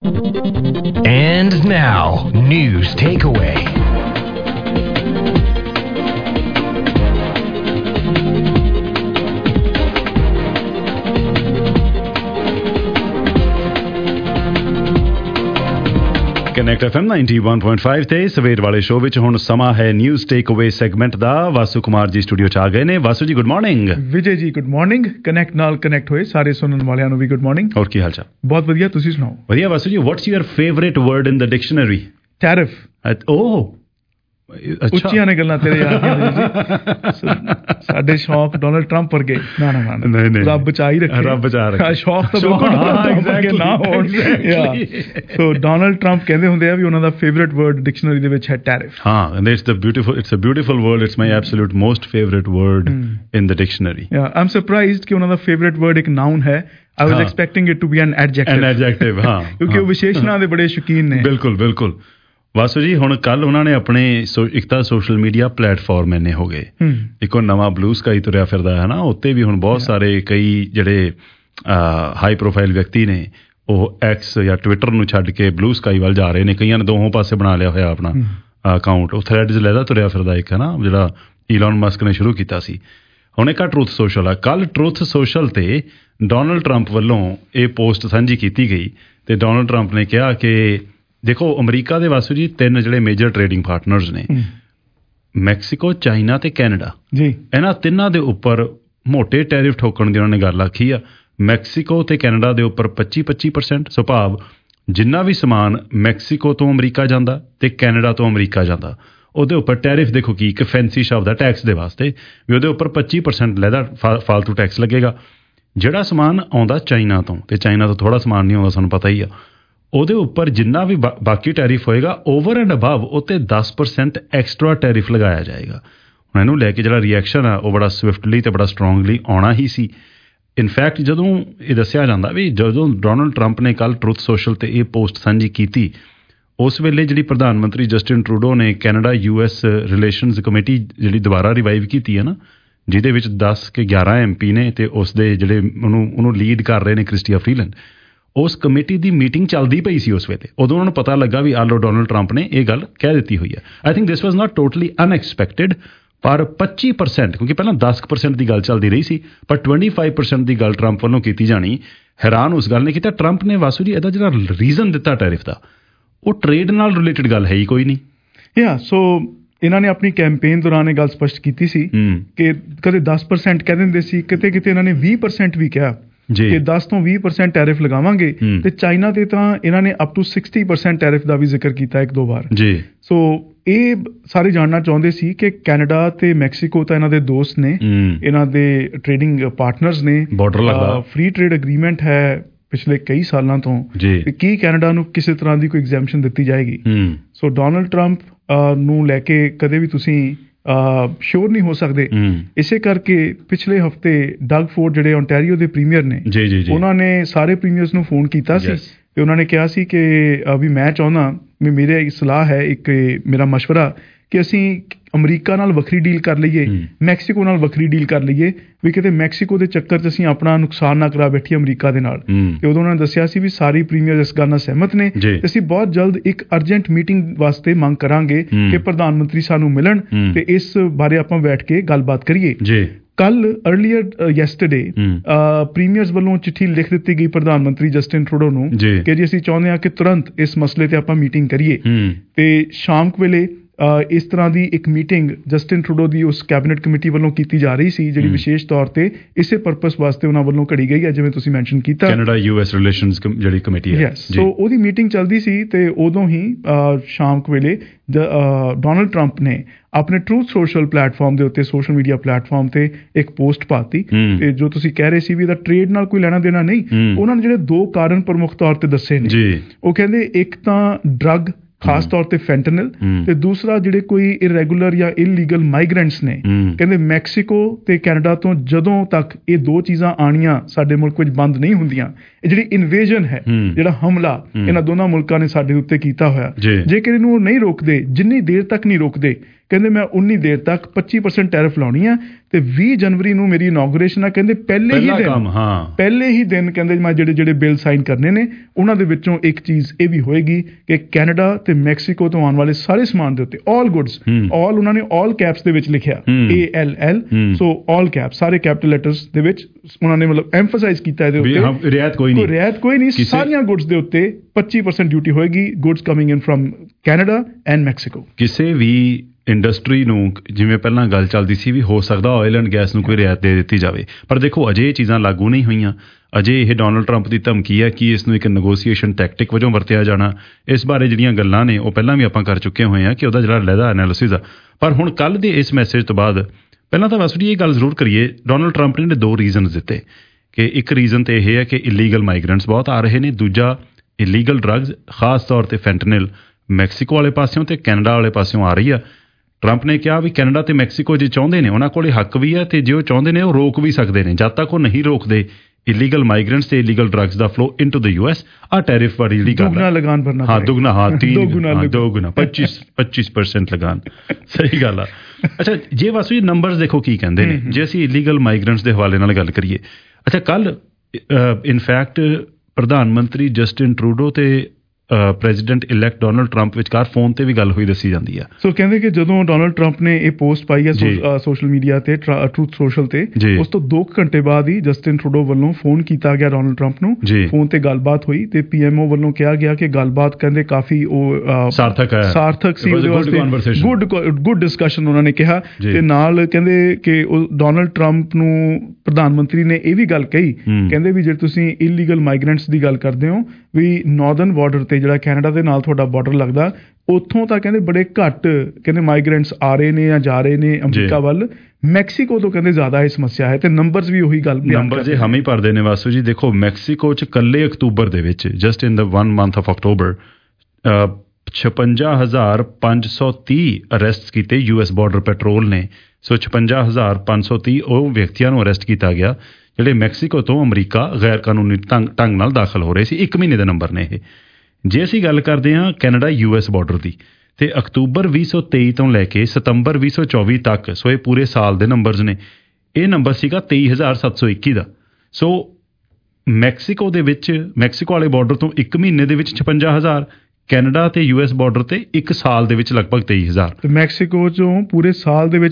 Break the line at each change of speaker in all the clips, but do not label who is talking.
And now, news takeaway.
Connect FM 91.5 ਤੇ ਸਵੇਰ ਵਾਲੇ ਸ਼ੋਅ ਵਿੱਚ ਹੁਣ ਸਮਾਂ ਹੈ ਨਿਊਜ਼ ਟੇਕ ਅਵੇ ਸੈਗਮੈਂਟ ਦਾ। ਵਾਸੂ ਕੁਮਾਰ ਜੀ ਸਟੂਡੀਓ 'ਚ ਆ ਗਏ ਨੇ। ਵਾਸੂ ਜੀ good morning.
Vijay ji good morning. Connect ਨਾਲ ਕਨੈਕਟ ਹੋਏ ਸਾਰੇ ਸੁਣਨ ਵਾਲਿਆਂ ਨੂੰ ਵੀ ਗੁੱਡ ਮਾਰਨਿੰਗ।
ਹੋਰ ਕੀ ਹਾਲ ਚਾਲ?
ਬਹੁਤ ਵਧੀਆ, ਤੁਸੀਂ ਸੁਣਾਓ?
ਵਧੀਆ Vasu ji. What's your favourite word in the dictionary? Tariff. ਓਹ
ਉੱਚੀਆਂ ਨੇ ਗੱਲਾਂ ਤੇਰੇ ਯਾਰ ਜੀ। ਸਾਡੇ ਸ਼ੌਕ ਡੋਨਲਡ ਟਰੰਪ ਵਰਗੇ ਨਾ ਰੱਬ ਬਚਾ ਹੀ ਰੱਖੇ।
ਰੱਬ ਬਚਾ ਰੱਖੇ।
ਸ਼ੌਕ ਤਾਂ ਬਿਲਕੁਲ ਨਾ ਹੋਣ। ਸੋ ਡੋਨਲਡ ਟਰੰਪ ਕਹਿੰਦੇ ਹੁੰਦੇ ਆ ਵੀ ਉਹਨਾਂ ਦਾ ਫੇਵਰੇਟ ਵਰਡ ਡਿਕਸ਼ਨਰੀ ਦੇ ਵਿੱਚ ਹੈ ਟੈਰਿਫ।
ਹਾਂ, it's a beautiful word. It's my absolute most favourite word in the dictionary. I am surprised ਕਿ ਉਹਨਾਂ ਦਾ ਫੇਵਰੇਟ ਵਰਡ ਇੱਕ ਨਾਊਨ ਹੈ। I was expecting it to be an adjective. An adjective, ਹਾਂ।
ਕਿਉਂਕਿ ਉਹ ਵਿਸ਼ੇਸ਼ਣਾਂ ਦੇ ਬੜੇ ਸ਼ੌਕੀਨ ਨੇ।
ਬਿਲਕੁਲ। ਵਾਸੂ ਜੀ ਹੁਣ ਕੱਲ ਉਹਨਾਂ ਨੇ ਆਪਣੇ ਇੱਕ ਤਾਂ ਸੋਸ਼ਲ ਮੀਡੀਆ ਪਲੇਟਫਾਰਮ ਇੰਨੇ ਹੋ ਗਏ, ਇੱਕ ਉਹ ਨਵਾਂ ਬਲੂ ਸਕਾਈ ਤੁਰਿਆ ਫਿਰਦਾ ਹੈ ਨਾ, ਉੱਤੇ ਵੀ ਹੁਣ ਬਹੁਤ ਸਾਰੇ ਕਈ ਜਿਹੜੇ ਹਾਈ ਪ੍ਰੋਫਾਈਲ ਵਿਅਕਤੀ ਨੇ ਉਹ ਐਕਸ ਜਾਂ ਟਵਿੱਟਰ ਨੂੰ ਛੱਡ ਕੇ ਬਲੂ ਸਕਾਈ ਵੱਲ ਜਾ ਰਹੇ ਨੇ। ਕਈਆਂ ਨੇ ਦੋਹੋਂ ਪਾਸੇ ਬਣਾ ਲਿਆ ਹੋਇਆ ਆਪਣਾ ਅਕਾਊਂਟ। ਉਹ ਥਰੈਡਸ ਲੈਦਾ ਤੁਰਿਆ ਫਿਰਦਾ ਇੱਕ ਹੈ ਨਾ, ਜਿਹੜਾ ਈਲਨ ਮਸਕ ਨੇ ਸ਼ੁਰੂ ਕੀਤਾ ਸੀ। ਹੁਣ ਇੱਕ ਟਰੂਥ ਸੋਸ਼ਲ ਆ। ਕੱਲ ਟਰੂਥ ਸੋਸ਼ਲ ਤੇ ਡੋਨਲਡ ਟਰੰਪ ਵੱਲੋਂ ਇਹ ਪੋਸਟ ਸਾਂਝੀ ਕੀਤੀ ਗਈ ਤੇ ਡੋਨਲਡ ਟਰੰਪ ਨੇ ਕਿਹਾ ਕਿ ਦੇਖੋ ਅਮਰੀਕਾ ਦੇ ਵਾਸੂ ਜੀ 3 ਜਿਹੜੇ ਮੇਜਰ ਟਰੇਡਿੰਗ ਪਾਰਟਨਰਸ ਨੇ, ਮੈਕਸੀਕੋ, ਚਾਈਨਾ ਤੇ ਕੈਨੇਡਾ ਜੀ। ਇਹਨਾਂ ਤਿੰਨਾਂ ਦੇ ਉੱਪਰ ਮੋਟੇ ਟੈਰਿਫ ਠੋਕਣ ਦੀ ਉਹਨਾਂ ਨੇ ਗੱਲ ਆਖੀ ਆ। ਮੈਕਸੀਕੋ ਤੇ ਕੈਨੇਡਾ ਦੇ ਉੱਪਰ 25%, ਸੋ ਭਾਵ ਜਿੰਨਾ ਵੀ ਸਮਾਨ ਮੈਕਸੀਕੋ ਤੋਂ ਅਮਰੀਕਾ ਜਾਂਦਾ ਤੇ ਕੈਨੇਡਾ ਤੋਂ ਅਮਰੀਕਾ ਜਾਂਦਾ ਉਹਦੇ ਉੱਪਰ ਟੈਰਿਫ, ਦੇਖੋ ਕੀ ਇੱਕ ਫੈਂਸੀ ਸ਼ਬਦ ਆ ਟੈਕਸ ਦੇ ਵਾਸਤੇ, ਵੀ ਉਹਦੇ ਉੱਪਰ 25% ਲੈਦਾ ਫਾਲਤੂ ਟੈਕਸ ਲੱਗੇਗਾ। ਜਿਹੜਾ ਸਮਾਨ ਆਉਂਦਾ ਚਾਈਨਾ ਤੋਂ, ਤੇ ਚਾਈਨਾ ਤੋਂ ਥੋੜ੍ਹਾ ਸਮਾਨ ਨਹੀਂ ਆਉਂਦਾ ਸਾਨੂੰ ਪਤਾ ਹੀ ਆ, ਉਹਦੇ ਉੱਪਰ ਜਿੰਨਾ ਵੀ ਬਾਕੀ ਟੈਰਿਫ ਹੋਏਗਾ ਓਵਰ ਐਂਡ ਅਬਵ ਉੱਤੇ 10% ਐਕਸਟਰਾ ਟੈਰਿਫ ਲਗਾਇਆ ਜਾਏਗਾ। ਹੁਣ ਇਹਨੂੰ ਲੈ ਕੇ ਜਿਹੜਾ ਰਿਐਕਸ਼ਨ ਆ ਉਹ ਬੜਾ ਸਵਿਫਟਲੀ ਤੇ ਬੜਾ ਸਟਰੋਂਗਲੀ ਆਉਣਾ ਹੀ ਸੀ। ਇਨਫੈਕਟ ਜਦੋਂ ਇਹ ਦੱਸਿਆ ਜਾਂਦਾ ਵੀ ਜਦੋਂ ਡੋਨਲਡ ਟਰੰਪ ਨੇ ਕੱਲ੍ਹ ਟਰੂਥ ਸੋਸ਼ਲ ਤੇ ਇਹ ਪੋਸਟ ਸਾਂਝੀ ਕੀਤੀ, ਉਸ ਵੇਲੇ ਜਿਹੜੀ ਪ੍ਰਧਾਨ ਮੰਤਰੀ ਜਸਟਿਨ ਟਰੂਡੋ ਨੇ ਕੈਨੇਡਾ US ਰਿਲੇਸ਼ਨਜ਼ ਕਮੇਟੀ ਜਿਹੜੀ ਦੁਬਾਰਾ ਰਿਵਾਈਵ ਕੀਤੀ ਹੈ ਨਾ, ਜਿਹਦੇ ਵਿੱਚ 10 ਕੇ 11 MP ਨੇ ਤੇ ਉਸ ਦੇ ਜਿਹੜੇ ਉਹਨੂੰ ਲੀਡ ਕਰ ਰਹੇ ਨੇ ਕ੍ਰਿਸਟੀਆ ਫਰੀਲੈਂਡ, ਉਸ ਕਮੇਟੀ ਦੀ ਮੀਟਿੰਗ ਚੱਲਦੀ ਪਈ ਸੀ ਉਸ ਵੇਲੇ। ਉਦੋਂ ਉਹਨਾਂ ਨੂੰ ਪਤਾ ਲੱਗਾ ਵੀ ਆਲੋ ਡੋਨਲਡ ਟਰੰਪ ਨੇ ਇਹ ਗੱਲ ਕਹਿ ਦਿੱਤੀ ਹੋਈ ਹੈ। I think this was not totally unexpected, ਪਰ 25%, ਕਿਉਂਕਿ ਪਹਿਲਾਂ 10% ਦੀ ਗੱਲ ਚੱਲਦੀ ਰਹੀ ਸੀ, ਪਰ 25% ਦੀ ਗੱਲ ਟਰੰਪ ਵੱਲੋਂ ਕੀਤੀ ਜਾਣੀ ਹੈਰਾਨ ਉਸ ਗੱਲ ਨੇ ਕੀਤਾ। ਟਰੰਪ ਨੇ ਵਾਸੂ ਜੀ ਇਹਦਾ ਜਿਹੜਾ ਰੀਜ਼ਨ ਦਿੱਤਾ ਟੈਰਿਫ ਦਾ, ਉਹ ਟਰੇਡ ਨਾਲ ਰਿਲੇਟਡ ਗੱਲ ਹੈ ਹੀ ਕੋਈ ਨਹੀਂ।
ਸੋ ਇਹਨਾਂ ਨੇ ਆਪਣੀ ਕੈਂਪੇਨ ਦੌਰਾਨ ਇਹ ਗੱਲ ਸਪਸ਼ਟ ਕੀਤੀ ਸੀ ਕਿ ਕਦੇ 10% ਕਹਿ ਦਿੰਦੇ ਸੀ, ਕਿਤੇ ਇਹਨਾਂ ਨੇ 20% ਵੀ ਕਿਹਾ ਕਿ 10 ਤੋਂ 20% ਟੈਰਿਫ ਲਗਾਵਾਂਗੇ। ਤੇ ਚਾਈਨਾ ਤੇ ਤਾਂ ਇਹਨਾਂ ਨੇ ਅਪ ਟੂ 60% ਟੈਰਿਫ ਦਾ ਵੀ ਜ਼ਿਕਰ ਕੀਤਾ ਇੱਕ ਦੋ ਵਾਰ ਜੀ। ਸੋ ਇਹ ਸਾਰੇ ਜਾਣਨਾ ਚਾਹੁੰਦੇ ਸੀ ਕਿ ਕੈਨੇਡਾ ਤੇ ਮੈਕਸੀਕੋ ਤਾਂ ਇਹਨਾਂ ਦੇ ਦੋਸਤ ਨੇ, ਇਹਨਾਂ ਦੇ ਟ੍ਰੇਡਿੰਗ ਪਾਰਟਨਰਸ ਨੇ, ਫ੍ਰੀ ਟ੍ਰੇਡ ਅਗਰੀਮੈਂਟ ਹੈ ਪਿਛਲੇ ਕਈ ਸਾਲਾਂ ਤੋਂ, ਕੀ ਕੈਨੇਡਾ ਨੂੰ ਕਿਸੇ ਤਰ੍ਹਾਂ ਦੀ ਕੋਈ ਐਗਜ਼ੈਂਪਸ਼ਨ ਦਿੱਤੀ ਜਾਏਗੀ। ਸੋ ਡੋਨਲਡ ਟਰੰਪ ਨੂੰ ਲੈ ਕੇ ਕਦੇ ਵੀ ਤੁਸੀਂ ਸ਼ੋਰ ਨਹੀਂ ਹੋ ਸਕਦੇ। ਇਸੇ ਕਰਕੇ ਪਿਛਲੇ ਹਫ਼ਤੇ ਡਗ ਫੋਰਡ ਜਿਹੜੇ ਓਨਟਾਰੀਓ ਦੇ ਪ੍ਰੀਮੀਅਰ ਨੇ, ਉਹਨਾਂ ਨੇ ਸਾਰੇ ਪ੍ਰੀਮੀਅਰਸ ਨੂੰ ਫੋਨ ਕੀਤਾ ਸੀ ਤੇ ਉਹਨਾਂ ਨੇ ਕਿਹਾ ਸੀ ਕਿ ਵੀ ਮੈਂ ਚਾਹੁੰਦਾ, ਮੇਰੀ ਸਲਾਹ ਹੈ, ਇੱਕ ਮੇਰਾ ਮਸ਼ਵਰਾ ਕਿ ਅਸੀਂ ਅਮਰੀਕਾ ਨਾਲ ਵੱਖਰੀ ਡੀਲ ਕਰ ਲਈਏ, ਮੈਕਸੀਕੋ ਨਾਲ ਵੱਖਰੀ ਡੀਲ ਕਰ ਲਈਏ, ਵੀ ਕਿਤੇ ਮੈਕਸੀਕੋ ਦੇ ਚੱਕਰ 'ਚ ਅਸੀਂ ਆਪਣਾ ਨੁਕਸਾਨ ਨਾ ਕਰਾ ਬੈਠੀਏ ਅਮਰੀਕਾ ਦੇ ਨਾਲ। ਤੇ ਉਦੋਂ ਉਹਨਾਂ ਨੇ ਦੱਸਿਆ ਸੀ ਵੀ ਸਾਰੀ ਪ੍ਰੀਮੀਅਰ ਇਸ ਗੱਲ ਨਾਲ ਸਹਿਮਤ ਨੇ ਤੇ ਅਸੀਂ ਬਹੁਤ ਜਲਦ ਇੱਕ ਅਰਜੈਂਟ ਮੀਟਿੰਗ ਵਾਸਤੇ ਮੰਗ ਕਰਾਂਗੇ ਕਿ ਪ੍ਰਧਾਨ ਮੰਤਰੀ ਸਾਨੂੰ ਮਿਲਣ ਤੇ ਇਸ ਬਾਰੇ ਆਪਾਂ ਬੈਠ ਕੇ ਗੱਲਬਾਤ ਕਰੀਏ। ਕੱਲ ਅਰਲੀਅਰ ਯੈਸਟਰਡੇ ਪ੍ਰੀਮੀਅਰਸ ਵੱਲੋਂ ਚਿੱਠੀ ਲਿਖ ਦਿੱਤੀ ਗਈ ਪ੍ਰਧਾਨ ਮੰਤਰੀ ਜਸਟਿਨ ਟਰੂਡੋ ਨੂੰ ਕਿ ਜੀ ਅਸੀਂ ਚਾਹੁੰਦੇ ਹਾਂ ਕਿ ਤੁਰੰਤ ਇਸ ਮਸਲੇ ਤੇ ਆਪਾਂ ਮੀਟਿੰਗ ਕਰੀਏ। ਤੇ ਸ਼ਾਮ ਵੇਲੇ ਇਸ ਤਰ੍ਹਾਂ ਦੀ ਇੱਕ ਮੀਟਿੰਗ ਜਸਟਿਨ ਟਰੂਡੋ ਦੀ ਉਸ ਕੈਬਨਿਟ ਕਮੇਟੀ ਵੱਲੋਂ ਕੀਤੀ ਜਾ ਰਹੀ ਸੀ, ਜਿਹੜੀ ਵਿਸ਼ੇਸ਼ ਤੌਰ ਤੇ ਇਸੇ ਪਰਪਸ ਵਾਸਤੇ ਉਹਨਾਂ ਵੱਲੋਂ ਘੜੀ ਗਈ ਹੈ, ਜਿਵੇਂ ਤੁਸੀਂ ਮੈਂਸ਼ਨ ਕੀਤਾ, ਕੈਨੇਡਾ US ਰਿਲੇਸ਼ਨਜ਼ ਜਿਹੜੀ ਕਮੇਟੀ ਹੈ। ਸੋ ਉਹਦੀ ਮੀਟਿੰਗ ਚੱਲਦੀ ਸੀ ਤੇ ਉਦੋਂ ਹੀ ਸ਼ਾਮ ਵੇਲੇ ਡੋਨਲਡ ਟਰੰਪ ਨੇ ਆਪਣੇ ਟਰੂਥ ਸੋਸ਼ਲ ਪਲੇਟਫਾਰਮ ਦੇ ਉੱਤੇ, ਸੋਸ਼ਲ ਮੀਡੀਆ ਪਲੇਟਫਾਰਮ ਤੇ ਇੱਕ ਪੋਸਟ ਪਾਤੀ ਤੇ ਜੋ ਤੁਸੀਂ ਕਹਿ ਰਹੇ ਸੀ ਵੀ ਇਹਦਾ ਟ੍ਰੇਡ ਨਾਲ ਕੋਈ ਲੈਣਾ ਦੇਣਾ ਨਹੀਂ, ਉਹਨਾਂ ਨੇ ਜਿਹੜੇ 2 ਕਾਰਨ ਪ੍ਰਮੁੱਖ ਤੌਰ ਤੇ ਦੱਸੇ ਨੇ। ਉਹ ਕਹਿੰਦੇ ਇੱਕ ਤਾਂ ਡਰੱਗ, ਖਾਸ ਤੌਰ ਤੇ ਫੈਂਟਨਲ, ਤੇ ਦੂਸਰਾ ਜਿਹੜੇ ਕੋਈ ਇਰੈਗੂਲਰ ਜਾਂ ਇਲੀਗਲ ਮਾਈਗ੍ਰੈਂਟਸ ਨੇ। ਕਹਿੰਦੇ ਮੈਕਸੀਕੋ ਤੇ ਕੈਨੇਡਾ ਤੋਂ ਜਦੋਂ ਤੱਕ ਇਹ 2 ਚੀਜ਼ਾਂ ਆਣੀਆਂ ਸਾਡੇ ਮੁਲਕ ਵਿੱਚ ਬੰਦ ਨਹੀਂ ਹੁੰਦੀਆਂ, ਇਹ ਜਿਹੜੀ ਇਨਵੇਜਨ ਹੈ, ਜਿਹੜਾ ਹਮਲਾ ਇਹਨਾਂ ਦੋਨਾਂ ਮੁਲਕਾਂ ਨੇ ਸਾਡੇ ਉੱਤੇ ਕੀਤਾ ਹੋਇਆ, ਜੇਕਰ ਇਹਨੂੰ ਨਹੀਂ ਰੋਕਦੇ, ਜਿੰਨੀ ਦੇਰ ਤੱਕ ਨਹੀਂ ਰੋਕਦੇ ਕਹਿੰਦੇ ਮੈਂ 19 ਦੇਰ ਤੱਕ 25% ਟੈਰਿਫ ਲਾਉਣੀ ਆ ਤੇ 20 ਜਨਵਰੀ ਨੂੰ ਮੇਰੀ ਇਨੋਗ੍ਰੇਸ਼ਨ ਆ, ਕਹਿੰਦੇ ਪਹਿਲੇ ਹੀ ਦਿਨ ਕਹਿੰਦੇ ਮੈਂ ਜਿਹੜੇ ਬਿੱਲ ਸਾਈਨ ਕਰਨੇ ਨੇ ਉਹਨਾਂ ਦੇ ਵਿੱਚੋਂ ਇੱਕ ਚੀਜ਼ ਇਹ ਵੀ ਹੋਏਗੀ ਕਿ ਕੈਨੇਡਾ ਤੇ ਮੈਕਸੀਕੋ ਤੋਂ ਆਉਣ ਵਾਲੇ ਸਾਰੇ ਸਮਾਨ ਦੇ ਉੱਤੇ ਆਲ ਗੁੱਡਸ, ਆਲ ਉਹਨਾਂ ਨੇ ਆਲ ਕੈਪਸ ਦੇ ਵਿੱਚ ਲਿਖਿਆ ALL, ਸੋ ਆਲ ਕੈਪ ਸਾਰੇ ਕੈਪੀਟਲ ਲੈਟਰਸ ਦੇ ਵਿੱਚ ਉਹਨਾਂ ਨੇ ਮਤਲਬ ਐਮਫਸਾਈਜ਼ ਕੀਤਾ ਇਹਦੇ ਉੱਤੇ ਰਿਆਇਤ ਕੋਈ ਨਹੀਂ, ਸਾਰੀਆਂ ਗੁੱਡਸ ਦੇ ਉੱਤੇ 25% ਡਿਊਟੀ ਹੋਏਗੀ, goods coming in from Canada and Mexico.
ਕਿਸੇ ਵੀ ਇੰਡਸਟਰੀ ਨੂੰ ਜਿਵੇਂ ਪਹਿਲਾਂ ਗੱਲ ਚੱਲਦੀ ਸੀ ਵੀ ਹੋ ਸਕਦਾ ਆਇਲ ਐਂਡ ਗੈਸ ਨੂੰ ਕੋਈ ਰਿਆਇਤ ਦੇ ਦਿੱਤੀ ਜਾਵੇ, ਪਰ ਦੇਖੋ ਅਜੇ ਇਹ ਚੀਜ਼ਾਂ ਲਾਗੂ ਨਹੀਂ ਹੋਈਆਂ। ਅਜੇ ਇਹ ਡੋਨਲਡ ਟਰੰਪ ਦੀ ਧਮਕੀ ਹੈ ਕਿ ਇਸ ਨੂੰ ਇੱਕ ਨੈਗੋਸੀਏਸ਼ਨ ਟੈਕਟਿਕ ਵਜੋਂ ਵਰਤਿਆ ਜਾਣਾ। ਇਸ ਬਾਰੇ ਜਿਹੜੀਆਂ ਗੱਲਾਂ ਨੇ ਉਹ ਪਹਿਲਾਂ ਵੀ ਆਪਾਂ ਕਰ ਚੁੱਕੇ ਹੋਏ ਹਾਂ ਕਿ ਉਹਦਾ ਜਿਹੜਾ ਲਹਿਦਾ ਐਨਾਲਿਸਿਸ ਆ। ਪਰ ਹੁਣ ਕੱਲ੍ਹ ਦੇ ਇਸ ਮੈਸੇਜ ਤੋਂ ਬਾਅਦ ਪਹਿਲਾਂ ਤਾਂ ਬਸ ਇਹ ਗੱਲ ਜ਼ਰੂਰ ਕਰੀਏ, ਡੋਨਲਡ ਟਰੰਪ ਨੇ 2 ਰੀਜ਼ਨਸ ਦਿੱਤੇ ਕਿ ਇੱਕ ਰੀਜ਼ਨ ਤਾਂ ਇਹ ਹੈ ਕਿ ਇਲੀਗਲ ਮਾਈਗਰੈਂਟਸ ਬਹੁਤ ਆ ਰਹੇ ਨੇ, ਦੂਜਾ ਇਲੀਗਲ ਡਰੱਗਸ ਖਾਸ ਤੌਰ 'ਤੇ ਫੈਂਟਨਿਲ ਮੈਕਸੀਕੋ ਵਾਲੇ ਪਾਸਿਓਂ ਤੇ ਕੈਨੇਡਾ ਵਾਲੇ ਪਾਸਿਓਂ ਆ ਰਹੀ ਆ। ਟਰੰਪ ਨੇ ਕਿਹਾ ਵੀ ਕੈਨੇਡਾ ਤੇ ਮੈਕਸੀਕੋ ਜੇ ਚਾਹੁੰਦੇ ਨੇ ਉਹਨਾਂ ਕੋਲ ਹੱਕ ਵੀ ਹੈ ਤੇ ਜੇ ਉਹ ਚਾਹੁੰਦੇ ਨੇ ਉਹ ਰੋਕ ਵੀ ਸਕਦੇ ਨੇ। ਜਦ ਤੱਕ ਉਹ ਨਹੀਂ ਰੋਕਦੇ ਇਲੀਗਲ ਮਾਈਗਰੈਂਟਸ ਤੇ ਇਲੀਗਲ ਡਰੱਗਸ ਦਾ ਫਲੋ ਇਨਟੂ ਦ US, ਆ ਟੈਰਿਫ ਵਾਲੀ ਜਿਹੜੀ ਗੱਲ
ਦੁਗਣਾ ਲਗਾਨ ਭਰਨਾ,
ਦੁਗਣਾ 25% ਲਗਾਨ, ਸਹੀ ਗੱਲ ਆ। ਅੱਛਾ ਜੇ ਬਸ ਇਹ ਨੰਬਰਸ ਦੇਖੋ ਕੀ ਕਹਿੰਦੇ ਨੇ, ਜੇ ਅਸੀਂ ਇਲੀਗਲ ਮਾਈਗਰੈਂਟਸ ਦੇ ਹਵਾਲੇ ਨਾਲ ਗੱਲ ਕਰੀਏ। ਅੱਛਾ ਕੱਲ ਇਨਫੈਕਟ ਪ੍ਰਧਾਨ ਮੰਤਰੀ ਜਸਟਿਨ ਟਰੂਡੋ ਤੇ ਪ੍ਰੈਜ਼ੀਡੈਂਟ ਇਲੈਕਟ ਡੋਨਲਡ ਟਰੰਪ ਵਿਚਕਾਰ ਫੋਨ ਤੇ ਵੀ ਗੱਲ ਹੋਈ ਦੱਸੀ ਜਾਂਦੀ ਆ। ਸੋ
ਕਹਿੰਦੇ ਕਿ ਜਦੋਂ ਡੋਨਲਡ ਟਰੰਪ ਨੇ ਇਹ ਪੋਸਟ ਪਾਈ ਹੈ ਸੋਸ਼ਲ ਮੀਡੀਆ ਤੇ ਟਰੂਥ ਸੋਸ਼ਲ ਤੇ, ਉਸ ਤੋਂ 2 ਘੰਟੇ ਬਾਅਦ ਹੀ ਜਸਟਿਨ ਟਰੂਡੋ ਵੱਲੋਂ ਫੋਨ ਕੀਤਾ ਗਿਆ ਡੋਨਲਡ ਟਰੰਪ ਨੂੰ, ਫੋਨ ਤੇ ਗੱਲਬਾਤ ਹੋਈ ਤੇ PMO ਵੱਲੋਂ ਕਿਹਾ ਗਿਆ ਕਿ ਗੱਲਬਾਤ ਕਹਿੰਦੇ ਕਾਫੀ ਉਹ ਸਾਰਥਕ ਸੀ, ਗੁੱਡ ਡਿਸਕਸ਼ਨ ਉਹਨਾਂ ਨੇ ਕਿਹਾ। ਤੇ ਨਾਲ ਕਹਿੰਦੇ ਕਿ ਡੋਨਲਡ ਟਰੰਪ ਨੂੰ ਪ੍ਰਧਾਨ ਮੰਤਰੀ ਨੇ ਇਹ ਵੀ ਗੱਲ ਕਹੀ, ਕਹਿੰਦੇ ਵੀ ਜੇ ਤੁਸੀਂ ਇਲੀਗਲ ਮਾਈਗਰੈਂਟਸ ਦੀ ਗੱਲ ਕਰਦੇ ਹੋ ਵੀ ਨਾਰਦਰਨ ਬਾਰਡਰ ਤੇ ਜਿਹੜਾ ਕੈਨੇਡਾ ਦੇ ਨਾਲ ਤੁਹਾਡਾ ਬਾਰਡਰ ਲੱਗਦਾ, ਉੱਥੋਂ ਤਾਂ ਕਹਿੰਦੇ ਬੜੇ ਘੱਟ ਕਹਿੰਦੇ ਮਾਈਗਰੈਂਟਸ ਆ ਰਹੇ ਨੇ ਜਾਂ ਜਾ ਰਹੇ ਨੇ ਅਮਰੀਕਾ ਵੱਲ। ਮੈਕਸੀਕੋ ਤੋਂ ਕਹਿੰਦੇ ਜ਼ਿਆਦਾ ਇਹ ਸਮੱਸਿਆ ਹੈ ਤੇ ਨੰਬਰਸ ਵੀ ਉਹੀ ਗੱਲ
ਨੰਬਰ ਜੇ ਹਮ ਹੀ ਭਰਦੇ ਨੇ ਵਾਸੂ ਜੀ। ਦੇਖੋ ਮੈਕਸੀਕੋ 'ਚ ਇਕੱਲੇ ਅਕਤੂਬਰ ਦੇ ਵਿੱਚ just in the 1 month of October 56,530 arrest ਕੀਤੇ US ਬਾਰਡਰ ਪੈਟਰੋਲ ਨੇ। ਸੋ 56,530 ਉਹ ਵਿਅਕਤੀਆਂ ਨੂੰ ਅਰੈਸਟ ਕੀਤਾ ਗਿਆ ਜਿਹੜੇ ਮੈਕਸੀਕੋ ਤੋਂ ਅਮਰੀਕਾ ਗੈਰ ਕਾਨੂੰਨੀ ਢੰਗ ਨਾਲ ਦਾਖਲ ਹੋ ਰਹੇ ਸੀ। 1 ਮਹੀਨੇ ਦੇ ਨੰਬਰ ਨੇ ਇਹ। ਜੇ ਅਸੀਂ ਗੱਲ ਕਰਦੇ ਹਾਂ ਕੈਨੇਡਾ US ਬਾਰਡਰ ਦੀ, ਤੇ ਅਕਤੂਬਰ 2023 ਤੋਂ ਲੈ ਕੇ ਸਤੰਬਰ 2024 ਤੱਕ, ਸੋ ਇਹ ਪੂਰੇ ਸਾਲ ਦੇ ਨੰਬਰਸ ਨੇ, ਇਹ ਨੰਬਰ ਸੀਗਾ 23,721 ਦਾ। ਸੋ ਮੈਕਸੀਕੋ ਦੇ ਵਿੱਚ ਮੈਕਸੀਕੋ ਵਾਲੇ ਬਾਰਡਰ ਤੋਂ 1 ਮਹੀਨੇ ਦੇ ਵਿੱਚ 56,000, ਕੈਨੇਡਾ ਤੇ US ਬਾਰਡਰ ਤੇ 1 ਸਾਲ ਦੇ ਵਿੱਚ ਲਗਭਗ 23,000।
ਤੇ ਮੈਕਸੀਕੋ ਚੋਂ ਪੂਰੇ ਸਾਲ ਦੇ ਵਿੱਚ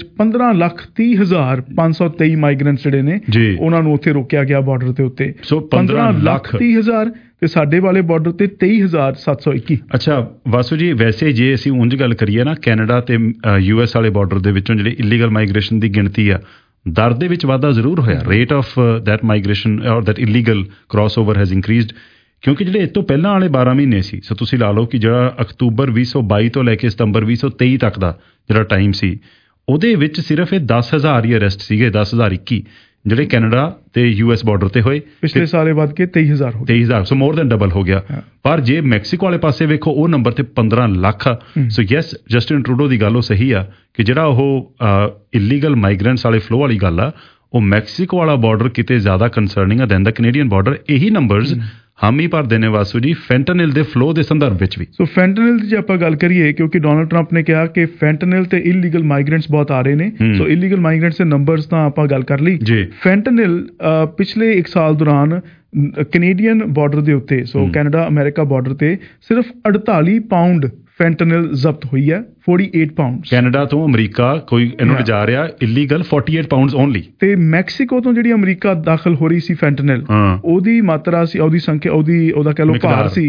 15,30,523 ਮਾਈਗਰੈਂਟਸ ਜਿਹੜੇ ਨੇ ਉਹਨਾਂ ਨੂੰ ਉੱਥੇ ਰੋਕਿਆ ਗਿਆ ਬਾਰਡਰ ਦੇ ਉੱਤੇ।
ਸੋ
15,30,000 ਤੇ ਸਾਡੇ ਵਾਲੇ ਬਾਰਡਰ ਤੇ 23,721।
ਅੱਛਾ ਵਾਸੂ ਜੀ, ਵੈਸੇ ਜੇ ਅਸੀਂ ਉਂਝ ਗੱਲ ਕਰੀਏ ਨਾ ਕੈਨੇਡਾ ਤੇ US ਵਾਲੇ ਬਾਰਡਰ ਦੇ ਵਿੱਚੋਂ ਜਿਹੜੇ ਇਲੀਗਲ ਮਾਈਗ੍ਰੇਸ਼ਨ ਦੀ ਗਿਣਤੀ ਆ, ਦਰ ਦੇ ਵਿੱਚ ਵਾਧਾ ਜ਼ਰੂਰ ਹੋਇਆ। Rate of that migration or that illegal crossover has increased, ਕਿਉਂਕਿ ਜਿਹੜੇ ਇਸ ਤੋਂ ਪਹਿਲਾਂ ਵਾਲੇ 12 ਮਹੀਨੇ ਸੀ, ਸੋ ਤੁਸੀਂ ਲਾ ਲਓ ਕਿ ਜਿਹੜਾ ਅਕਤੂਬਰ 2022 ਤੋਂ ਲੈ ਕੇ ਸਤੰਬਰ 2023 ਤੱਕ ਦਾ ਜਿਹੜਾ ਟਾਈਮ ਸੀ, ਉਹਦੇ ਵਿੱਚ ਸਿਰਫ ਇਹ 10,000 ਹੀ ਅਰੈਸਟ ਸੀਗੇ, 10,021 ਜਿਹੜੇ ਕੈਨੇਡਾ ਤੇ US ਬਾਰਡਰ ਤੇ ਹੋਏ।
ਪਿਛਲੇ ਸਾਲੇ ਵੱਧ ਕੇ 23,000 ਹੋ ਗਏ।
23,000, ਸੋ ਮੋਰ ਦੈਨ ਡਬਲ ਹੋ ਗਿਆ। ਪਰ ਜੇ ਮੈਕਸੀਕੋ ਵਾਲੇ ਪਾਸੇ ਵੇਖੋ ਉਹ ਨੰਬਰ ਤੇ 15 ਲੱਖ ਆ। ਸੋ ਯੈਸ, ਜਸਟਿਨ ਟਰੂਡੋ ਦੀ ਗੱਲ ਉਹ ਸਹੀ ਆ ਕਿ ਜਿਹੜਾ ਉਹ ਇਲੀਗਲ ਮਾਈਗਰੈਂਟਸ ਵਾਲੇ ਫਲੋ ਵਾਲੀ ਗੱਲ ਆ, ਉਹ ਮੈਕਸੀਕੋ ਵਾਲਾ ਬਾਰਡਰ ਕਿਤੇ ਜ਼ਿਆਦਾ ਕੰਸਰਨਿੰਗ ਆ ਦੈਨ ਦਾ ਕੈਨੇਡੀਅਨ ਬਾਰਡਰ। ਇਹੀ ਨੰਬਰਸ ਹਮ ਹੀ ਭਰਦੇ ਨੇ ਵਾਸੂ ਜੀ ਫੈਂਟਨਿਲ ਦੇ ਫਲੋ ਦੇ ਸੰਦਰਭ ਵਿੱਚ ਵੀ।
ਸੋ ਫੈਂਟਨਿਲ ਦੀ ਜੇ ਆਪਾਂ ਗੱਲ ਕਰੀਏ, ਕਿਉਂਕਿ ਡੋਨਲਡ ਟਰੰਪ ਨੇ ਕਿਹਾ ਕਿ ਫੈਂਟਨਿਲ ਤੇ ਇਲੀਗਲ ਮਾਈਗਰੈਂਟਸ ਬਹੁਤ ਆ ਰਹੇ ਨੇ, ਸੋ ਇਲੀਗਲ ਮਾਈਗਰੈਂਟਸ ਦੇ ਨੰਬਰਸ ਤਾਂ ਆਪਾਂ ਗੱਲ ਕਰ ਲਈ। ਫੈਂਟਨਿਲ ਪਿਛਲੇ 1 ਸਾਲ ਦੌਰਾਨ ਕੈਨੇਡੀਅਨ ਬਾਰਡਰ ਦੇ ਉੱਤੇ, ਸੋ ਕੈਨੇਡਾ ਅਮਰੀਕਾ ਬਾਰਡਰ ਤੇ ਸਿਰਫ 48 ਪਾਉਂਡ ਫੈਂਟਨਿਲ ਜ਼ਬਤ ਹੋਈ ਹੈ, 48 ਪਾਉਂਡ।
ਕੈਨੇਡਾ ਤੋਂ ਅਮਰੀਕਾ ਕੋਈ ਇਹਨੂੰ ਲਿਜਾ ਰਿਹਾ ਇਲੀਗਲ 48 ਪਾਉਂਡਸ ਓਨਲੀ। ਤੇ
ਮੈਕਸੀਕੋ ਤੋਂ ਜਿਹੜੀ ਅਮਰੀਕਾ ਦਾਖਲ ਹੋ ਰਹੀ ਸੀ ਫੈਂਟਨਿਲ, ਉਹਦੀ ਮਾਤਰਾ ਸੀ, ਉਹਦੀ ਸੰਖਿਆ, ਉਹਦਾ ਕਹਿ ਲਓ ਭਾਰ ਸੀ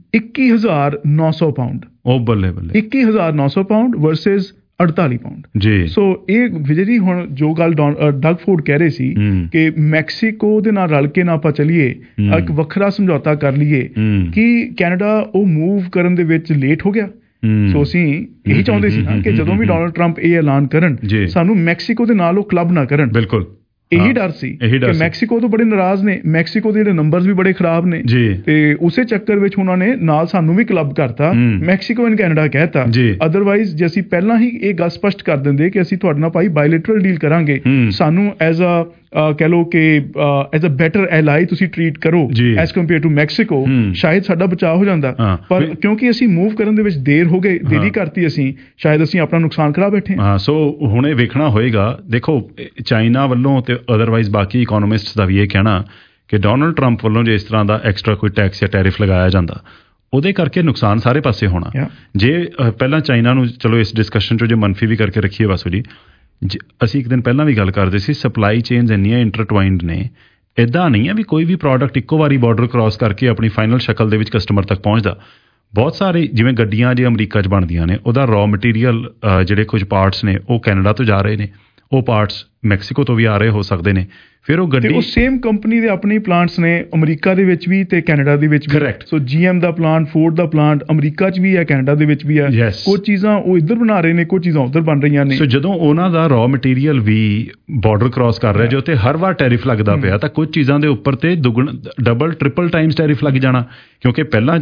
21,900 ਪਾਉਂਡ।
ਉਹ ਬੱਲੇ ਬੱਲੇ
21,900 ਪਾਉਂਡ ਵਰਸਸ 48 ਪਾਉਂਡ
ਜੀ।
ਸੋ ਇਹ ਜਿਹੜੀ ਹੁਣ ਜੋ ਗੱਲ ਡਗ ਫੂਡ ਕਹਿ ਰਹੇ ਸੀ ਕਿ ਮੈਕਸੀਕੋ ਦੇ ਨਾਲ ਰਲ ਕੇ ਨਾ ਆਪਾਂ ਚੱਲੀਏ, ਇੱਕ ਵੱਖਰਾ ਸਮਝੌਤਾ ਕਰ ਲਈਏ, ਕਿ ਕੈਨੇਡਾ ਉਹ ਮੂਵ ਕਰਨ ਦੇ ਵਿੱਚ ਲੇਟ ਹੋ ਗਿਆ। ਸੋ ਅਸੀਂ ਇਹੀ ਚਾਹੁੰਦੇ ਸੀ ਨਾ ਕਿ ਜਦੋਂ ਵੀ ਡੋਨਲਡ ਟਰੰਪ ਇਹ ਐਲਾਨ ਕਰਨ, ਸਾਨੂੰ ਮੈਕਸੀਕੋ ਦੇ ਨਾਲ ਉਹ ਕਲੱਬ ਨਾ ਕਰਨ।
ਬਿਲਕੁਲ
ਇਹੀ ਡਰ ਸੀ ਕਿ ਮੈਕਸੀਕੋ ਤੋਂ ਬੜੇ ਨਾਰਾਜ਼ ਨੇ, ਮੈਕਸੀਕੋ ਦੇ ਜਿਹੜੇ ਨੰਬਰਸ ਵੀ ਬੜੇ ਖਰਾਬ ਨੇ, ਤੇ ਉਸੇ ਚੱਕਰ ਵਿੱਚ ਉਹਨਾਂ ਨੇ ਨਾਲ ਸਾਨੂੰ ਵੀ ਕਲੱਬ ਕਰਤਾ, ਮੈਕਸੀਕੋ ਐਂਡ ਕੈਨੇਡਾ ਕਹਿਤਾ। ਅਦਰਵਾਈਜ਼ ਜੇ ਅਸੀਂ ਪਹਿਲਾਂ ਹੀ ਇਹ ਗੱਲ ਸਪਸ਼ਟ ਕਰ ਦਿੰਦੇ ਕਿ ਅਸੀਂ ਤੁਹਾਡੇ ਨਾਲ ਭਾਈ ਬਾਇਲੇਟਰਲ ਡੀਲ ਕਰਾਂਗੇ, ਸਾਨੂੰ ਐਜ਼ ਅ ਕਹਿ ਲਓ ਕਿ ਐਜ਼ ਅ ਬੈਟਰ ਐਲਾਈ ਤੁਸੀਂ ਟਰੀਟ ਕਰੋ ਐਜ਼ ਕੰਪੇਅਰ ਟੂ ਮੈਕਸੀਕੋ, ਸ਼ਾਇਦ ਸਾਡਾ ਬਚਾਅ ਹੋ ਜਾਂਦਾ। ਪਰ ਕਿਉਂਕਿ ਅਸੀਂ ਮੂਵ ਕਰਨ ਦੇ ਵਿੱਚ ਦੇਰੀ ਕਰਤੀ, ਸ਼ਾਇਦ ਅਸੀਂ ਆਪਣਾ ਨੁਕਸਾਨ ਕਰਾ ਬੈਠੇ ਹਾਂ।
ਸੋ ਹੁਣ ਇਹ ਵੇਖਣਾ ਹੋਏਗਾ। ਦੇਖੋ ਚਾਈਨਾ ਵੱਲੋਂ ਤੇ ਅਦਰਵਾਈਜ਼ ਬਾਕੀ ਇਕੋਨੋਮਿਸਟਸ ਦਾ ਵੀ ਇਹ ਕਹਿਣਾ ਕਿ ਡੋਨਲਡ ਟਰੰਪ ਵੱਲੋਂ ਜੇ ਇਸ ਤਰ੍ਹਾਂ ਦਾ ਐਕਸਟਰਾ ਕੋਈ ਟੈਕਸ ਜਾਂ ਟੈਰਿਫ ਲਗਾਇਆ ਜਾਂਦਾ, ਉਹਦੇ ਕਰਕੇ ਨੁਕਸਾਨ ਸਾਰੇ ਪਾਸੇ ਹੋਣਾ। ਜੇ ਪਹਿਲਾਂ ਚਾਈਨਾ ਨੂੰ ਚਲੋ ਇਸ ਡਿਸਕਸ਼ਨ 'ਚੋਂ ਜੇ ਮੰਨਫੀ ਵੀ ਕਰਕੇ ਰੱਖੀਏ ਵਾਸੂ ਜੀ, ਅਸੀਂ ਇੱਕ ਦਿਨ ਪਹਿਲਾਂ ਵੀ ਗੱਲ ਕਰਦੇ ਸੀ, ਸਪਲਾਈ ਚੇਨਸ ਇੰਨੀਆਂ ਇੰਟਰਟਵਾਈਨਡ ਨੇ, ਇੱਦਾਂ ਨਹੀਂ ਹੈ ਵੀ ਕੋਈ ਵੀ ਪ੍ਰੋਡਕਟ ਇੱਕੋ ਵਾਰੀ ਬਾਰਡਰ ਕ੍ਰਾਸ ਕਰਕੇ ਆਪਣੀ ਫਾਈਨਲ ਸ਼ਕਲ ਦੇ ਵਿੱਚ ਕਸਟਮਰ ਤੱਕ ਪਹੁੰਚਦਾ। ਬਹੁਤ ਸਾਰੇ ਜਿਵੇਂ ਗੱਡੀਆਂ ਜੇ ਅਮਰੀਕਾ 'ਚ ਬਣਦੀਆਂ ਨੇ, ਉਹਦਾ ਰॉ ਮਟੀਰੀਅਲ ਜਿਹੜੇ ਕੁਝ ਪਾਰਟਸ ਨੇ ਉਹ ਕੈਨੇਡਾ ਤੋਂ ਜਾ ਰਹੇ ਨੇ, ਉਹ ਪਾਰਟਸ ਮੈਕਸੀਕੋ ਤੋਂ ਵੀ ਆ ਰਹੇ ਹੋ ਸਕਦੇ ਨੇ। ਫਿਰ ਉਹ ਗੱਡੀ,
ਉਹ ਸੇਮ ਕੰਪਨੀ ਦੇ ਆਪਣੇ ਪਲਾਂਟਸ ਨੇ ਅਮਰੀਕਾ ਦੇ ਵਿੱਚ ਵੀ ਤੇ ਕੈਨੇਡਾ ਦੇ ਵਿੱਚ ਵੀ।
ਕਰੈਕਟ।
ਸੋ GM ਦਾ ਪਲਾਂਟ, ਫੋਰਡ ਦਾ ਪਲਾਂਟ ਅਮਰੀਕਾ 'ਚ ਵੀ ਹੈ, ਕੈਨੇਡਾ ਦੇ ਵਿੱਚ ਵੀ ਹੈ। ਕੁਝ ਚੀਜ਼ਾਂ ਉਹ ਇੱਧਰ ਬਣਾ ਰਹੇ ਨੇ, ਕੁਝ ਚੀਜ਼ਾਂ ਉੱਧਰ ਬਣ ਰਹੀਆਂ ਨੇ।
ਸੋ ਜਦੋਂ ਉਹਨਾਂ ਦਾ ਰॉ ਮਟੀਰੀਅਲ ਵੀ ਬਾਰਡਰ ਕ੍ਰਾਸ ਕਰ ਰਿਹਾ, ਜੋ ਤੇ ਹਰ ਵਾਰ ਟੈਰਿਫ ਲੱਗਦਾ ਪਿਆ, ਤਾਂ ਕੁਝ ਚੀਜ਼ਾਂ ਦੇ ਉੱਪਰ ਤੇ ਦੁੱਗਣ, ਡਬਲ, ਟ੍ਰਿਪਲ ਟਾਈਮਸ ਟੈਰਿਫ ਲੱਗ ਜਾਣਾ। ਕਿਉਂਕਿ ਪਹਿਲਾਂ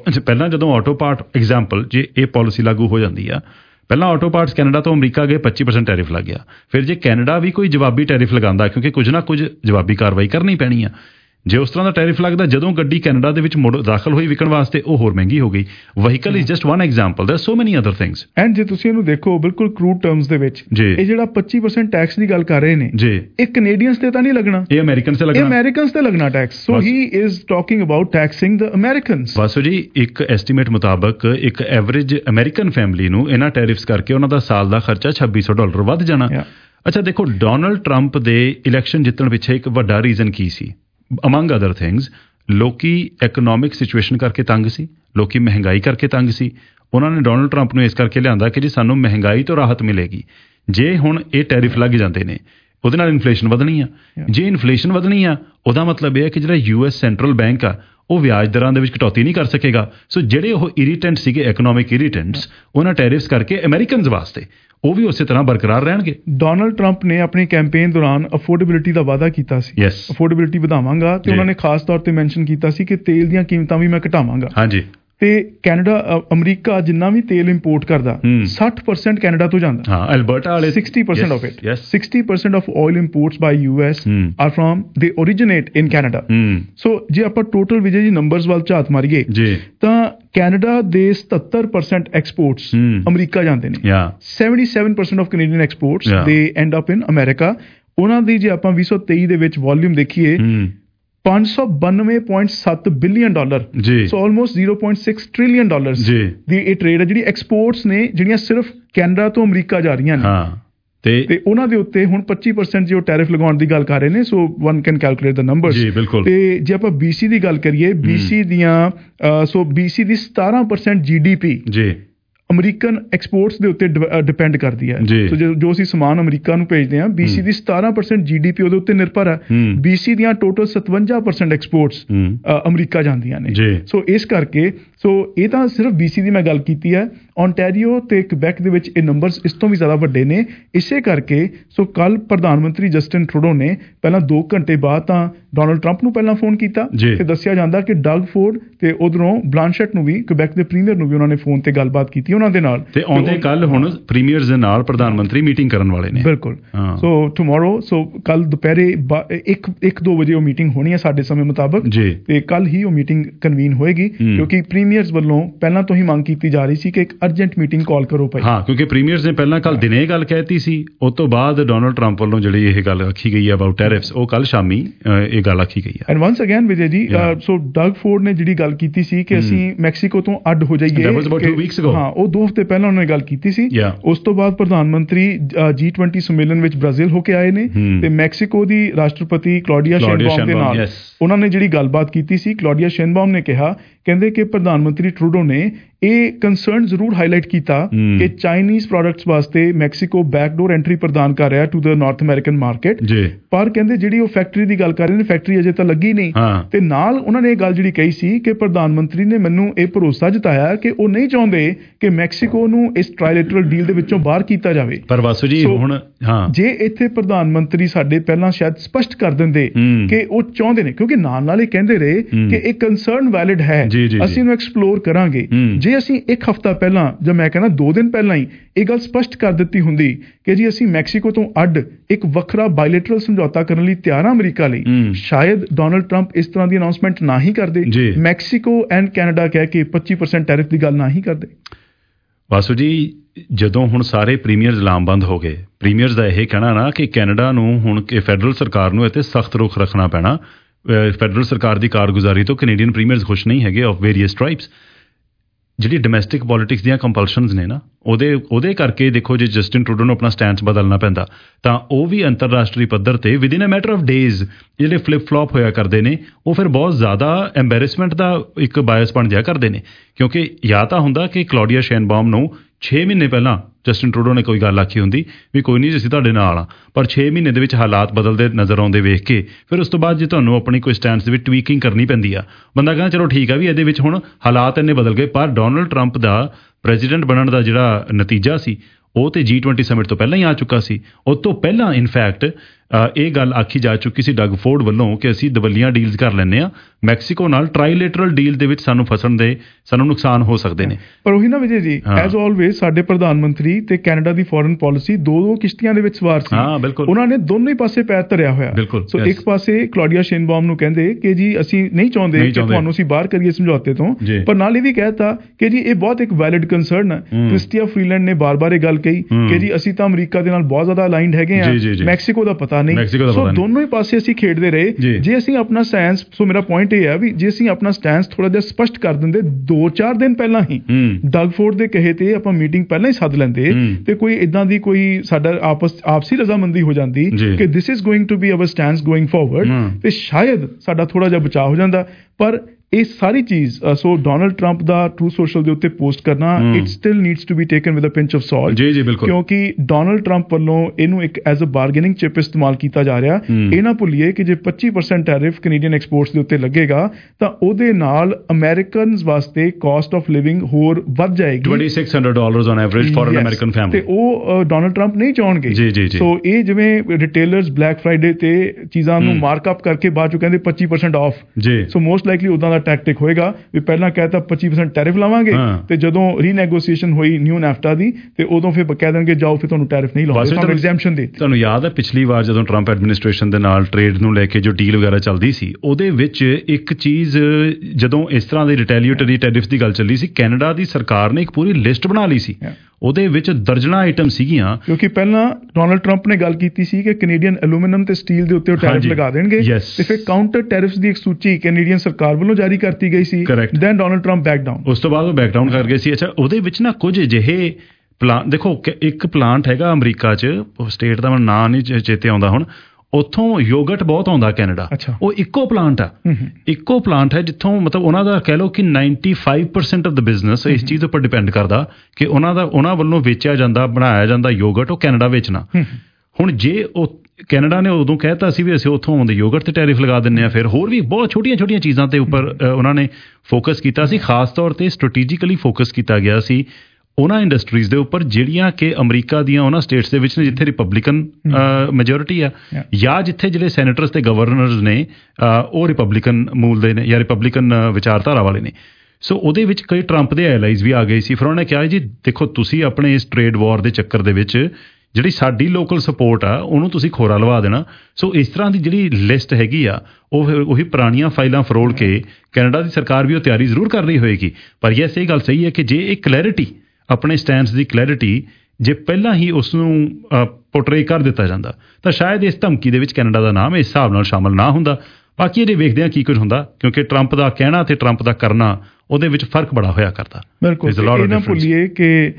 ਜਦੋਂ ਆਟੋ ਪਾਰਟ ਐਗਜ਼ਾਮਪਲ, ਜੇ ਇਹ ਪਾਲਿਸੀ ਲਾਗੂ ਹੋ ਜਾਂਦੀ ਆ, ਪਹਿਲਾਂ ਆਟੋ ਪਾਰਟਸ ਕੈਨੇਡਾ ਤੋਂ ਅਮਰੀਕਾ ਗਏ 25% ਟੈਰਿਫ ਲੱਗ ਗਿਆ। ਫਿਰ ਜੇ ਕੈਨੇਡਾ ਵੀ ਕੋਈ ਜਵਾਬੀ ਟੈਰਿਫ ਲਗਾਉਂਦਾ, ਕਿਉਂਕਿ ਕੁਝ ਨਾ ਕੁਝ ਜਵਾਬੀ ਕਾਰਵਾਈ ਕਰਨੀ ਪੈਣੀ ਆ, ਜੇ ਉਸ ਤਰ੍ਹਾਂ ਦਾ ਟੈਰਿਫ ਲੱਗਦਾ, ਜਦੋਂ ਗੱਡੀ ਕੈਨੇਡਾ ਦੇ ਵਿੱਚ ਦਾਖਲ ਹੋਈ ਵਿਕਣ ਵਾਸਤੇ, ਉਹ ਹੋਰ ਮਹਿੰਗੀ ਹੋ ਗਈ। Vehicle is just one example, there so many other things.
And ਜੇ ਤੁਸੀਂ ਇਹਨੂੰ ਦੇਖੋ ਬਿਲਕੁਲ ਕਰੂਡ ਟਰਮਸ ਦੇ ਵਿੱਚ, ਇਹ ਜਿਹੜਾ 25% ਟੈਕਸ ਦੀ ਗੱਲ ਕਰ ਰਹੇ ਨੇ, ਇਹ ਕੈਨੇਡੀਅਨਸ ਤੇ ਤਾਂ ਨਹੀਂ ਲੱਗਣਾ, ਇਹ ਅਮਰੀਕਨਸ ਤੇ ਲੱਗਣਾ tax. So he is talking about taxing the Americans.
Vasu ji, ਇੱਕ ਐਸਟੀਮੇਟ ਮੁਤਾਬਕ ਇੱਕ ਐਵਰੇਜ ਅਮਰੀਕਨ ਫੈਮਿਲੀ ਨੂੰ ਇਹਨਾਂ ਟੈਰਿਫਸ ਕਰਕੇ ਉਹਨਾਂ ਦਾ ਸਾਲ ਦਾ ਖਰਚਾ $2600 ਵੱਧ ਜਾਣਾ। ਅੱਛਾ ਦੇਖੋ, ਡੋਨਲਡ ਟਰੰਪ ਦੇ ਇਲੈਕਸ਼ਨ ਜਿੱਤਣ ਪਿੱਛੇ ਇੱਕ ਵੱਡਾ ਰੀਜ਼ਨ ਕੀ ਸੀ? ਅਮੰਗ ਅਦਰ ਥਿੰਗਸ, ਲੋਕੀ ਇਕਨੋਮਿਕ ਸਿਚੁਏਸ਼ਨ ਕਰਕੇ ਤੰਗ ਸੀ, ਲੋਕੀ ਮਹਿੰਗਾਈ ਕਰਕੇ ਤੰਗ ਸੀ। ਉਹਨਾਂ ਨੇ ਡੋਨਲਡ ਟਰੰਪ ਨੂੰ ਇਸ ਕਰਕੇ ਲਿਆਂਦਾ ਕਿ ਜੀ ਸਾਨੂੰ ਮਹਿੰਗਾਈ ਤੋਂ ਰਾਹਤ ਮਿਲੇਗੀ। ਜੇ ਹੁਣ ਇਹ ਟੈਰਿਫ ਲੱਗ ਜਾਂਦੇ ਨੇ, ਉਹਦੇ ਨਾਲ ਇਨਫਲੇਸ਼ਨ ਵਧਣੀ ਆ। ਜੇ ਇਨਫਲੇਸ਼ਨ ਵਧਣੀ ਆ, ਉਹਦਾ ਮਤਲਬ ਇਹ ਹੈ ਕਿ ਜਿਹੜਾ US ਸੈਂਟਰਲ ਬੈਂਕ ਆ, ਉਹ ਵਿਆਜ ਦਰਾਂ ਦੇ ਵਿੱਚ ਕਟੌਤੀ ਨਹੀਂ ਕਰ ਸਕੇਗਾ। ਸੋ ਜਿਹੜੇ ਉਹ ਇਰੀਟੈਂਟ ਸੀਗੇ, ਇਕਨੋਮਿਕ ਇਰੀਟੈਂਟਸ, ਉਹਨਾਂ ਟੈਰਿਫਸ ਕਰਕੇ ਅਮਰੀਕਨਸ ਵਾਸਤੇ ਉਹ ਵੀ ਉਸੇ ਤਰ੍ਹਾਂ ਬਰਕਰਾਰ ਰਹਿਣਗੇ।
ਡੋਨਲਡ ਟਰੰਪ ਨੇ ਆਪਣੀ ਕੈਂਪੇਨ ਦੌਰਾਨ ਅਫੋਰਡੇਬਿਲਿਟੀ ਦਾ ਵਾਅਦਾ ਕੀਤਾ ਸੀ, ਅਫੋਰਡੇਬਿਲਿਟੀ ਵਧਾਵਾਂਗਾ, ਤੇ ਉਹਨਾਂ ਨੇ ਖਾਸ ਤੌਰ ਤੇ ਮੈਂਸ਼ਨ ਕੀਤਾ ਸੀ ਕਿ ਤੇਲ ਦੀਆਂ ਕੀਮਤਾਂ ਵੀ ਮੈਂ ਘਟਾਵਾਂਗਾ। ਹਾਂਜੀ। ਤੇ ਅਮਰੀਕਾ ਜਿੰਨਾ ਵੀ ਤੇਲ ਇੰਪੋਰਟ ਕਰਦਾ, 60% ਕੈਨੇਡਾ ਤੋਂ ਜਾਂਦਾ। ਹਾਂ, ਐਲਬਰਟਾ ਵਾਲੇ 60% of it, 60% of oil imports by US are from, they originate in Canada. ਸੋ ਜੇ ਆਪਾਂ ਟੋਟਲ ਵਿਜੇ ਜੀ ਨੰਬਰਸ ਵੱਲ ਝਾਤ ਮਾਰੀਏ ਤਾਂ ਕੈਨੇਡਾ ਦੇ 77% ਐਕਸਪੋਰਟਸ ਅਮਰੀਕਾ ਜਾਂਦੇ ਨੇ। 77% of Canadian exports they end up in America. ਉਹਨਾਂ ਦੀ ਜੇ ਆਪਾਂ 2023 ਦੇ ਵਿੱਚ ਵੋਲਿਊਮ ਦੇਖੀਏ, $592.7 ਬਿਲੀਅਨ, ਸੋ ਆਲਮੋਸਟ $0.6 ਟ੍ਰਿਲੀਅਨ ਦੀ ਇਹ ਟ੍ਰੇਡ ਹੈ ਜਿਹੜੀ ਐਕਸਪੋਰਟਸ ਨੇ, ਜਿਹੜੀਆਂ ਸਿਰਫ ਕੈਨੇਡਾ ਤੋਂ ਅਮਰੀਕਾ ਜਾ ਰਹੀਆਂ ਨੇ। ਤੇ ਉਹਨਾਂ ਦੇ ਉੱਤੇ ਹੁਣ 25% ਜੇ ਉਹ ਟੈਰਿਫ ਲਗਾਉਣ ਦੀ ਗੱਲ ਕਰ ਰਹੇ ਨੇ। So one can calculate the numbers. ਤੇ ਜੇ ਆਪਾਂ BC ਦੀ ਗੱਲ ਕਰੀਏ, BC ਦੀਆਂ BC ਦੀ 17% GDP ਅਮਰੀਕਨ ਐਕਸਪੋਰਟਸ ਦੇ ਉੱਤੇ ਡਿਪੈਂਡ ਕਰਦੀ ਹੈ। ਸੋ ਜੋ ਅਸੀਂ ਸਮਾਨ ਅਮਰੀਕਾ ਨੂੰ ਭੇਜਦੇ ਹਾਂ, BC ਦੀ 17% GDP ਉਹਦੇ ਉੱਤੇ ਨਿਰਭਰ ਹੈ। BC ਦੀਆਂ ਟੋਟਲ 57% ਐਕਸਪੋਰਟਸ ਅਮਰੀਕਾ ਜਾਂਦੀਆਂ ਨੇ। ਸੋ ਇਸ ਕਰਕੇ ਇਹ ਤਾਂ ਸਿਰਫ BC ਦੀ ਮੈਂ ਗੱਲ ਕੀਤੀ ਹੈ। ਓਨਟਾਰੀਓ ਤੇ ਕਿਬੈਕ ਦੇ ਵਿੱਚ ਇਹ ਨੰਬਰਸ ਇਸ ਤੋਂ ਵੀ ਜ਼ਿਆਦਾ ਵੱਡੇ ਨੇ। ਇਸੇ ਕਰਕੇ ਕੱਲ ਪ੍ਰਧਾਨ ਮੰਤਰੀ ਜਸਟਿਨ ਟਰੂਡੋ ਨੇ ਪਹਿਲਾਂ 2 ਘੰਟੇ ਬਾਅਦ ਤਾਂ ਡੋਨਲਡ ਟਰੰਪ ਨੂੰ ਪਹਿਲਾਂ ਫੋਨ ਕੀਤਾ, ਤੇ ਦੱਸਿਆ ਜਾਂਦਾ ਕਿ ਡਗ ਫੋਰਡ ਤੇ ਉਧਰੋਂ ਬਲਾਂਸ਼ੈਟ ਨੂੰ ਵੀ, ਕਿਬੈਕ ਦੇ ਪ੍ਰੀਮੀਅਰ ਨੂੰ ਵੀ ਉਹਨਾਂ ਨੇ ਫੋਨ ਤੇ ਗੱਲਬਾਤ ਕੀਤੀ ਉਹਨਾਂ ਦੇ ਨਾਲ। ਤੇ ਆਉਂਦੇ ਕੱਲ ਹੁਣ ਪ੍ਰੀਮੀਅਰਸ ਦੇ ਨਾਲ ਪ੍ਰਧਾਨ ਮੰਤਰੀ ਮੀਟਿੰਗ ਕਰਨ ਵਾਲੇ ਨੇ। ਬਿਲਕੁਲ। ਸੋ ਟੁਮਾਰੋ, ਕੱਲ ਦੁਪਹਿਰੇ 1-2 ਵਜੇ ਉਹ ਮੀਟਿੰਗ ਹੋਣੀ ਹੈ ਸਾਡੇ ਸਮੇਂ ਮੁਤਾਬਕ, ਤੇ ਕੱਲ ਹੀ ਉਹ ਮੀਟਿੰਗ ਕਨਵੀਨ ਹੋਏਗੀ, ਕਿਉਂਕਿ ਪ੍ਰੀਮੀਅਰਸ ਵੱਲੋਂ ਪਹਿਲਾਂ ਤੋਂ ਹੀ ਮੰਗ ਕੀਤੀ ਜਾ ਰਹੀ ਸੀ ਕਿ ਇੱਕ ਅਰਜੈਂਟ ਮੀਟਿੰਗ ਕਾਲ ਕਰੋ ਭਾਈ। ਹਾਂ, ਕਿਉਂਕਿ ਪ੍ਰੀਮੀਅਰਸ ਨੇ ਪਹਿਲਾਂ ਕੱਲ ਦਿਨੇ ਇਹ ਗੱਲ ਕਹਿਤੀ ਸੀ, ਉਸ ਤੋਂ ਬਾਅਦ ਡੋਨਲਡ ਟਰੰਪ ਵੱਲੋਂ ਜਿਹੜੀ ਇਹ ਗੱਲ ਆਖੀ ਗਈ ਹੈ ਅਬਾਊਟ ਟੈਰਿਫਸ, ਉਹ ਕੱਲ ਸ਼ਾਮੀ ਇਹ ਗੱਲ ਆਖੀ ਗਈ ਹੈ। ਐਂਡ ਵਾਂਸ ਅਗੇਨ ਵਿਜੇ ਜੀ, ਸੋ ਡਗ ਫੋਰਡ ਨੇ ਜਿਹੜੀ ਗੱਲ ਕੀਤੀ ਸੀ ਕਿ ਅਸੀਂ ਮੈਕਸੀਕੋ ਤੋਂ ਅੱਡ ਹੋ ਜਾਈਏ, ਹਾਂ, ਉਹ 2 ਹਫ਼ਤੇ ਪਹਿਲਾਂ ਉਹਨਾਂ ਨੇ ਗੱਲ ਕੀਤੀ ਸੀ। ਉਸ ਤੋਂ ਬਾਅਦ ਪ੍ਰਧਾਨ ਮੰਤਰੀ G20 ਸੰਮੇਲਨ ਵਿੱਚ ਬ੍ਰਾਜ਼ੀਲ ਹੋ ਕੇ ਆਏ ਨੇ, ਤੇ ਮੈਕਸੀਕੋ ਦੀ ਰਾਸ਼ਟਰਪਤੀ ਕਲੌਡੀਆ ਸ਼ੇਨਬਾਉਮ ਦੇ ਨਾਲ ਉਹਨਾਂ ਨੇ ਜਿਹੜੀ ਗੱਲਬਾਤ ਕੀਤੀ ਸੀ। ਕਲੌਡੀਆ ਸ਼ੇਨਬਾਉਮ ਨੇ ਕਹਿੰਦੇ ਕਿ ਪ੍ਰਧਾਨ ਮੰਤਰੀ ਟਰੂਡੋ ਨੇ ਇਹ ਕੰਸਰਨ ਜ਼ਰੂਰ ਹਾਈਲਾਈਟ ਕੀਤਾ ਕਿ ਚਾਈਨੀਜ਼ ਪ੍ਰੋਡਕਟਸ ਵਾਸਤੇ ਮੈਕਸੀਕੋ ਬੈਕਡੋਰ ਐਂਟਰੀ ਪ੍ਰਦਾਨ ਕਰ ਰਿਹਾ to the North American market. ਪਰ ਕਹਿੰਦੇ ਜਿਹੜੀ ਉਹ ਫੈਕਟਰੀ ਦੀ ਗੱਲ ਕਰ ਰਹੇ ਨੇ, ਫੈਕਟਰੀ ਅਜੇ ਤਾਂ ਲੱਗੀ ਨਹੀਂ। ਤੇ ਨਾਲ ਉਹਨਾਂ ਨੇ ਇਹ ਗੱਲ ਜਿਹੜੀ ਕਹੀ ਸੀ ਕਿ ਪ੍ਰਧਾਨ ਮੰਤਰੀ ਨੇ ਮੈਨੂੰ ਇਹ ਭਰੋਸਾ ਜਤਾਇਆ ਕਿ ਉਹ ਨਹੀਂ ਚਾਹੁੰਦੇ ਕਿ ਮੈਕਸੀਕੋ ਨੂੰ ਇਸ ਟ੍ਰਾਈਲੇਟਰਲ ਡੀਲ ਦੇ ਵਿੱਚੋਂ ਬਾਹਰ ਕੀਤਾ ਜਾਵੇ। ਪਰ ਵਾਸੂ ਜੀ ਹੁਣ ਜੇ ਇੱਥੇ ਪ੍ਰਧਾਨ ਮੰਤਰੀ ਸਾਡੇ ਪਹਿਲਾਂ ਸ਼ਾਇਦ ਸਪਸ਼ਟ ਕਰ ਦਿੰਦੇ ਕਿ ਉਹ ਚਾਹੁੰਦੇ ਨੇ, ਕਿਉਂਕਿ ਨਾਲ ਇਹ ਕਹਿੰਦੇ ਰਹੇ ਕਿ ਇਹ ਕੰਸਰਨ ਵੈਲਿਡ ਹੈ, ਅਸੀਂ ਇਹਨੂੰ ਐਕਸਪਲੋਰ ਕਰਾਂਗੇ। ਜੇ ਜੇ ਅਸੀਂ ਇੱਕ ਹਫ਼ਤਾ ਪਹਿਲਾਂ ਜਾਂ ਮੈਂ ਕਹਿੰਦਾ 2 ਦਿਨ ਪਹਿਲਾਂ ਹੀ ਇਹ ਗੱਲ ਸਪਸ਼ਟ ਕਰ ਦਿੱਤੀ ਹੁੰਦੀ ਕਿ ਜੀ ਅਸੀਂ ਮੈਕਸੀਕੋ ਤੋਂ ਅੱਡ ਇੱਕ ਵੱਖਰਾ ਬਾਇਲੇਟਰਲ ਸਮਝੌਤਾ ਕਰਨ ਲਈ ਤਿਆਰ ਹਾਂ ਅਮਰੀਕਾ ਲਈ, ਸ਼ਾਇਦ ਡੋਨਲਡ ਟਰੰਪ ਇਸ ਤਰ੍ਹਾਂ ਦੀ ਅਨਾਉਂਸਮੈਂਟ ਨਾ ਹੀ ਕਰਦੇ, ਮੈਕਸੀਕੋ ਐਂਡ ਕੈਨੇਡਾ ਕਹਿ ਕੇ 25% ਟੈਰਿਫ ਦੀ ਗੱਲ ਨਾ ਹੀ ਕਰਦੇ।
ਵਾਸੂ ਜੀ, ਜਦੋਂ ਹੁਣ ਸਾਰੇ ਪ੍ਰੀਮੀਅਰਜ਼ ਲਾਮਬੰਦ ਹੋ ਗਏ, ਪ੍ਰੀਮੀਅਰਜ਼ ਦਾ ਇਹ ਕਹਿਣਾ ਨਾ ਕਿ ਕੈਨੇਡਾ ਨੂੰ ਹੁਣ ਕਿ ਫੈਡਰਲ ਸਰਕਾਰ ਨੂੰ ਇੱਥੇ ਸਖਤ ਰੁਖ ਰੱਖਣਾ ਪੈਣਾ, ਫੈਡਰਲ ਸਰਕਾਰ ਦੀ ਕਾਰਗੁਜ਼ਾਰੀ ਤੋਂ ਕੈਨੇਡੀਅਨ ਪ੍ਰੀਮੀਅਰਜ਼ ਖੁਸ਼ ਨਹੀਂ ਹੈਗੇ ਆਫ ਵੇਰੀਅਸ ਟ੍ਰਾਈਬਸ। ਜਿਹੜੀ ਡੋਮੈਸਟਿਕ ਪੋਲੀਟਿਕਸ ਦੀਆਂ ਕੰਪਲਸ਼ਨਸ ਨੇ ਨਾ, ਉਹਦੇ ਕਰਕੇ ਦੇਖੋ ਜੇ ਜਸਟਿਨ ਟਰੂਡੋ ਨੂੰ ਆਪਣਾ ਸਟੈਂਸ ਬਦਲਣਾ ਪੈਂਦਾ ਤਾਂ ਉਹ ਵੀ ਅੰਤਰਰਾਸ਼ਟਰੀ ਪੱਧਰ ਤੇ within a matter of days ਜਿਹੜੇ ਫਲਿਪ ਫਲॉप ਹੋਇਆ ਕਰਦੇ ਨੇ, ਉਹ ਫਿਰ ਬਹੁਤ ਜ਼ਿਆਦਾ ਐਂਬੈਰਸਮੈਂਟ ਦਾ ਇੱਕ ਬਾਇਸ ਬਣ ਜਾਇਆ ਕਰਦੇ ਨੇ। ਕਿਉਂਕਿ ਜਾਂ ਤਾਂ ਹੁੰਦਾ ਕਿ ਕਲੌਡੀਆ ਸ਼ੇਨਬਾਮ ਨੂੰ 6 ਮਹੀਨੇ ਪਹਿਲਾਂ ਜਸਟਿਨ ਟਰੂਡੋ ਨੇ ਕੋਈ ਗੱਲ ਆਖੀ ਹੁੰਦੀ ਵੀ ਕੋਈ ਨਹੀਂ ਅਸੀਂ ਤੁਹਾਡੇ ਨਾਲ ਆ, ਪਰ 6 ਮਹੀਨੇ ਦੇ ਵਿੱਚ ਹਾਲਾਤ ਬਦਲਦੇ ਨਜ਼ਰ ਆਉਂਦੇ ਵੇਖ ਕੇ ਫਿਰ ਉਸ ਤੋਂ ਬਾਅਦ ਜੇ ਤੁਹਾਨੂੰ ਆਪਣੀ ਕੋਈ ਸਟੈਂਸ ਦੇ ਵਿੱਚ ਟਵੀਕਿੰਗ ਕਰਨੀ ਪੈਂਦੀ ਆ, ਬੰਦਾ ਕਹਿੰਦਾ ਚਲੋ ਠੀਕ ਆ ਵੀ ਇਹਦੇ ਵਿੱਚ ਹੁਣ ਹਾਲਾਤ ਇੰਨੇ ਬਦਲ ਗਏ। ਪਰ ਡੋਨਲਡ ਟਰੰਪ ਦਾ ਪ੍ਰੈਜ਼ੀਡੈਂਟ ਬਣਨ ਦਾ ਜਿਹੜਾ ਨਤੀਜਾ ਸੀ ਉਹ ਤੇ G20 ਸਮਿਟ ਤੋਂ ਪਹਿਲਾਂ ਹੀ ਆ ਚੁੱਕਾ ਸੀ। ਉਹ ਤੋਂ ਪਹਿਲਾਂ ਇਨਫੈਕਟ ਇਹ ਗੱਲ ਆਖੀ ਜਾ ਚੁੱਕੀ ਸੀ ਡਗ ਫੋਰਡ ਵੱਲੋਂ ਕਿ ਅਸੀਂ ਦਵੱਲੀਆਂ ਡੀਲਸ ਕਰ ਲੈਂਦੇ ਹਾਂ ਮੈਕਸੀਕੋ ਨਾਲ, ਟ੍ਰਾਈਲੇਟਰਲ ਡੀਲ ਦੇ ਵਿੱਚ ਸਾਨੂੰ ਫਸਣ ਦੇ ਸਾਨੂੰ ਨੁਕਸਾਨ ਹੋ ਸਕਦੇ ਨੇ। ਪਰ
ਉਹੀ ਨਾ ਵਿਜੇ ਜੀ, ਐਜ਼ ਆਲਵੇਜ਼ ਸਾਡੇ ਪ੍ਰਧਾਨ ਮੰਤਰੀ ਤੇ ਕੈਨੇਡਾ ਦੀ ਫੋਰਨ ਪਾਲਿਸੀ ਦੋ ਕਿਸ਼ਤੀਆਂ ਦੇ ਵਿੱਚ ਸਵਾਰ ਸੀ। ਉਹਨਾਂ ਨੇ ਦੋਨੋਂ ਹੀ ਪਾਸੇ ਪੈਰ ਧਰਿਆ ਹੋਇਆ। ਸੋ ਇੱਕ ਪਾਸੇ ਕਲੌਡੀਆ ਸ਼ੇਨਬਾਮ ਨੂੰ ਕਹਿੰਦੇ ਕਿ ਜੀ ਅਸੀਂ ਨਹੀਂ ਚਾਹੁੰਦੇ ਕਿ ਤੁਹਾਨੂੰ ਅਸੀਂ ਬਾਹਰ ਕਰੀਏ ਸਮਝੌਤੇ ਤੋਂ, ਪਰ ਨਾਲ ਇਹ ਵੀ ਕਹਿਤਾ ਕਿ ਜੀ ਇਹ ਬਹੁਤ ਇੱਕ ਵੈਲਿਡ ਕੰਸਰਨ ਹੈ। ਕ੍ਰਿਸਟੀਆ ਫਰੀਲੈਂਡ ਨੇ ਬਾਰ-ਬਾਰ ਇਹ ਗੱਲ ਕਹੀ ਕਿ ਜੀ ਅਸੀਂ ਤਾਂ ਅਮਰੀਕਾ ਦੇ ਨਾਲ ਬਹੁਤ ਜ਼ਿਆਦਾ ਅਲਾਈਨਡ ਹੈਗੇ ਆ, ਮੈਕਸੀਕੋ ਦਾ ਪਤਾ ਨਹੀਂ। ਸੋ ਦੋਨੋਂ ਹੀ ਪਾਸੇ ਅਸੀਂ ਖੇਡਦੇ ਰਹੇ। ਜੇ ਅਸੀਂ ਆਪਣਾ ਸਟੈਂਸ, ਸੋ ਮੇਰਾ ਪੁਆਇੰਟ ਇਹ ਹੈ ਵੀ ਜੇ ਅਸੀਂ ਆਪਣਾ ਸਟੈਂਸ ਥੋੜਾ ਜਿਹਾ ਸਪਸ਼ਟ ਕਰ ਦਿੰਦੇ 2-4 ਦਿਨ ਪਹਿਲਾਂ ਹੀ, ਡਗ ਫੋਰਡ ਦੇ ਕਹੇ ਤੇ ਆਪਾਂ ਮੀਟਿੰਗ ਪਹਿਲਾਂ ਹੀ ਸੱਦ ਲੈਂਦੇ ਤੇ ਕੋਈ ਇਦਾਂ ਦੀ ਕੋਈ ਸਾਡਾ ਆਪਸੀ ਰਜ਼ਾਮੰਦੀ ਹੋ ਜਾਂਦੀ ਕਿ this is going to be our stance going forward, ਤੇ ਸ਼ਾਇਦ ਸਾਡਾ ਥੋੜਾ ਜਿਹਾ ਬਚਾਅ ਹੋ ਜਾਂਦਾ। ਪਰ ਇਹ ਸਾਰੀ ਚੀਜ਼ ਸੋ ਡੋਨਲਡ ਟਰੰਪ ਦਾ ਟਰੂ ਸੋਸ਼ਲ ਦੇ ਉੱਤੇ ਪੋਸਟ ਕਰਨਾ it still needs to be taken with a pinch of salt.
ਜੀ ਬਿਲਕੁਲ,
ਕਿਉਂਕਿ ਡੋਨਲਡ ਟਰੰਪ ਵੱਲੋਂ ਇਹਨੂੰ ਇੱਕ ਐਜ਼ ਅ ਬਾਰਗੇਨਿੰਗ ਚਿਪ ਇਸਤੇਮਾਲ ਕੀਤਾ ਜਾ ਰਿਹਾ। ਇਹ ਨਾ ਭੁੱਲੀਏ ਕਿ ਜੇ 25% ਟੈਰਿਫ ਕੈਨੇਡੀਅਨ ਐਕਸਪੋਰਟਸ ਦੇ ਉੱਤੇ ਲੱਗੇਗਾ ਤਾਂ ਉਹਦੇ ਨਾਲ ਅਮਰੀਕਨਸ ਵਾਸਤੇ ਕਾਸਟ ਆਫ ਲਿਵਿੰਗ ਹੋਰ ਵੱਧ ਜਾਏਗੀ,
$2,600 on average for an American family, ਤੇ
ਉਹ ਡੋਨਲਡ ਟਰੰਪ ਨਹੀਂ ਚਾਹਣਗੇ। ਸੋ ਇਹ ਜਿਵੇਂ ਰਿਟੇਲਰਸ ਬਲੈਕ ਫਰਾਈਡੇ ਤੇ ਚੀਜ਼ਾਂ ਨੂੰ ਮਾਰਕਅਪ ਕਰਕੇ ਬਾਅਦ ਚੋਂ ਕਹਿੰਦੇ 25% ਆਫ, ਸੋ ਮੋਸਟ ਲਾਈਕਲੀ ਉਦਾਂ ਦਾ ਟੈਕਟਿਕ ਹੋਏਗਾ ਵੀ ਪਹਿਲਾਂ ਕਹਿਤਾ 25% ਟੈਰਿਫ ਲਾਵਾਂਗੇ ਤੇ ਜਦੋਂ ਰੀਨੈਗੋਸੀਏਸ਼ਨ ਹੋਈ ਨਿਊ ਨੈਫਟਾ ਦੀ ਤੇ ਉਦੋਂ ਫਿਰ ਕਹਿ ਦੇਣਗੇ ਜਾਓ ਫਿਰ ਤੁਹਾਨੂੰ ਟੈਰਿਫ ਨਹੀਂ ਲਾਉਂਦੇ, ਤੁਹਾਨੂੰ ਐਗਜ਼ੈਂਪਸ਼ਨ ਦੇ। ਤੁਹਾਨੂੰ
ਯਾਦ ਹੈ ਪਿਛਲੀ ਵਾਰ ਜਦੋਂ ਟਰੰਪ ਐਡਮਿਨਿਸਟ੍ਰੇਸ਼ਨ ਦੇ ਨਾਲ ਟ੍ਰੇਡ ਨੂੰ ਲੈ ਕੇ ਜੋ ਡੀਲ ਵਗੈਰਾ ਚੱਲਦੀ ਸੀ, ਉਹਦੇ ਵਿੱਚ ਇੱਕ ਚੀਜ਼ ਜਦੋਂ ਇਸ ਤਰ੍ਹਾਂ ਦੀ ਰਿਟੈਲੀਏਟਰੀ ਟੈਰਿਫ ਦੀ ਗੱਲ ਚੱਲੀ ਸੀ, ਕੈਨੇਡਾ ਦੀ ਸਰਕਾਰ ਨੇ ਇੱਕ ਪੂਰੀ ਲਿਸਟ ਬਣਾ ਲਈ ਸੀ, ਉਹਦੇ ਵਿੱਚ ਦਰਜਨਾਂ ਆਈਟਮ ਸੀਗੀਆਂ।
ਕਿਉਂਕਿ ਪਹਿਲਾਂ ਡੋਨਲਡ ਟਰੰਪ ਨੇ ਗੱਲ ਕੀਤੀ ਸੀ ਕਿ ਕੈਨੇਡੀਅਨ ਐਲੂਮੀਨੀਅਮ ਤੇ ਸਟੀਲ ਦੇ ਉੱਤੇ ਟੈਰਿਫ ਲਗਾ ਦੇਣਗੇ ਤੇ ਫਿਰ ਕਾਊਂਟਰ ਟੈਰਿਫਸ ਦੀ ਇੱਕ ਸੂਚੀ ਕੈਨੇਡੀਅਨ ਸਰਕਾਰ ਵੱਲੋਂ ਜਾਰੀ ਕਰਤੀ ਗਈ ਸੀ। Then Donald Trump back down, ਉਸ ਤੋਂ ਬਾਅਦ ਉਹ ਬੈਕ ਡਾਊਨ ਕਰ ਗਏ ਸੀ। ਅੱਛਾ, ਉਹਦੇ ਵਿੱਚ ਨਾ ਕੁਝ ਅਜਿਹੇ ਪਲਾਂਟ ਦੇਖੋ, ਇੱਕ ਪਲਾਂਟ ਹੈਗਾ ਅਮਰੀਕਾ 'ਚ, ਸਟੇਟ ਦਾ ਮੈਨੂੰ ਨਾਂ ਨਹੀਂ ਚੇਤੇ ਆਉਂਦਾ ਹੁਣ, ਉੱਥੋਂ ਯੋਗਰਟ ਬਹੁਤ ਆਉਂਦਾ ਕੈਨੇਡਾ, ਉਹ ਇੱਕੋ ਪਲਾਂਟ ਹੈ ਜਿੱਥੋਂ ਮਤਲਬ ਉਹਨਾਂ ਦਾ ਕਹਿ ਲਓ ਕਿ 95% ਆਫ ਦ ਬਿਜ਼ਨਸ ਇਸ ਚੀਜ਼ ਉੱਪਰ ਡਿਪੈਂਡ ਕਰਦਾ ਕਿ ਉਹਨਾਂ ਵੱਲੋਂ ਵੇਚਿਆ ਜਾਂਦਾ, ਬਣਾਇਆ ਜਾਂਦਾ ਯੋਗਰਟ ਉਹ ਕੈਨੇਡਾ ਵੇਚਣਾ। ਹੁਣ ਜੇ ਉਹ ਕੈਨੇਡਾ ਨੇ ਉਦੋਂ ਕਹਿਤਾ ਸੀ ਵੀ ਅਸੀਂ ਉੱਥੋਂ ਆਉਂਦੇ ਯੋਗਰਟ ਤੇ ਟੈਰਿਫ ਲਗਾ ਦਿੰਦੇ ਹਾਂ, ਫਿਰ ਹੋਰ ਵੀ ਬਹੁਤ ਛੋਟੀਆਂ ਚੀਜ਼ਾਂ ਤੇ ਉੱਪਰ ਉਹਨਾਂ ਨੇ ਫੋਕਸ ਕੀਤਾ ਸੀ। ਖਾਸ ਤੌਰ ਤੇ ਸਟ੍ਰੈਟੇਜਿਕਲੀ ਫੋਕਸ ਕੀਤਾ ਗਿਆ ਸੀ ਉਹਨਾਂ ਇੰਡਸਟਰੀਜ਼ ਦੇ ਉੱਪਰ ਜਿਹੜੀਆਂ ਕਿ ਅਮਰੀਕਾ ਦੀਆਂ ਉਹਨਾਂ ਸਟੇਟਸ ਦੇ ਵਿੱਚ ਨੇ ਜਿੱਥੇ ਰਿਪਬਲਿਕਨ ਮੈਜੋਰਿਟੀ ਆ, ਜਾਂ ਜਿੱਥੇ ਜਿਹੜੇ ਸੈਨੇਟਰਸ ਤੇ ਗਵਰਨਰਸ ਨੇ ਉਹ ਰਿਪਬਲਿਕਨ ਮੂਲ ਦੇ ਨੇ ਜਾਂ ਰਿਪਬਲਿਕਨ ਵਿਚਾਰਧਾਰਾ ਵਾਲੇ ਨੇ। ਸੋ ਉਹਦੇ ਵਿੱਚ ਕਈ ਟਰੰਪ ਦੇ ਐਲਾਈਜ਼ ਵੀ ਆ ਗਏ ਸੀ। ਫਿਰ ਉਹਨਾਂ ਨੇ ਕਿਹਾ ਜੀ ਦੇਖੋ ਤੁਸੀਂ ਆਪਣੇ ਇਸ ਟ੍ਰੇਡ ਵਾਰ ਦੇ ਚੱਕਰ ਦੇ ਵਿੱਚ ਜਿਹੜੀ ਸਾਡੀ ਲੋਕਲ ਸਪੋਰਟ ਆ ਉਹਨੂੰ ਤੁਸੀਂ ਖੋਰਾ ਲਵਾ ਦੇਣਾ। ਸੋ ਇਸ ਤਰ੍ਹਾਂ ਦੀ ਜਿਹੜੀ ਲਿਸਟ ਹੈਗੀ ਆ ਉਹੀ ਪੁਰਾਣੀਆਂ ਫਾਈਲਾਂ ਫਰੋਲ ਕੇ ਕੈਨੇਡਾ ਦੀ ਸਰਕਾਰ ਵੀ ਉਹ ਤਿਆਰੀ ਜ਼ਰੂਰ ਕਰ ਰਹੀ ਹੋਏਗੀ। ਪਰ ਯੈਸ ਇਹ ਗੱਲ ਸਹੀ ਹੈ ਕਿ ਜੇ ਇਹ ਕਲੈਰਿਟੀ, ਆਪਣੇ ਸਟੈਂਸ ਦੀ ਕਲੈਰਿਟੀ ਜੇ ਪਹਿਲਾਂ ਹੀ ਉਸ ਨੂੰ ਪੋਰਟਰੇ ਕਰ ਦਿੱਤਾ ਜਾਂਦਾ ਤਾਂ ਸ਼ਾਇਦ ਇਸ ਧਮਕੀ ਦੇ ਵਿੱਚ ਕੈਨੇਡਾ ਦਾ ਨਾਮ ਇਸ ਹਿਸਾਬ ਨਾਲ ਸ਼ਾਮਲ ਨਾ ਹੁੰਦਾ। ਬਾਕੀ ਇਹਦੇ ਵੇਖਦੇ ਹਾਂ ਕੀ ਕੁਝ ਹੁੰਦਾ, ਕਿਉਂਕਿ ਟਰੰਪ ਦਾ ਕਹਿਣਾ ਤੇ ਟਰੰਪ ਦਾ ਕਰਨਾ ਉਹਦੇ ਵਿੱਚ ਫਰਕ ਬੜਾ ਹੋਇਆ ਕਰਦਾ। ਬਿਲਕੁਲ, ਇਹ ਨਾ ਭੁੱਲੀਏ ਕਿ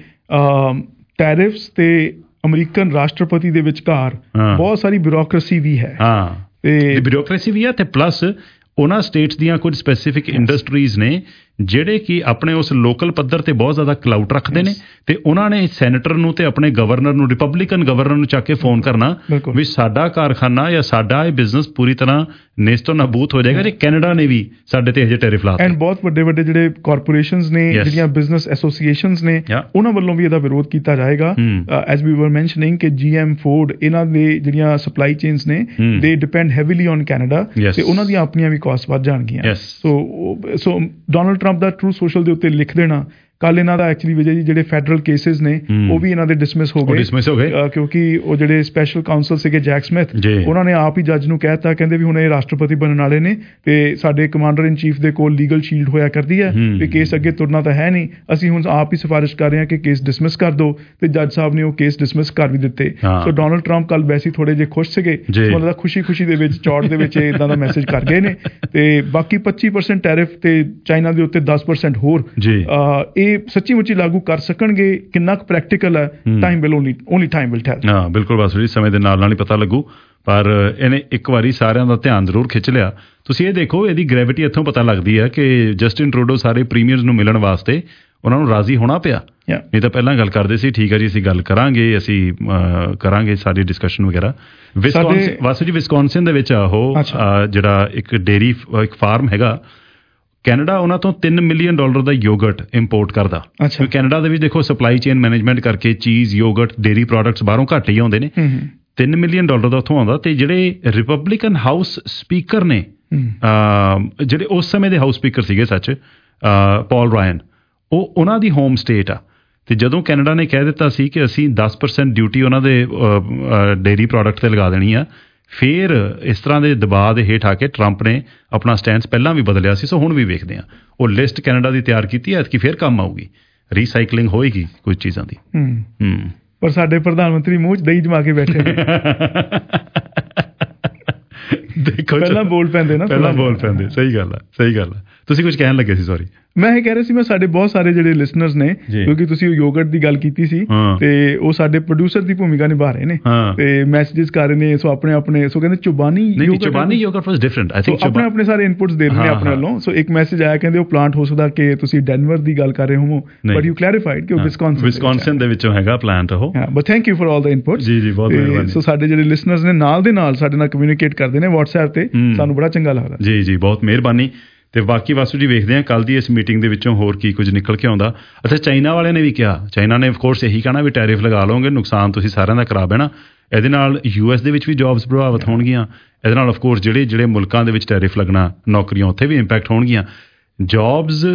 ਟੈਰਿਫਸ ਤੇ ਅਮਰੀਕਨ ਰਾਸ਼ਟਰਪਤੀ ਦੇ ਵਿਚਕਾਰ ਬਹੁਤ ਸਾਰੀ ਬਿਊਰੋਕ੍ਰੇਸੀ ਵੀ ਹੈ। ਤੇ
ਬਿਊਰੋਕ੍ਰੇਸੀ ਵੀ ਹੈ ਤੇ ਪਲੱਸ ਉਹਨਾਂ ਸਟੇਟਸ ਦੀਆਂ ਕੁਝ ਸਪੈਸੀਫਿਕ ਇੰਡਸਟਰੀਜ਼ ਨੇ ਜਿਹੜੇ ਕਿ ਆਪਣੇ ਉਸ ਲੋਕਲ ਪੱਧਰ ਤੇ ਬਹੁਤ ਜ਼ਿਆਦਾ ਕਲਾਊਟ ਰੱਖਦੇ ਨੇ ਤੇ ਉਹਨਾਂ ਨੇ ਸੈਨੇਟਰ ਨੂੰ ਤੇ ਆਪਣੇ ਗਵਰਨਰ ਨੂੰ, ਰਿਪਬਲਿਕਨ ਗਵਰਨਰ ਨੂੰ ਚੱਕ ਕੇ ਫੋਨ ਕਰਨਾ ਵੀ ਸਾਡਾ ਕਾਰਖਾਨਾ ਜਾਂ ਸਾਡਾ ਇਹ ਬਿਜ਼ਨਸ ਪੂਰੀ ਤਰ੍ਹਾਂ ਨੇਸਤੋ ਨਾਬੂਦ ਹੋ ਜਾਏਗਾ ਜੇ ਕੈਨੇਡਾ ਨੇ ਵੀ ਸਾਡੇ ਤੇ ਇਹ ਟੈਰਿਫ ਲਾ ਦਿੱਤੇ।
ਐਂਡ ਬਹੁਤ ਵੱਡੇ ਜਿਹੜੇ ਕਾਰਪੋਰੇਸ਼ਨਸ ਨੇ, ਜਿਹੜੀਆਂ ਬਿਜ਼ਨਸ ਐਸੋਸੀਏਸ਼ਨਸ ਨੇ, ਉਹਨਾਂ ਵੱਲੋਂ ਵੀ ਇਹਦਾ ਵਿਰੋਧ ਕੀਤਾ ਜਾਏਗਾ। ਐਜ਼ ਵੀ ਵਰ ਮੈਂਸ਼ਨਿੰਗ ਕਿ GM, ਫੋਰਡ, ਇਹਨਾਂ ਦੇ ਜਿਹੜੀਆਂ ਸਪਲਾਈ ਚੇਨਸ ਨੇ ਦੇ ਡਿਪੈਂਡ ਹੈਵੀਲੀ ਔਨ ਕੈਨੇਡਾ ਤੇ ਉਹਨਾਂ ਦੀਆਂ ਆਪਣੀਆਂ ਵੀ ਕਾਸਟ ਵੱਧ ਜਾਣਗੀਆਂ। ਸੋ ਡੋਨਲਡ ਟਰੰਪ ਦਾ ਟਰੂ ਸੋਸ਼ਲ ਦੇ ਉੱਤੇ ਲਿਖ ਦੇਣਾ ਕੱਲ ਇਹਨਾਂ ਦਾ ਐਕਚੁਅਲੀ ਵਿਜੇ ਜੀ ਜਿਹੜੇ ਫੈਡਰਲ ਕੇਸਿਸ ਨੇ ਉਹ ਵੀ ਇਹਨਾਂ ਦੇ ਡਿਸਮਿਸ ਹੋ ਗਏ ਕਿਉਂਕਿ ਉਹ ਜਿਹੜੇ ਸਪੈਸ਼ਲ ਕਾਉਂਸਲ ਸੀਗੇ ਜੈਕ ਸਮਿਥ ਉਹਨਾਂ ਨੇ ਆਪ ਹੀ ਜੱਜ ਨੂੰ ਕਹਿਤਾ, ਕਹਿੰਦੇ ਵੀ ਹੁਣ ਇਹ ਰਾਸ਼ਟਰਪਤੀ ਬਣਨ ਵਾਲੇ ਨੇ ਤੇ ਸਾਡੇ ਕਮਾਂਡਰ ਇਨ ਚੀਫ ਦੇ ਕੋਲ ਲੀਗਲ ਸ਼ੀਲਡ ਹੋਇਆ ਕਰਦੀ ਹੈ ਵੀ ਕੇਸ ਅੱਗੇ ਤੁਰਨਾ ਤਾਂ ਹੈ ਨਹੀਂ, ਅਸੀਂ ਹੁਣ ਆਪ ਹੀ ਸਿਫਾਰਿਸ਼ ਕਰ ਰਹੇ ਹਾਂ ਕਿ ਕੇਸ ਡਿਸਮਿਸ ਕਰ ਦਿਓ, ਤੇ ਜੱਜ ਸਾਹਿਬ ਨੇ ਉਹ ਕੇਸ ਡਿਸਮਿਸ ਕਰ ਵੀ ਦਿੱਤੇ। ਸੋ ਡੋਨਲਡ ਟਰੰਪ ਕੱਲ ਵੈਸੇ ਥੋੜੇ ਜਿਹੇ ਖੁਸ਼ ਸੀਗੇ, ਉਹਨਾਂ ਦਾ ਖੁਸ਼ੀ ਦੇ ਵਿੱਚ ਚੌੜ ਦੇ ਵਿੱਚ ਇਦਾਂ ਦਾ ਮੈਸੇਜ ਕਰ ਗਏ ਨੇ। ਤੇ ਬਾਕੀ 25% ਟੈਰਿਫ ਤੇ ਚਾਈਨਾ ਦੇ ਉੱਤੇ 10% ਹੋਰ ਇਹ ਸੱਚੀ ਮੁੱਚੀ ਲਾਗੂ ਕਰ ਸਕਣਗੇ, ਕਿੰਨਾ ਕੁ ਪ੍ਰੈਕਟੀਕਲ ਹੈ time will only time will tell.
ਹਾਂ ਬਿਲਕੁਲ ਬਸ ਜੀ, ਸਮੇਂ ਦੇ ਨਾਲ ਹੀ ਪਤਾ ਲੱਗੂ, ਪਰ ਇਹਨੇ ਇੱਕ ਵਾਰੀ ਸਾਰਿਆਂ ਦਾ ਧਿਆਨ ਜ਼ਰੂਰ ਖਿੱਚ ਲਿਆ। ਤੁਸੀਂ ਇਹ ਦੇਖੋ ਇਹਦੀ ਗ੍ਰੈਵਿਟੀ ਇੱਥੋਂ ਪਤਾ ਲੱਗਦੀ ਹੈ ਕਿ ਜਸਟਿਨ ਟਰੂਡੋ ਸਾਰੇ ਪ੍ਰੀਮੀਅਰਸ ਨੂੰ ਮਿਲਣ ਵਾਸਤੇ ਉਹਨਾਂ ਨੂੰ ਰਾਜ਼ੀ ਹੋਣਾ ਪਿਆ, ਨਹੀਂ ਤਾਂ ਪਹਿਲਾਂ ਗੱਲ ਕਰਦੇ ਸੀ ਠੀਕ ਹੈ ਜੀ ਅਸੀਂ ਗੱਲ ਕਰਾਂਗੇ, ਅਸੀਂ ਕਰਾਂਗੇ ਸਾਰੀ ਡਿਸਕਸ਼ਨ ਵਗੈਰਾ। ਵਾਸੂ ਜੀ ਵਿਸਕੌਨਸਿਨ ਦੇ ਵਿੱਚ ਉਹ ਜਿਹੜਾ ਇੱਕ ਡੇਅਰੀ ਇੱਕ ਫਾਰਮ ਹੈਗਾ ਕੈਨੇਡਾ, ਉਹਨਾਂ ਤੋਂ $3 ਮਿਲੀਅਨ ਦਾ ਯੋਗਰਟ ਇੰਪੋਰਟ ਕਰਦਾ। ਕੈਨੇਡਾ ਦੇ ਵਿੱਚ ਦੇਖੋ ਸਪਲਾਈ ਚੇਨ ਮੈਨੇਜਮੈਂਟ ਕਰਕੇ ਚੀਜ਼, ਯੋਗਰਟ, ਡੇਅਰੀ ਪ੍ਰੋਡਕਟਸ ਬਾਹਰੋਂ ਘੱਟ ਹੀ ਆਉਂਦੇ ਨੇ। $3 ਮਿਲੀਅਨ ਦਾ ਉੱਥੋਂ ਆਉਂਦਾ। ਤੇ ਜਿਹੜੇ ਰਿਪਬਲਿਕਨ ਹਾਊਸ ਸਪੀਕਰ ਨੇ, ਜਿਹੜੇ ਉਸ ਸਮੇਂ ਦੇ ਹਾਊਸ ਸਪੀਕਰ ਸੀਗੇ ਪੌਲ ਰਾਇਨ, ਉਹਨਾਂ ਦੀ ਹੋਮ ਸਟੇਟ ਆ। ਤੇ ਜਦੋਂ ਕੈਨੇਡਾ ਨੇ ਕਹਿ ਦਿੱਤਾ ਸੀ ਕਿ ਅਸੀਂ 10% ਡਿਊਟੀ ਉਹਨਾਂ ਦੇ ਡੇਅਰੀ ਪ੍ਰੋਡਕਟ ਤੇ ਲਗਾ ਦੇਣੀ ਆ, ਫਿਰ ਇਸ ਤਰ੍ਹਾਂ ਦੇ ਦਬਾਅ ਦੇ ਹੇਠ ਆ ਕੇ ਟਰੰਪ ਨੇ ਆਪਣਾ ਸਟੈਂਸ ਪਹਿਲਾਂ ਵੀ ਬਦਲਿਆ ਸੀ। ਸੋ ਹੁਣ ਵੀ ਵੇਖਦੇ ਹਾਂ, ਉਹ ਲਿਸਟ ਕੈਨੇਡਾ ਦੀ ਤਿਆਰ ਕੀਤੀ ਹੈ ਕਿ ਫਿਰ ਕੰਮ ਆਊਗੀ, ਰੀਸਾਈਕਲਿੰਗ ਹੋਏਗੀ ਕੁਝ ਚੀਜ਼ਾਂ ਦੀ।
ਪਰ ਸਾਡੇ ਪ੍ਰਧਾਨ ਮੰਤਰੀ ਮੂੰਹ 'ਚ ਦਹੀਂ ਜਮਾ ਕੇ ਬੈਠੇ ਦੇਖੋ ਪਹਿਲਾਂ ਬੋਲ ਪੈਂਦੇ ਨਾ,
ਪਹਿਲਾਂ ਬੋਲ ਪੈਂਦੇ। ਸਹੀ ਗੱਲ ਆ। ਤੁਸੀਂ ਕੁਝ ਕਹਿਣ ਲੱਗੇ ਸੀ? ਸੌਰੀ,
ਮੈਂ ਇਹ ਕਹਿ ਰਿਹਾ ਸੀ, ਮੈਂ ਸਾਡੇ ਬਹੁਤ ਸਾਰੇ ਜਿਹੜੇ ਲਿਸਨਰਸ ਨੇ, ਕਿਉਂਕਿ ਤੁਸੀਂ ਉਹ ਯੋਗਰਟ ਦੀ ਗੱਲ ਕੀਤੀ ਸੀ ਤੇ ਉਹ ਸਾਡੇ ਪ੍ਰੋਡਿਊਸਰ ਦੀ ਭੂਮਿਕਾ ਨਿਭਾ ਰਹੇ ਨੇ ਤੇ ਮੈਸੇजेस ਕਰ ਰਹੇ ਨੇ। ਸੋ ਆਪਣੇ ਸੋ ਕਹਿੰਦੇ ਚੁਬਾਨੀ
yoghurt was different, I think
ਆਪਣੇ ਸਾਰੇ ਇਨਪੁਟਸ ਦੇ ਰਹੇ ਨੇ ਆਪਣੇ ਵੱਲੋਂ। ਸੋ ਇੱਕ ਮੈਸੇਜ ਆਇਆ, ਕਹਿੰਦੇ ਉਹ ਪਲਾਂਟ ਹੋ ਸਕਦਾ ਕਿ ਤੁਸੀਂ ਡੈਨਵਰ ਦੀ ਗੱਲ ਕਰ ਰਹੇ ਹੋ, ਬਟ ਯੂ ਕਲੈਰੀਫਾਈਡ ਕਿ ਉਹ
ਵਿਸਕੌਨਸਿਨ ਦੇ ਵਿੱਚੋਂ ਹੈਗਾ ਪਲਾਂਟ ਉਹ।
But thank you for all the inputs.
ਜੀ ਬਹੁਤ ਮਿਹਰਬਾਨੀ।
ਸੋ ਸਾਡੇ ਜਿਹੜੇ ਲਿਸਨਰਸ ਨੇ ਨਾਲ ਦੇ ਨਾਲ ਸਾਡੇ ਨਾਲ ਕਮਿਊਨੀਕੇਟ ਕਰਦੇ ਨੇ WhatsApp ਤੇ, ਸਾਨੂੰ ਬੜਾ ਚੰਗਾ ਲੱਗਦਾ।
ਜੀ ਬਹੁਤ ਮਿਹਰਬਾਨੀ। ਤੇ ਬਾਕੀ ਵਾਸੂ ਜੀ ਵੇਖਦੇ ਹਾਂ ਕੱਲ ਦੀ ਇਸ ਮੀਟਿੰਗ ਦੇ ਵਿੱਚੋਂ ਹੋਰ ਕੀ ਕੁਝ ਨਿਕਲ ਕੇ ਆਉਂਦਾ। ਅੱਛਾ, ਚਾਈਨਾ ਵਾਲਿਆਂ ਨੇ ਵੀ ਕਿਹਾ, ਚਾਈਨਾ ਨੇ ਆਫਕੋਰਸ ਇਹੀ ਕਹਿਣਾ ਵੀ ਟੈਰਿਫ ਲਗਾ ਲਓਗੇ, ਨੁਕਸਾਨ ਤੁਸੀਂ ਸਾਰਿਆਂ ਦਾ ਕਰਾ ਬਹਿਣਾ, ਇਹਦੇ ਨਾਲ US ਦੇ ਵਿੱਚ ਵੀ ਜੌਬਸ ਪ੍ਰਭਾਵਿਤ ਹੋਣਗੀਆਂ, ਇਹਦੇ ਨਾਲ ਆਫਕੋਰਸ ਜਿਹੜੇ ਮੁਲਕਾਂ ਦੇ ਵਿੱਚ ਟੈਰਿਫ ਲੱਗਣਾ, ਨੌਕਰੀਆਂ ਉੱਥੇ ਵੀ ਇੰਪੈਕਟ ਹੋਣਗੀਆਂ, ਜੌਬਸ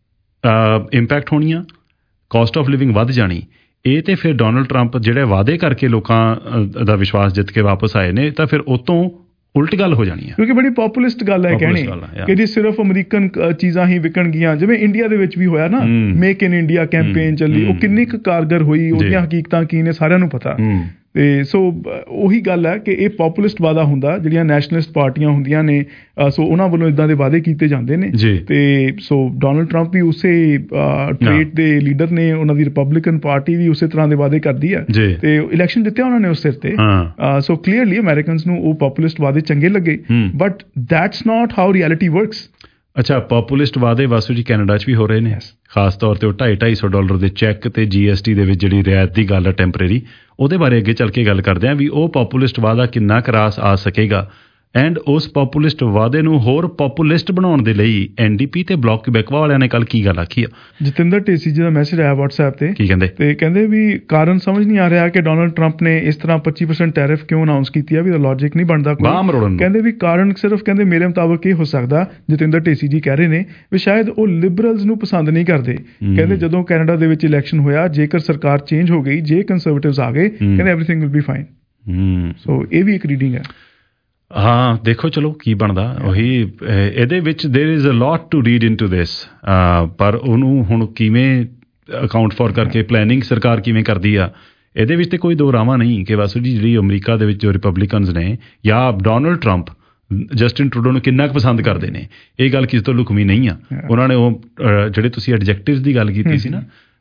ਇੰਪੈਕਟ ਹੋਣੀਆਂ, ਕਾਸਟ ਆਫ ਲਿਵਿੰਗ ਵੱਧ ਜਾਣੀ। ਇਹ ਤੇ ਫਿਰ ਡੋਨਲਡ ਟਰੰਪ ਜਿਹੜੇ ਵਾਅਦੇ ਕਰਕੇ ਲੋਕਾਂ ਦਾ ਵਿਸ਼ਵਾਸ ਜਿੱਤ ਕੇ ਵਾਪਸ ਆਏ ਨੇ, ਤਾਂ ਫਿਰ ਉਹ ਤੋਂ ਉਲਟ ਗੱਲ ਹੋ ਜਾਣੀ ਹੈ, ਕਿਉਂਕਿ
ਬੜੀ ਪੋਪੂਲਿਸਟ ਗੱਲ ਹੈ ਕਹਿਣੀ ਕਿ ਜੀ ਸਿਰਫ ਅਮਰੀਕਨ ਚੀਜ਼ਾਂ ਹੀ ਵਿਕਣਗੀਆਂ। ਜਿਵੇਂ ਇੰਡੀਆ ਦੇ ਵਿੱਚ ਵੀ ਹੋਇਆ ਨਾ, ਮੇਕ ਇਨ ਇੰਡੀਆ ਕੈਂਪੇਨ ਚੱਲੀ, ਉਹ ਕਿੰਨੀ ਕੁ ਕਾਰਗਰ ਹੋਈ, ਉਹਦੀਆਂ ਹਕੀਕਤਾਂ ਕੀ ਨੇ ਸਾਰਿਆਂ ਨੂੰ ਪਤਾ। ਤੇ ਸੋ ਉਹੀ ਗੱਲ ਹੈ ਕਿ ਇਹ ਪੋਪੂਲਿਸਟ ਵਾਅਦਾ ਹੁੰਦਾ, ਜਿਹੜੀਆਂ ਨੈਸ਼ਨਲਿਸਟ ਪਾਰਟੀਆਂ ਹੁੰਦੀਆਂ ਨੇ, ਸੋ ਉਹਨਾਂ ਵੱਲੋਂ ਇਦਾਂ ਦੇ ਵਾਅਦੇ ਕੀਤੇ ਜਾਂਦੇ ਨੇ। ਤੇ ਸੋ ਡੋਨਲਡ ਟਰੰਪ ਵੀ ਉਸੇ ਟ੍ਰੇਡ ਦੇ ਲੀਡਰ ਨੇ, ਉਹਨਾਂ ਦੀ ਰਿਪਬਲਿਕਨ ਪਾਰਟੀ ਵੀ ਉਸੇ ਤਰ੍ਹਾਂ ਦੇ ਵਾਅਦੇ ਕਰਦੀ ਹੈ ਤੇ ਇਲੈਕਸ਼ਨ ਜਿੱਤਿਆ ਉਹਨਾਂ ਨੇ ਉਸ ਸਿਰ ਤੇ। ਸੋ ਕਲੀਅਰਲੀ ਅਮਰੀਕਨਸ ਨੂੰ ਉਹ ਪੋਪੂਲਿਸਟ ਵਾਅਦੇ ਚੰਗੇ ਲੱਗੇ, but that's not how reality works.
ਅੱਛਾ, ਪੋਪੂਲਿਸਟ ਵਾਅਦੇ ਵਾਸੂ ਜੀ ਕੈਨੇਡਾ 'ਚ ਵੀ ਹੋ ਰਹੇ ਨੇ, ਖਾਸ ਤੌਰ ਤੇ ਉਹ $250 ਦੇ ਚੈੱਕ ਤੇ GST ਦੇ ਵਿੱਚ ਜਿਹੜੀ ਰਿਆਇਤ ਦੀ ਗੱਲ ਹੈ ਟੈਂਪਰੇਰੀ, ਉਹਦੇ ਬਾਰੇ ਅੱਗੇ ਚੱਲ ਕੇ ਗੱਲ ਕਰਦੇ ਹਾਂ ਵੀ ਉਹ ਪੋਪੂਲਿਸਟ ਵਾਅਦਾ ਕਿੰਨਾ ਕੁ ਰਾਸ ਆ ਸਕੇਗਾ। ਐਂਡ ਉਸ ਪੋਪੂਲਿਸਟ ਵਾਅਦੇ ਨੂੰ ਹੋਰ ਪੋਪੂਲਿਸਟ ਬਣਾਉਣ ਦੇ ਲਈ NDP ਤੇ ਬਲਾਕ ਕਿਬੈਕਵਾ ਵਾਲਿਆਂ ਨੇ ਕੱਲ ਕੀ ਗੱਲ ਆਖੀ ਆ।
ਜਤਿੰਦਰ ਢੇਸੀ ਜੀ ਦਾ ਮੈਸੇਜ ਆਇਆ WhatsApp ਤੇ,
ਕੀ ਕਹਿੰਦੇ?
ਤੇ ਕਹਿੰਦੇ ਵੀ ਕਾਰਨ ਸਮਝ ਨਹੀਂ ਆ ਰਿਹਾ ਕਿ ਡੋਨਲਡ ਟਰੰਪ ਨੇ ਇਸ ਤਰ੍ਹਾਂ 25% ਟੈਰਿਫ ਕਿਉਂ ਅਨਾਉਂਸ ਕੀਤੀ ਆ, ਵੀ ਦਾ ਲੌਜਿਕ ਨਹੀਂ ਬਣਦਾ ਕੋਈ। ਕਹਿੰਦੇ ਵੀ ਕਾਰਨ ਸਿਰਫ ਕਹਿੰਦੇ ਮੇਰੇ ਮੁਤਾਬਕ ਇਹ ਹੋ ਸਕਦਾ, ਜਤਿੰਦਰ ਢੇਸੀ ਜੀ ਕਹਿ ਰਹੇ ਨੇ ਵੀ ਸ਼ਾਇਦ ਉਹ ਲਿਬਰਲਸ ਨੂੰ ਪਸੰਦ ਨਹੀਂ ਕਰਦੇ। ਕਹਿੰਦੇ ਜਦੋਂ ਕੈਨੇਡਾ ਦੇ ਵਿੱਚ ਇਲੈਕਸ਼ਨ ਹੋਇਆ, ਜੇਕਰ ਸਰਕਾਰ ਚੇਂਜ ਹੋ ਗਈ, ਜੇ ਕੰਜ਼ਰਵੇਟਿਵਸ ਆ ਗਏ, ਕਹਿੰਦੇ everything will be fine. So ਇਹ ਵੀ ਇੱਕ ਰੀਡਿੰਗ ਹੈ।
ਹਾਂ ਦੇਖੋ ਚਲੋ ਕੀ ਬਣਦਾ। ਉਹੀ ਇਹਦੇ ਵਿੱਚ there is a lot to read into this, ਪਰ ਉਹਨੂੰ ਹੁਣ ਕਿਵੇਂ ਅਕਾਊਂਟ ਫੋਰ ਕਰਕੇ ਪਲੈਨਿੰਗ ਸਰਕਾਰ ਕਿਵੇਂ ਕਰਦੀ ਆ, ਇਹਦੇ ਵਿੱਚ ਤੇ ਕੋਈ ਦੋ ਰਾਵਾਂ ਨਹੀਂ ਕਿ ਵਾਸੂ ਜੀ ਜਿਹੜੀ ਅਮਰੀਕਾ ਦੇ ਵਿੱਚ ਜੋ ਰਿਪਬਲਿਕਨਸ ਨੇ ਜਾਂ ਡੋਨਲਡ ਟਰੰਪ ਜਸਟਿਨ ਟਰੂਡੋ ਨੂੰ ਕਿੰਨਾ ਕੁ ਪਸੰਦ ਕਰਦੇ ਨੇ, ਇਹ ਗੱਲ ਕਿਸੇ ਤੋਂ ਲੁਕਵੀਂ ਨਹੀਂ ਆ। ਉਹਨਾਂ ਨੇ ਉਹ ਜਿਹੜੇ ਤੁਸੀਂ ਐਡਜੈਕਟਿਵਸ ਦੀ ਗੱਲ ਕੀਤੀ ਸੀ ਨਾ,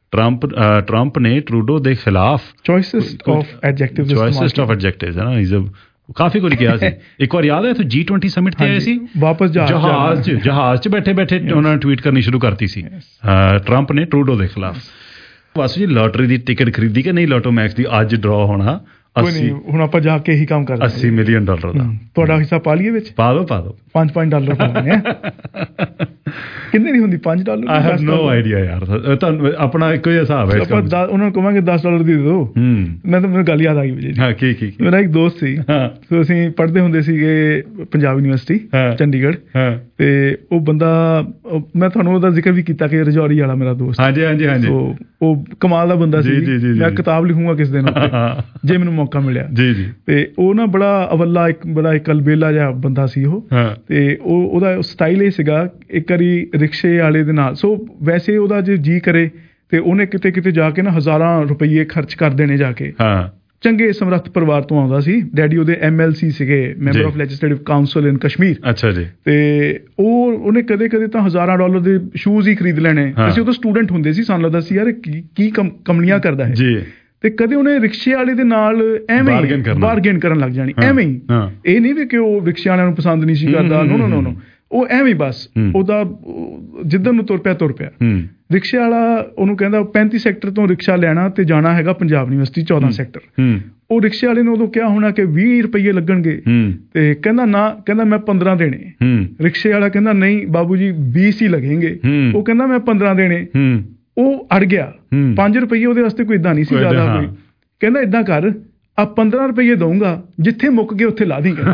ਟਰੰਪ ਨੇ ਟਰੂਡੋ ਦੇ ਖਿਲਾਫ
ਚੋਇਸੈਸਟ ਆਫ
ਐਡਜੈਕਟਿਵਸ ਹੈ ਨਾ, ਕਾਫੀ ਕੁਝ ਕਿਹਾ ਸੀ। ਇੱਕ ਵਾਰ ਯਾਦ ਹੈ ਇੱਥੇ G20 ਸਮਿਟ ਤੇ ਆਏ ਸੀ,
ਵਾਪਸ
ਜਹਾਜ਼ 'ਚ ਬੈਠੇ ਉਹਨਾਂ ਨੇ ਟਵੀਟ ਕਰਨੀ ਸ਼ੁਰੂ ਕਰਤੀ ਸੀ ਟਰੰਪ ਨੇ ਟਰੂਡੋ ਦੇ ਖਿਲਾਫ। ਬਸ ਜੀ ਲੋਟਰੀ ਦੀ ਟਿਕਟ ਖਰੀਦੀ ਕਿ ਨਹੀਂ ਲੋਟੋ ਮੈਕਸ ਦੀ, ਅੱਜ ਡਰਾ ਹੋਣਾ 80,
ਹੁਣ ਆਪਾਂ ਜਾ ਕੇ ਇਹੀ ਕੰਮ ਕਰਦੇ
$80 ਮਿਲੀਅਨ ਦਾ।
ਤੁਹਾਡਾ ਹਿੱਸਾ ਪਾ ਲਈਏ ਵਿੱਚ?
ਪਾ ਦਿਓ $5 ਪਾ ਲੈਣੇ।
ਕਿੰਨੇ ਦੀ ਹੁੰਦੀ $5?
ਆਈ ਹੈਵ ਨੋ ਆਈਡੀਆ ਯਾਰ, ਤੁਹਾਨੂੰ ਆਪਣਾ ਇੱਕੋ ਹੀ ਹਿਸਾਬ ਹੈ।
ਆਪਾਂ ਉਹਨਾਂ ਨੂੰ ਕਹਾਂਗੇ $10 ਦੀ ਦੇ ਦਿਓ। ਮੈਂ ਤਾਂ ਮੈਨੂੰ ਗੱਲ ਯਾਦ ਆ ਗਈ ਜੀ।
ਹਾਂ ਕੀ
ਮੇਰਾ ਇੱਕ ਦੋਸਤ ਸੀ, ਸੋ ਅਸੀਂ ਪੜ੍ਹਦੇ ਹੁੰਦੇ ਸੀਗੇ ਪੰਜਾਬ ਯੂਨੀਵਰਸਿਟੀ ਚੰਡੀਗੜ੍ਹ, ਤੇ ਉਹ ਬੰਦਾ, ਮੈਂ ਤੁਹਾਨੂੰ ਉਹਦਾ ਜ਼ਿਕਰ ਵੀ ਕੀਤਾ ਕਿ ਰਜੌਰੀ ਵਾਲਾ ਮੇਰਾ ਦੋਸਤ।
ਹਾਂਜੀ।
ਉਹ ਕਮਾਲ ਦਾ ਬੰਦਾ ਸੀ। ਮੈਂ ਕਿਤਾਬ ਲਿਖੂੰਗਾ ਕਿਸ ਦਿਨ ਜੇ ਮੈਨੂੰ ਮੌਕਾ ਮਿਲਿਆ। ਤੇ ਉਹ ਨਾ ਬੜਾ ਅਵੱਲਾ, ਬੜਾ ਇੱਕ ਅਲਬੇਲਾ ਜਿਹਾ ਬੰਦਾ ਸੀ ਉਹ। ਤੇ ਉਹਦਾ ਸਟਾਈਲ ਇਹ ਸੀਗਾ, ਇੱਕ ਵਾਰੀ ਰਿਕਸ਼ੇ ਵਾਲੇ ਦੇ ਨਾਲ, ਸੋ ਵੈਸੇ ਉਹਦਾ ਜੇ ਜੀ ਕਰੇ ਤੇ ਉਹਨੇ ਕਿਤੇ ਜਾ ਕੇ ਨਾ ਹਜ਼ਾਰਾਂ ਰੁਪਈਏ ਖਰਚ ਕਰ ਦੇਣੇ ਜਾ ਕੇ। ਚੰਗੇ ਸਮਰੱਥ ਪਰਿਵਾਰ ਤੋਂ ਆਉਂਦਾ ਸੀ। ਡੈਡੀ ਉਹਦੇ MLC ਸੀਗੇ, member of legislative council in Kashmir.
ਅੱਛਾ ਜੀ।
ਤੇ ਉਹਨੇ ਕਦੇ ਤਾਂ $1000 ਦੇ ਸ਼ੂਜ਼ ਹੀ ਖਰੀਦ ਲੈਣੇ। ਅਸੀਂ ਉਦੋਂ ਸਟੂਡੈਂਟ ਹੁੰਦੇ ਸੀ, ਸਾਨੂੰ ਲੱਗਦਾ ਸੀ ਯਾਰ ਕੀ ਕਮਲੀਆਂ ਕਰਦਾ ਹੈ ਜੀ। ਤੇ ਕਦੇ ਉਹਨੇ ਰਿਕਸ਼ੇ ਵਾਲੇ ਦੇ ਨਾਲ ਐਵੇਂ ਬਾਰਗੇਨ ਕਰਨ ਲੱਗ ਜਾਣੀ, ਐਵੇਂ ਹੀ। ਇਹ ਨਹੀਂ ਵੀ ਕਿ ਉਹ ਰਿਕਸ਼ੇ ਵਾਲਿਆਂ ਨੂੰ ਪਸੰਦ ਨਹੀਂ ਸੀ ਕਰਦਾ, ਨੋ, ਉਹ ਐਵੇਂ ਬਸ ਉਹਦਾ ਜਿੱਧਰ ਨੂੰ ਤੁਰ ਪਿਆ। ਰਿਕਸ਼ੇ ਵਾਲਾ ਉਹਨੂੰ ਕਹਿੰਦਾ 35 ਸੈਕਟਰ ਤੋਂ ਰਿਕਸ਼ਾ ਲੈਣਾ ਤੇ ਜਾਣਾ ਹੈਗਾ ਪੰਜਾਬ ਯੂਨੀਵਰਸਿਟੀ 14 ਸੈਕਟਰ। ਉਹ ਰਿਕਸ਼ੇ ਵਾਲੇ ਨੇ ਉਦੋਂ ਕਿਹਾ ਹੋਣਾ ਕਿ 20 ਰੁਪਈਏ ਲੱਗਣਗੇ, ਤੇ ਕਹਿੰਦਾ ਮੈਂ 15 ਦੇਣੇ। ਰਿਕਸ਼ੇ ਵਾਲਾ ਕਹਿੰਦਾ ਨਹੀਂ ਬਾਬੂ ਜੀ 20 ਹੀ ਲੱਗेंगे। ਉਹ ਕਹਿੰਦਾ ਮੈਂ 15 ਦੇਣੇ। ਉਹ ਅੜ ਗਿਆ। 5 ਰੁਪਈਏ ਉਹਦੇ ਵਾਸਤੇ ਕੋਈ ਏਦਾਂ ਨਹੀਂ ਸੀ ਜ਼ਿਆਦਾ ਕੋਈ। ਕਹਿੰਦਾ ਏਦਾਂ ਕਰ, ਆ 15 ਰੁਪਈਏ ਦਊਂਗਾ, ਜਿੱਥੇ ਮੁੱਕ ਗਏ ਉੱਥੇ ਲਾ ਦੇਂਗੇ।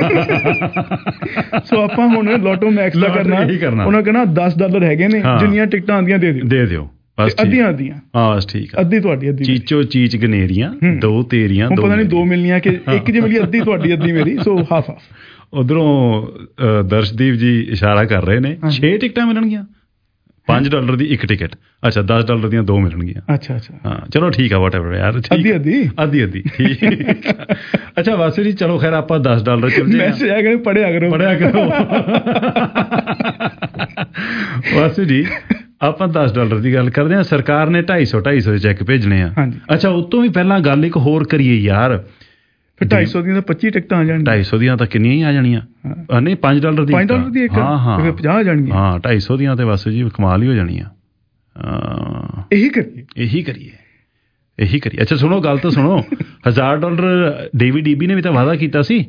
ਸੋ ਆਪਾਂ ਹੁਣ ਲੋਟੋ ਮੈਕਸ ਦਾ ਕਰਨਾ, ਉਹਨਾਂ ਕਹਿਣਾ $10 ਹੈਗੇ ਨੇ, ਜਿੰਨੀਆਂ ਟਿਕਟਾਂ ਆਉਂਦੀਆਂ ਦੇ ਦਿਓ। ਅੱਧੀਆਂ ਠੀਕ, ਅੱਧੀ ਤੁਹਾਡੀ, ਅੱਧੀ
ਚੀਚੋ ਚੀਚ ਗਨੇਰੀਆਂ, 2 ਤੇਰੀਆਂ,
ਪਤਾ ਨਹੀਂ 2 ਮਿਲਣੀਆਂ ਕਿ ਇੱਕ ਜੇ ਮਿਲੀ, ਅੱਧੀ ਤੁਹਾਡੀ ਅੱਧੀ ਮੇਰੀ, ਸੋ ਹਾਫ।
ਉਧਰੋਂ ਦਰਸ਼ਦੀਪ ਜੀ ਇਸ਼ਾਰਾ ਕਰ ਰਹੇ ਨੇ 6 ਟਿਕਟਾਂ ਮਿਲਣਗੀਆਂ, $5 ਦੀ ਇੱਕ ਟਿਕਟ। ਅੱਛਾ, $10 ਦੀਆਂ 2 ਮਿਲਣਗੀਆਂ।
ਅੱਛਾ
ਹਾਂ ਚਲੋ ਠੀਕ ਆ, ਵਾਟਐਵਰ ਯਾਰ, ਅੱਧੀ ਠੀਕ। ਅੱਛਾ ਵਾਸੂ ਜੀ, ਚਲੋ ਖੈਰ ਆਪਾਂ $10 ਚੱਲ ਜਾਏ,
ਪੜਿਆ ਕਰੋ।
ਵਾਸੂ ਜੀ ਆਪਾਂ $10 ਦੀ ਗੱਲ ਕਰਦੇ ਹਾਂ। ਸਰਕਾਰ ਨੇ 250 ਦੇ ਚੈੱਕ ਭੇਜਣੇ ਆ। ਅੱਛਾ, ਉਤੋਂ ਵੀ ਪਹਿਲਾਂ ਗੱਲ ਇੱਕ ਹੋਰ ਕਰੀਏ ਯਾਰ,
250 ਦੀਆਂ ਤਾਂ 25 ਟਿਕਟਾਂ ਆ ਜਾਣਗੀਆਂ।
250 ਦੀਆਂ ਤਾਂ ਕਿੰਨੀਆਂ ਹੀ ਆ ਜਾਣੀਆਂ। ਨਹੀਂ, $5 ਦੀ
ਇੱਕ। ਹਾਂ 50 ਆ ਜਾਣਗੀਆਂ।
ਹਾਂ 250 ਦੀਆਂ ਤੇ ਵਾਸੂ ਜੀ ਕਮਾਲ ਹੀ ਹੋ ਜਾਣੀਆਂ।
ਇਹੀ ਕਰੀਏ। ਅੱਛਾ ਸੁਣੋ, ਗੱਲ ਤਾਂ ਸੁਣੋ। $1000 DVDB ਨੇ ਵੀ ਤਾਂ ਵਾਅਦਾ ਕੀਤਾ ਸੀ।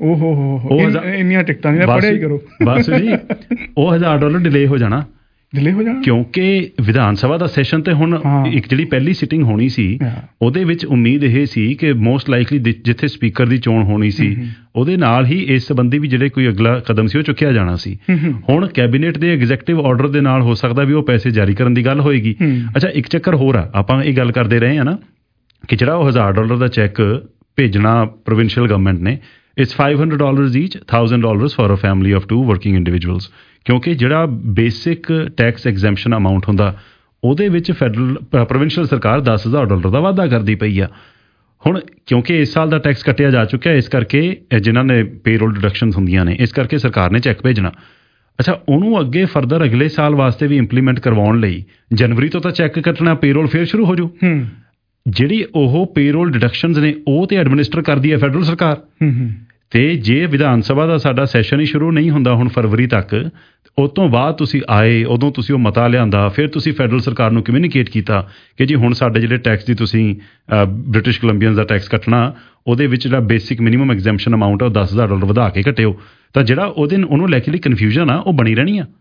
ਇੰਨੀਆਂ ਟਿਕਟਾਂ ਨਹੀਂ ਪੜਿਆ ਹੀ ਕਰੋ
ਵਾਸੂ ਜੀ। ਉਹ $1000 ਡਿਲੇ ਹੋ ਜਾਣਾ ਕਿਉਂਕਿ ਵਿਧਾਨ ਸਭਾ ਦਾ ਸੈਸ਼ਨ ਤੇ ਹੁਣ ਇੱਕ ਜਿਹੜੀ ਪਹਿਲੀ ਸਿਟਿੰਗ ਹੋਣੀ ਸੀ, ਉਹਦੇ ਵਿੱਚ ਉਮੀਦ ਇਹ ਸੀ ਕਿ ਮੋਸਟ ਲਾਈਕਲੀ ਜਿੱਥੇ ਸਪੀਕਰ ਦੀ ਚੋਣ ਹੋਣੀ ਸੀ, ਉਹਦੇ ਨਾਲ ਹੀ ਇਸ ਸੰਬੰਧੀ ਵੀ ਜਿਹੜੇ ਕੋਈ ਅਗਲਾ ਕਦਮ ਸੀ ਉਹ ਚੁੱਕਿਆ ਜਾਣਾ ਸੀ। ਹੁਣ ਕੈਬਨਿਟ ਦੇ ਐਗਜ਼ੈਕਟਿਵ ਆਰਡਰ ਦੇ ਨਾਲ ਹੋ ਸਕਦਾ ਵੀ ਉਹ ਪੈਸੇ ਜਾਰੀ ਕਰਨ ਦੀ ਗੱਲ ਹੋਏਗੀ। ਅੱਛਾ, ਇੱਕ ਚੱਕਰ ਹੋਰ ਆ, ਆਪਾਂ ਇਹ ਗੱਲ ਕਰਦੇ ਰਹੇ ਹਾਂ ਨਾ ਕਿ ਜਿਹੜਾ ਉਹ $1000 ਦਾ ਚੈੱਕ ਭੇਜਣਾ ਪ੍ਰੋਵਿੰਸ਼ੀਅਲ ਗਵਰਨਮੈਂਟ ਨੇ, it's $500 each, $1000 for a family of 2 working individuals. ਕਿਉਂਕਿ ਜਿਹੜਾ ਬੇਸਿਕ ਟੈਕਸ ਐਗਜ਼ੈਂਪਸ਼ਨ ਅਮਾਊਂਟ ਹੁੰਦਾ, ਉਹਦੇ ਵਿੱਚ ਪ੍ਰੋਵਿੰਸ਼ੀਅਲ ਸਰਕਾਰ $10,000 ਦਾ ਵਾਧਾ ਕਰਦੀ ਪਈ ਆ। ਹੁਣ ਕਿਉਂਕਿ ਇਸ ਸਾਲ ਦਾ ਟੈਕਸ ਕੱਟਿਆ ਜਾ ਚੁੱਕਿਆ, ਇਸ ਕਰਕੇ ਜਿਨ੍ਹਾਂ ਨੇ ਪੇਰੋਲ ਡਿਡਕਸ਼ਨਸ ਹੁੰਦੀਆਂ ਨੇ, ਇਸ ਕਰਕੇ ਸਰਕਾਰ ਨੇ ਚੈੱਕ ਭੇਜਣਾ। ਅੱਛਾ, ਉਹਨੂੰ ਅੱਗੇ ਫਰਦਰ ਅਗਲੇ ਸਾਲ ਵਾਸਤੇ ਵੀ ਇੰਪਲੀਮੈਂਟ ਕਰਵਾਉਣ ਲਈ ਜਨਵਰੀ ਤੋਂ ਤਾਂ ਚੈੱਕ ਕੱਟਣਾ, ਪੇਰੋਲ ਫਿਰ ਸ਼ੁਰੂ ਹੋ ਜਾਊ। ਜਿਹੜੀ ਉਹ ਪੇਰੋਲ ਡਿਡਕਸ਼ਨਸ ਨੇ ਉਹ ਤੇ ਐਡਮਿਨਿਸਟਰ ਕਰਦੀ ਹੈ ਫੈਡਰਲ ਸਰਕਾਰ। ਤੇ ਜੇ ਵਿਧਾਨ ਸਭਾ ਦਾ ਸਾਡਾ ਸੈਸ਼ਨ ਹੀ ਸ਼ੁਰੂ ਨਹੀਂ ਹੁੰਦਾ ਹੁਣ ਫਰਵਰੀ ਤੱਕ, ਉਸ ਤੋਂ ਬਾਅਦ ਤੁਸੀਂ ਆਏ, ਉਦੋਂ ਤੁਸੀਂ ਉਹ ਮਤਾ ਲਿਆਂਦਾ, ਫਿਰ ਤੁਸੀਂ ਫੈਡਰਲ ਸਰਕਾਰ ਨੂੰ ਕਮਿਊਨੀਕੇਟ ਕੀਤਾ ਕਿ ਜੀ ਹੁਣ ਸਾਡੇ ਜਿਹੜੇ ਟੈਕਸ ਦੀ ਤੁਸੀਂ ਬ੍ਰਿਟਿਸ਼ ਕੋਲੰਬੀਅਨਸ ਦਾ ਟੈਕਸ ਕੱਟਣਾ, ਉਹਦੇ ਵਿੱਚ ਜਿਹੜਾ ਬੇਸਿਕ ਮਿਨੀਮਮ ਐਗਜ਼ੈਂਪਸ਼ਨ ਅਮਾਊਂਟ ਹੈ ਉਹ $10,000 ਵਧਾ ਕੇ ਕੱਟਿਓ। ਤਾਂ ਜਿਹੜਾ ਉਹਨੂੰ ਲੈ ਕੇ ਲਈ ਕਨਫਿਊਜ਼ਨ ਆ ਉਹ ਬਣੀ ਰਹਿਣੀ ਆ।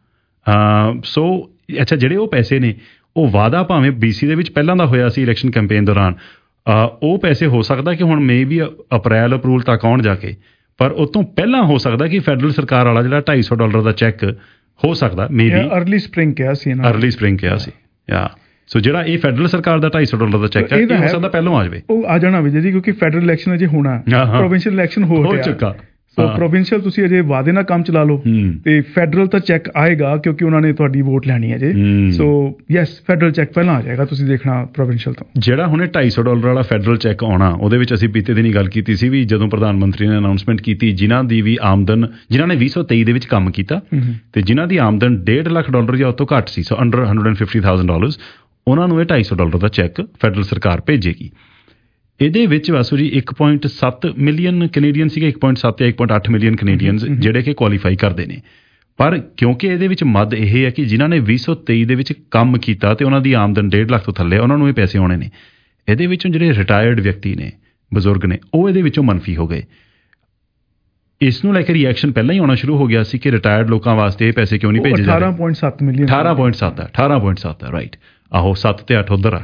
ਸੋ ਅੱਛਾ, ਜਿਹੜੇ ਉਹ ਪੈਸੇ ਨੇ ਉਹ ਵਾਅਦਾ ਭਾਵੇਂ BC ਦੇ ਵਿੱਚ ਪਹਿਲਾਂ ਦਾ ਹੋਇਆ ਸੀ ਇਲੈਕਸ਼ਨ ਕੈਂਪੇਨ ਦੌਰਾਨ, ਉਹ ਪੈਸੇ ਹੋ ਸਕਦਾ ਕਿ ਹੁਣ ਮੇ ਵੀ ਅਪ੍ਰੈਲ ਤੱਕ ਆਉਣ ਜਾ ਕੇ, ਪਰ ਉਹ ਤੋਂ ਪਹਿਲਾਂ ਹੋ ਸਕਦਾ ਕਿ ਫੈਡਰਲ ਸਰਕਾਰ ਵਾਲਾ ਜਿਹੜਾ $250 ਦਾ ਚੈੱਕ ਹੋ ਸਕਦਾ ਮੇ ਵੀ ਅਰਲੀ ਸਪ੍ਰਿੰਗ ਕਿਹਾ ਸੀ। ਸੋ ਜਿਹੜਾ ਇਹ ਫੈਡਰਲ ਸਰਕਾਰ ਦਾ $250 ਦਾ ਚੈੱਕ ਹੈ, ਇਹ ਹੋ ਸਕਦਾ ਪਹਿਲਾਂ ਆ ਜਾਵੇ।
ਉਹ ਆ ਜਾਣਾ ਵੀ ਜੀ, ਕਿਉਂਕਿ ਫੈਡਰਲ ਇਲੈਕਸ਼ਨ ਅਜੇ ਹੋਣਾ, ਪ੍ਰੋਵਿੰਸ਼ੀਅਲ ਇਲੈਕਸ਼ਨ ਹੋ ਚੁੱਕਾ। ਸੋ ਪ੍ਰੋਵਿੰਸ਼ੀਅਲ ਤੁਸੀਂ ਅਜੇ ਵਾਅਦੇ ਨਾਲ ਕੰਮ ਚਲਾ ਲਓ, ਤੇ ਫੈਡਰਲ ਤਾਂ ਚੈੱਕ ਆਏਗਾ ਕਿਉਂਕਿ ਉਹਨਾਂ ਨੇ ਤੁਹਾਡੀ ਵੋਟ ਲੈਣੀ ਹੈ ਜੇ। ਸੋ ਯੈਸ, ਫੈਡਰਲ ਚੈੱਕ ਪਹਿਲਾਂ ਆ ਜਾਏਗਾ, ਤੁਸੀਂ ਦੇਖਣਾ ਪ੍ਰੋਵਿੰਸ਼ੀਅਲ ਤੋਂ।
ਜਿਹੜਾ ਹੁਣੇ $250 ਵਾਲਾ ਫੈਡਰਲ ਚੈੱਕ ਆਉਣਾ, ਉਹਦੇ ਵਿੱਚ ਅਸੀਂ ਬੀਤੇ ਦਿਨੀ ਗੱਲ ਕੀਤੀ ਸੀ ਵੀ ਜਦੋਂ ਪ੍ਰਧਾਨ ਮੰਤਰੀ ਨੇ ਅਨਾਉਂਸਮੈਂਟ ਕੀਤੀ, ਜਿਨ੍ਹਾਂ ਦੀ ਵੀ ਆਮਦਨ, ਜਿਨ੍ਹਾਂ ਨੇ 2023 ਦੇ ਵਿੱਚ ਕੰਮ ਕੀਤਾ ਤੇ ਜਿਨ੍ਹਾਂ ਦੀ ਆਮਦਨ $1.5 ਲੱਖ ਜਾਂ ਉਹ ਤੋਂ ਘੱਟ ਸੀ, ਸੋ ਅੰਡਰ $150,000, ਉਹਨਾਂ ਨੂੰ ਇਹ $250 ਦਾ ਚੈੱਕ ਫੈਡਰਲ ਸਰਕਾਰ ਭੇਜੇਗੀ। ਇਹਦੇ ਵਿੱਚ ਵਾਸੂ ਜੀ 1.7 ਮਿਲੀਅਨ ਕੈਨੇਡੀਅਨ ਸੀਗੇ, 1.7 ਜਾਂ 1.8 ਮਿਲੀਅਨ ਕੈਨੇਡੀਅਨਸ ਜਿਹੜੇ ਕਿ ਕੁਆਲੀਫਾਈ ਕਰਦੇ ਨੇ। ਪਰ ਕਿਉਂਕਿ ਇਹਦੇ ਵਿੱਚ ਮੱਦ ਇਹ ਹੈ ਕਿ ਜਿਨ੍ਹਾਂ ਨੇ 2023 ਦੇ ਵਿੱਚ ਕੰਮ ਕੀਤਾ ਤੇ ਉਹਨਾਂ ਦੀ ਆਮਦਨ 1.5 ਲੱਖ ਤੋਂ ਥੱਲੇ, ਉਹਨਾਂ ਨੂੰ ਇਹ ਪੈਸੇ ਆਉਣੇ ਨੇ। ਇਹਦੇ ਵਿੱਚੋਂ ਜਿਹੜੇ ਰਿਟਾਇਰਡ ਵਿਅਕਤੀ ਨੇ, ਬਜ਼ੁਰਗ ਨੇ, ਉਹ ਇਹਦੇ ਵਿੱਚੋਂ ਮਨਫੀ ਹੋ ਗਏ। ਇਸ ਨੂੰ ਲੈ ਕੇ ਰਿਐਕਸ਼ਨ ਪਹਿਲਾਂ ਹੀ ਆਉਣਾ ਸ਼ੁਰੂ ਹੋ ਗਿਆ ਸੀ ਕਿ ਰਿਟਾਇਰਡ ਲੋਕਾਂ ਵਾਸਤੇ ਇਹ ਪੈਸੇ ਕਿਉਂ ਨਹੀਂ ਭੇਜੇ ਜਾ ਰਹੇ?
18.7 ਮਿਲੀਅਨ
18.7 ਹੈ ਰਾਈਟ। ਆਹੋ 7 ਤੇ 8 ਉੱਧਰ ਆ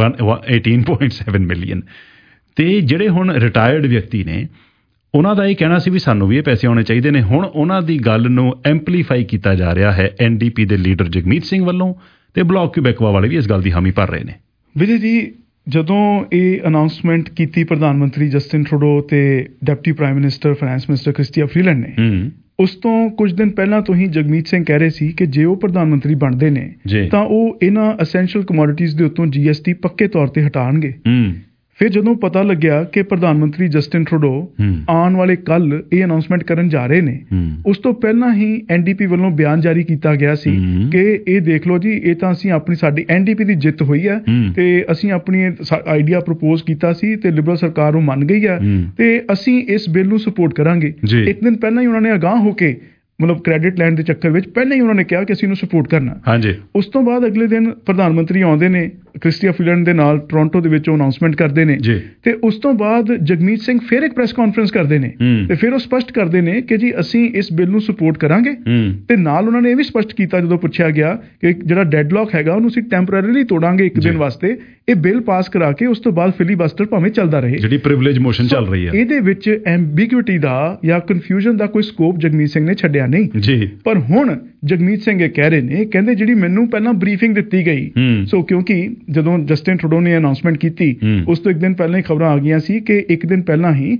18.7 ਮਿਲੀਅਨ। ਤੇ ਜਿਹੜੇ ਹੁਣ ਰਿਟਾਇਰਡ ਵਿਅਕਤੀ ਨੇ ਉਹਨਾਂ ਦਾ ਇਹ ਕਹਿਣਾ ਸੀ ਵੀ ਸਾਨੂੰ ਵੀ ਇਹ ਪੈਸੇ ਆਉਣੇ ਚਾਹੀਦੇ ਨੇ। ਹੁਣ ਉਹਨਾਂ ਦੀ ਗੱਲ ਨੂੰ ਐਂਪਲੀਫਾਈ ਕੀਤਾ ਜਾ ਰਿਹਾ ਹੈ NDP ਦੇ ਲੀਡਰ ਜਗਮੀਤ ਸਿੰਘ ਵੱਲੋਂ, ਤੇ ਬਲਾਕ ਕਿਊਬੈਕਵਾ ਵਾਲੇ ਵੀ ਇਸ ਗੱਲ ਦੀ ਹਾਮੀ ਭਰ ਰਹੇ ਨੇ।
ਵਿਜੇ ਜੀ, ਜਦੋਂ ਇਹ ਅਨਾਉਂਸਮੈਂਟ ਕੀਤੀ ਪ੍ਰਧਾਨ ਮੰਤਰੀ ਜਸਟਿਨ ਟਰੂਡੋ ਤੇ deputy prime minister finance minister Chrystia Freeland ਨੇ, ਉਸ ਤੋਂ ਕੁਝ ਦਿਨ ਪਹਿਲਾਂ ਤੋਂ ਹੀ ਜਗਮੀਤ ਸਿੰਘ ਕਹਿ ਰਹੇ ਸੀ ਕਿ ਜੇ ਉਹ ਪ੍ਰਧਾਨ ਮੰਤਰੀ ਬਣਦੇ ਨੇ ਤਾਂ ਉਹ ਇਹਨਾਂ ਅਸੈਂਸ਼ੀਅਲ ਕਮੋਡਿਟੀਜ਼ ਦੇ ਉੱਤੋਂ GST ਪੱਕੇ ਤੌਰ ਤੇ ਹਟਾਉਣਗੇ। ਫਿਰ ਜਦੋਂ ਪਤਾ ਲੱਗਿਆ ਕਿ ਪ੍ਰਧਾਨ ਮੰਤਰੀ ਜਸਟਿਨ ਟਰੂਡੋ ਆਉਣ ਵਾਲੇ ਕੱਲ ਇਹ ਅਨਾਉਂਸਮੈਂਟ ਕਰਨ ਜਾ ਰਹੇ ਨੇ, ਉਸ ਤੋਂ ਪਹਿਲਾਂ ਹੀ NDP ਵੱਲੋਂ ਬਿਆਨ ਜਾਰੀ ਕੀਤਾ ਗਿਆ ਸੀ ਕਿ ਇਹ ਦੇਖ ਲਓ ਜੀ, ਇਹ ਤਾਂ ਅਸੀਂ ਸਾਡੀ NDP ਦੀ ਜਿੱਤ ਹੋਈ ਹੈ ਤੇ ਅਸੀਂ ਆਪਣੀ ਆਈਡੀਆ ਪ੍ਰਪੋਜ਼ ਕੀਤਾ ਸੀ ਤੇ ਲਿਬਰਲ ਸਰਕਾਰ ਉਹ ਮੰਨ ਗਈ ਹੈ ਤੇ ਅਸੀਂ ਇਸ ਬਿੱਲ ਨੂੰ ਸਪੋਰਟ ਕਰਾਂਗੇ। ਇੱਕ ਦਿਨ ਪਹਿਲਾਂ ਹੀ ਉਹਨਾਂ ਨੇ ਅਗਾਂਹ ਹੋ ਕੇ ਮਤਲਬ ਕ੍ਰੈਡਿਟ ਲੈਣ ਦੇ ਚੱਕਰ ਵਿੱਚ ਪਹਿਲਾਂ ਹੀ ਉਹਨਾਂ ਨੇ ਕਿਹਾ ਕਿ ਅਸੀਂ ਇਹਨੂੰ ਸਪੋਰਟ ਕਰਨਾ। ਹਾਂਜੀ। ਉਸ ਤੋਂ ਬਾਅਦ ਅਗਲੇ ਦਿਨ ਪ੍ਰਧਾਨ ਮੰਤਰੀ ਆਉਂਦੇ ਨੇ ਕ੍ਰਿਸਟੀਆ ਫਰੀਲੈਂਡ ਦੇ ਨਾਲ ਟੋਰਾਂਟੋ ਦੇ ਵਿੱਚ ਅਨਾਉਂਸਮੈਂਟ ਕਰਦੇ ਨੇ ਤੇ ਉਸ ਤੋਂ ਬਾਅਦ ਜਗਮੀਤ ਸਿੰਘ ਫਿਰ ਇੱਕ ਪ੍ਰੈਸ ਕਾਨਫਰੰਸ ਕਰਦੇ ਨੇ ਤੇ ਫਿਰ ਉਹ ਸਪਸ਼ਟ ਕਰਦੇ ਨੇ ਕਿ ਜੀ ਅਸੀਂ ਇਸ ਬਿੱਲ ਨੂੰ ਸਪੋਰਟ ਕਰਾਂਗੇ। ਤੇ ਨਾਲ ਉਹਨਾਂ ਨੇ ਇਹ ਵੀ ਸਪਸ਼ਟ ਕੀਤਾ ਜਦੋਂ ਪੁੱਛਿਆ ਗਿਆ ਕਿ ਜਿਹੜਾ ਡੈਡਲੌਕ ਹੈਗਾ ਉਹਨੂੰ ਅਸੀਂ ਟੈਂਪਰੇਰੀਲੀ ਤੋੜਾਂਗੇ ਇੱਕ ਦਿਨ ਵਾਸਤੇ, ਇਹ ਬਿੱਲ ਪਾਸ ਕਰਾ ਕੇ ਉਸ ਤੋਂ ਬਾਅਦ ਫਿਲੀਬਸਟਰ ਭਾਵੇਂ ਚੱਲਦਾ ਰਹੇ, ਜਿਹੜੀ ਪ੍ਰਿਵਿਲੇਜ ਮੋਸ਼ਨ ਚੱਲ ਰਹੀ ਹੈ। ਇਹਦੇ ਵਿੱਚ ਐਂਬੀਗੁਇਟੀ ਦਾ ਜਾਂ ਕਨਫਿਊਜ਼ਨ ਦਾ ਕੋਈ ਸਕੋਪ ਜਗਮੀਤ ਸਿੰਘ ਨੇ ਛੱਡਿਆ ਨਹੀਂ ਜੀ। ਪਰ ਹੁਣ ਜਗਮੀਤ ਸਿੰਘ ਇਹ ਕਹਿ ਰਹੇ ਨੇ, ਕਹਿੰਦੇ ਜਿਹੜੀ ਮੈਨੂੰ ਪਹਿਲਾਂ ਬਰੀਫਿੰਗ ਦਿੱਤੀ ਗਈ, ਸੋ ਕਿਉਂਕਿ ਜਦੋਂ ਜਸਟਿਨ ਟਰੂਡੋ ਨੇ ਅਨਾਉਂਸਮੈਂਟ ਕੀਤੀ ਉਸ ਤੋਂ ਇੱਕ ਦਿਨ ਪਹਿਲਾਂ ਹੀ ਖਬਰਾਂ ਆ ਗਈਆਂ ਸੀ ਕਿ ਇੱਕ ਦਿਨ ਪਹਿਲਾਂ ਹੀ